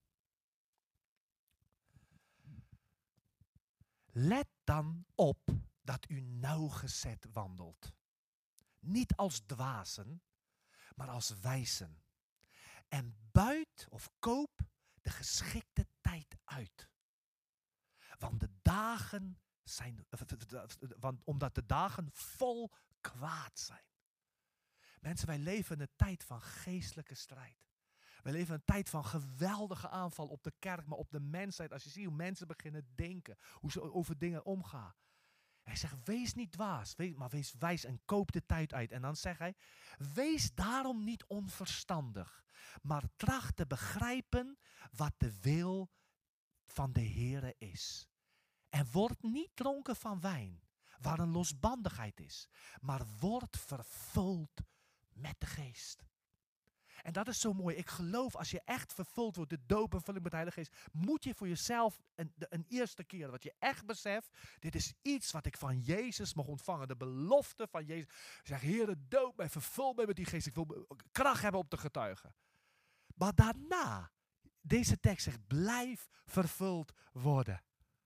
Let dan op dat u nauwgezet wandelt. Niet als dwazen, maar als wijzen. En buit of koop de geschikte tijd uit. Want de dagen zijn, omdat de dagen vol kwaad zijn. Mensen, wij leven in een tijd van geestelijke strijd. Wij leven in een tijd van geweldige aanval op de kerk, maar op de mensheid. Als je ziet hoe mensen beginnen denken, hoe ze over dingen omgaan. Hij zegt, wees niet dwaas, maar wees wijs en koop de tijd uit. En dan zegt hij, wees daarom niet onverstandig, maar tracht te begrijpen wat de wil van de Heere is. En word niet dronken van wijn, waar een losbandigheid is, maar word vervuld met de geest. En dat is zo mooi. Ik geloof, als je echt vervuld wordt, de doop en vulling met de Heilige Geest, moet je voor jezelf een eerste keer, wat je echt beseft, dit is iets wat ik van Jezus mag ontvangen. De belofte van Jezus. Zeg, Heere, doop mij, vervul mij met die geest. Ik wil kracht hebben om te getuigen. Maar daarna, deze tekst zegt, blijf vervuld worden.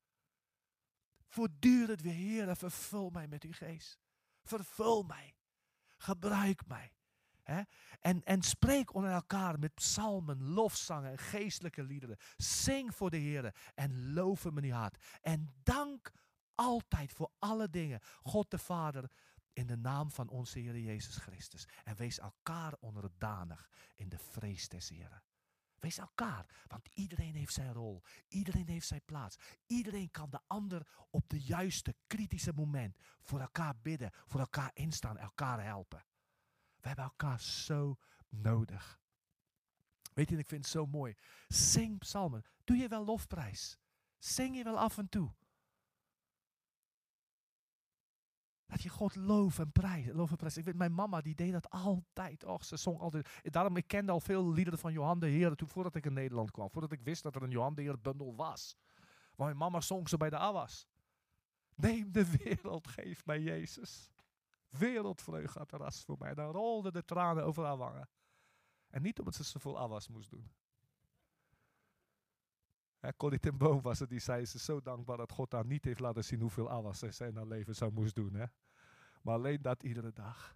Voortdurend weer, Heere, vervul mij met uw geest. Vervul mij. Gebruik mij. He? En spreek onder elkaar met psalmen, lofzangen en geestelijke liederen. Zing voor de Heer en loof hem in uw hart. En dank altijd voor alle dingen God de Vader in de naam van onze Heer Jezus Christus. En wees elkaar onderdanig in de vrees des Heeren. Wees elkaar, want iedereen heeft zijn rol. Iedereen heeft zijn plaats. Iedereen kan de ander op de juiste, kritische moment voor elkaar bidden, voor elkaar instaan, elkaar helpen. We hebben elkaar zo nodig. Weet je, ik vind het zo mooi. Zing psalmen. Doe je wel lofprijs? Zing je wel af en toe? Dat je God loof en prijs. Ik weet, mijn mama die deed dat altijd. Och, ze zong altijd. Daarom, ik kende al veel liederen van Johan de Heer voordat ik in Nederland kwam. Voordat ik wist dat er een Johan de Heer bundel was. Maar mijn mama zong ze bij de Awas. Neem de wereld, geef mij Jezus. Wereldvreugde had de ras voor mij. Dan rolden de tranen over haar wangen. En niet omdat ze zoveel afwas moest doen. Corrie ten Boom was het, die zei, ze is zo dankbaar dat God haar niet heeft laten zien hoeveel afwas ze in haar leven zou moest doen. Hè? Maar alleen dat iedere dag.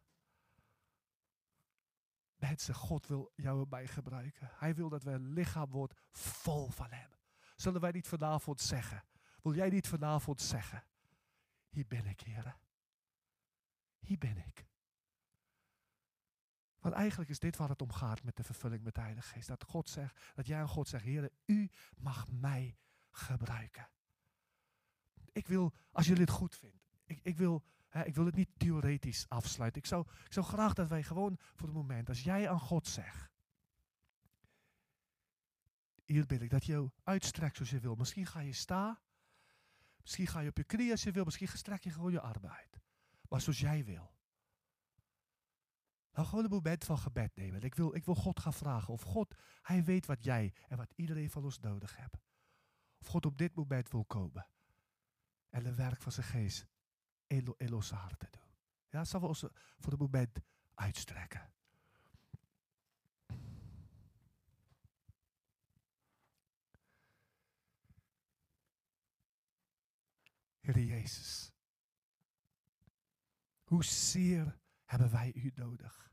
Mensen, God wil jou erbij gebruiken. Hij wil dat we een lichaam wordt vol van hem. Zullen wij niet vanavond zeggen? Wil jij niet vanavond zeggen? Hier ben ik, Heer. Hier ben ik. Want eigenlijk is dit waar het om gaat met de vervulling met de Heilige Geest. Dat God zegt, dat jij aan God zegt, Heer, u mag mij gebruiken. Ik wil, als jullie het goed vinden, ik wil het niet theoretisch afsluiten. Ik zou graag dat wij gewoon voor het moment, als jij aan God zegt, hier ben ik, dat je jou uitstrekt zoals je wil. Misschien ga je staan, misschien ga je op je knieën als je wil, misschien strek je gewoon je armen uit. Maar zoals jij wil. Nou, gewoon een moment van gebed nemen. Ik wil God gaan vragen of God, hij weet wat jij en wat iedereen van ons nodig heeft. Of God op dit moment wil komen. En een werk van zijn geest in onze harten doen. Ja, zullen we ons voor het moment uitstrekken. Heer Jezus. Hoezeer hebben wij u nodig.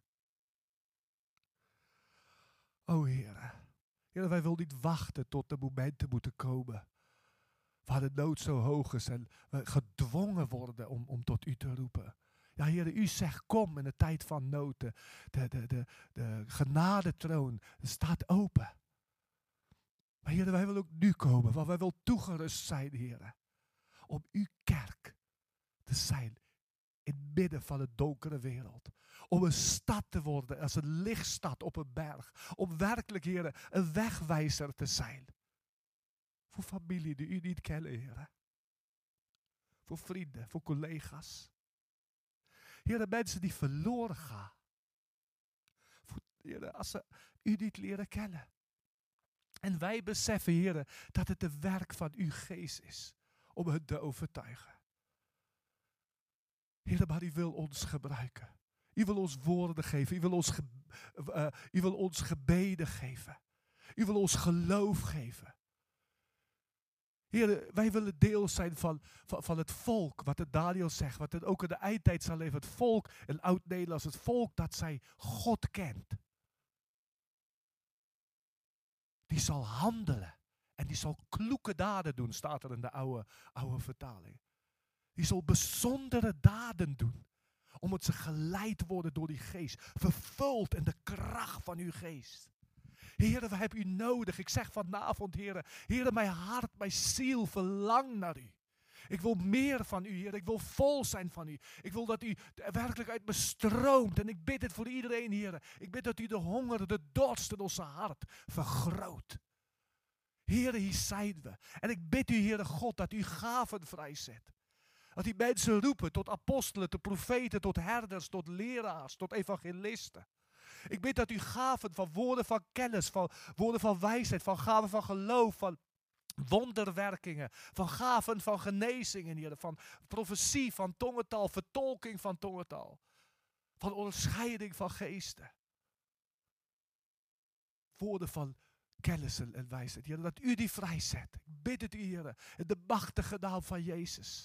O Heer. Heer, wij willen niet wachten tot de momenten moeten komen. Waar de nood zo hoog is en we gedwongen worden om tot u te roepen. Ja, Heer, u zegt kom in de tijd van nood. De genadetroon staat open. Maar Heer, wij willen ook nu komen, want wij willen toegerust zijn, Heer. Om uw kerk te zijn. In het midden van een donkere wereld. Om een stad te worden als een lichtstad op een berg. Om werkelijk, Heer, een wegwijzer te zijn. Voor familie die u niet kennen, Heer. Voor vrienden, voor collega's. Heer, mensen die verloren gaan. Heer, als ze u niet leren kennen. En wij beseffen, Heer, dat het de werk van uw geest is. Om hen te overtuigen. Heer, maar u wil ons gebruiken. U wil ons woorden geven. U wil ons gebeden geven. U wil ons geloof geven. Heer, wij willen deel zijn van het volk, wat de Daniel zegt, wat het ook in de eindtijd zal leven. Het volk, in Oud-Nederlands, het volk dat zij God kent. Die zal handelen en die zal kloeke daden doen, staat er in de oude vertaling. Die zal bijzondere daden doen, omdat ze geleid worden door die geest, vervuld in de kracht van uw geest. Heere, we hebben u nodig. Ik zeg vanavond, Heere, mijn hart, mijn ziel verlangt naar u. Ik wil meer van u, Heer. Ik wil vol zijn van u. Ik wil dat u werkelijk uit me stroomt. En ik bid het voor iedereen, Heer. Ik bid dat u de honger, de dorst in onze hart vergroot. Heer, hier zijn we. En ik bid u, Heere God, dat u gaven vrijzet. Dat u mensen roepen tot apostelen, tot profeten, tot herders, tot leraars, tot evangelisten. Ik bid dat u gaven van woorden van kennis, van woorden van wijsheid, van gaven van geloof, van wonderwerkingen, van gaven van genezingen, Heer, van profetie, van tongentaal, vertolking van tongentaal, van onderscheiding van geesten. Woorden van kennis en wijsheid, Heer, dat u die vrijzet. Ik bid het u, Heer, in de machtige naam van Jezus.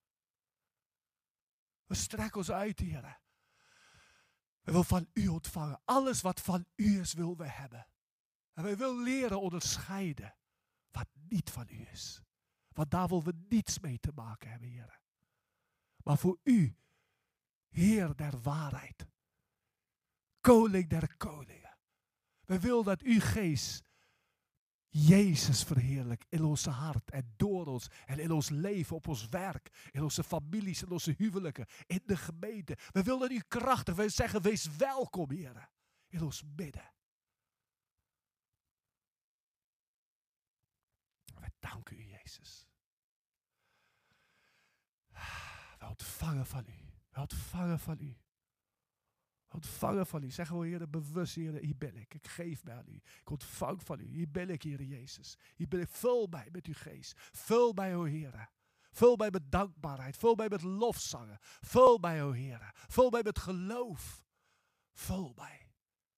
We strekken ons uit, Heer. We willen van u ontvangen. Alles wat van u is, willen we hebben. En wij willen leren onderscheiden wat niet van u is. Want daar willen we niets mee te maken hebben, Heer. Maar voor u, Heer der waarheid. Koning der koningen. We willen dat uw geest Jezus verheerlijkt in onze hart en door ons en in ons leven, op ons werk, in onze families, in onze huwelijken, in de gemeente. We willen u krachtig, we zeggen wees welkom, Heer, in ons midden. We danken u, Jezus. We ontvangen van u, we ontvangen van u. Ontvangen van u. Zeggen we, Heer, bewust, Heer, hier ben ik. Ik geef mij aan u. Ik ontvang van u. Hier ben ik, Heer Jezus. Hier ben ik. Vul mij met uw geest. Vul mij, o Heer. Vul mij met dankbaarheid. Vul mij met lofzangen. Vul mij, o Heer. Vul mij met geloof. Vul mij.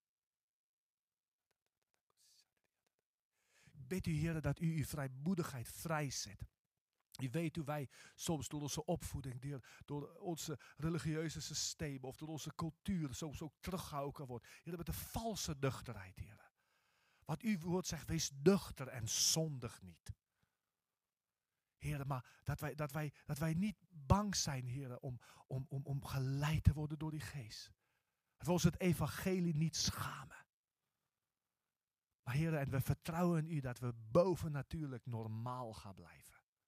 Ik bid u, Heer, dat u uw vrijmoedigheid vrijzet. Je weet hoe wij soms door onze opvoeding, door onze religieuze systemen of door onze cultuur soms ook teruggehouden wordt. Heer, met een valse nuchterheid, Heer. Wat uw woord zegt, wees nuchter en zondig niet. Heer, maar dat wij niet bang zijn, Heer, om geleid te worden door die geest. Dat we ons het evangelie niet schamen. Maar Heer, en we vertrouwen in u dat we bovennatuurlijk normaal gaan blijven.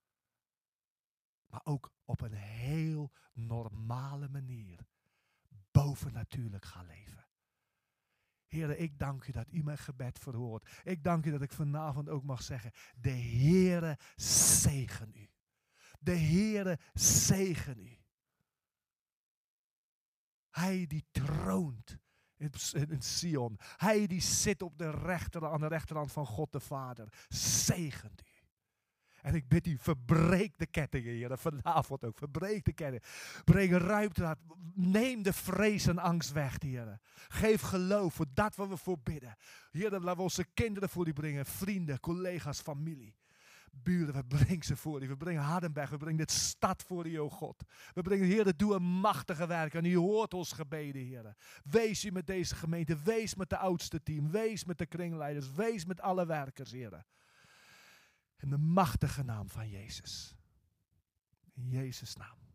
Maar ook op een heel normale manier bovennatuurlijk gaan leven. Heere, ik dank u dat u mijn gebed verhoort. Ik dank u dat ik vanavond ook mag zeggen, de Heere zegen u. De Heere zegen u. Hij die troont in Sion. Hij die zit op aan de rechterhand van God de Vader. Zegent u. En ik bid u, verbreek de kettingen, Heer. Vanavond ook, verbreek de kettingen. Breng ruimte aan. Neem de vrees en angst weg, Heer. Geef geloof voor dat wat we voor bidden. Heer, laten we onze kinderen voor u brengen. Vrienden, collega's, familie. Buren, we brengen ze voor u. We brengen Hardenberg, we brengen dit stad voor u, o God. We brengen, Heer, doe een machtige werk. En u hoort ons gebeden, Heer. Wees u met deze gemeente. Wees met de oudste team. Wees met de kringleiders. Wees met alle werkers, Heer. In de machtige naam van Jezus. In Jezus' naam.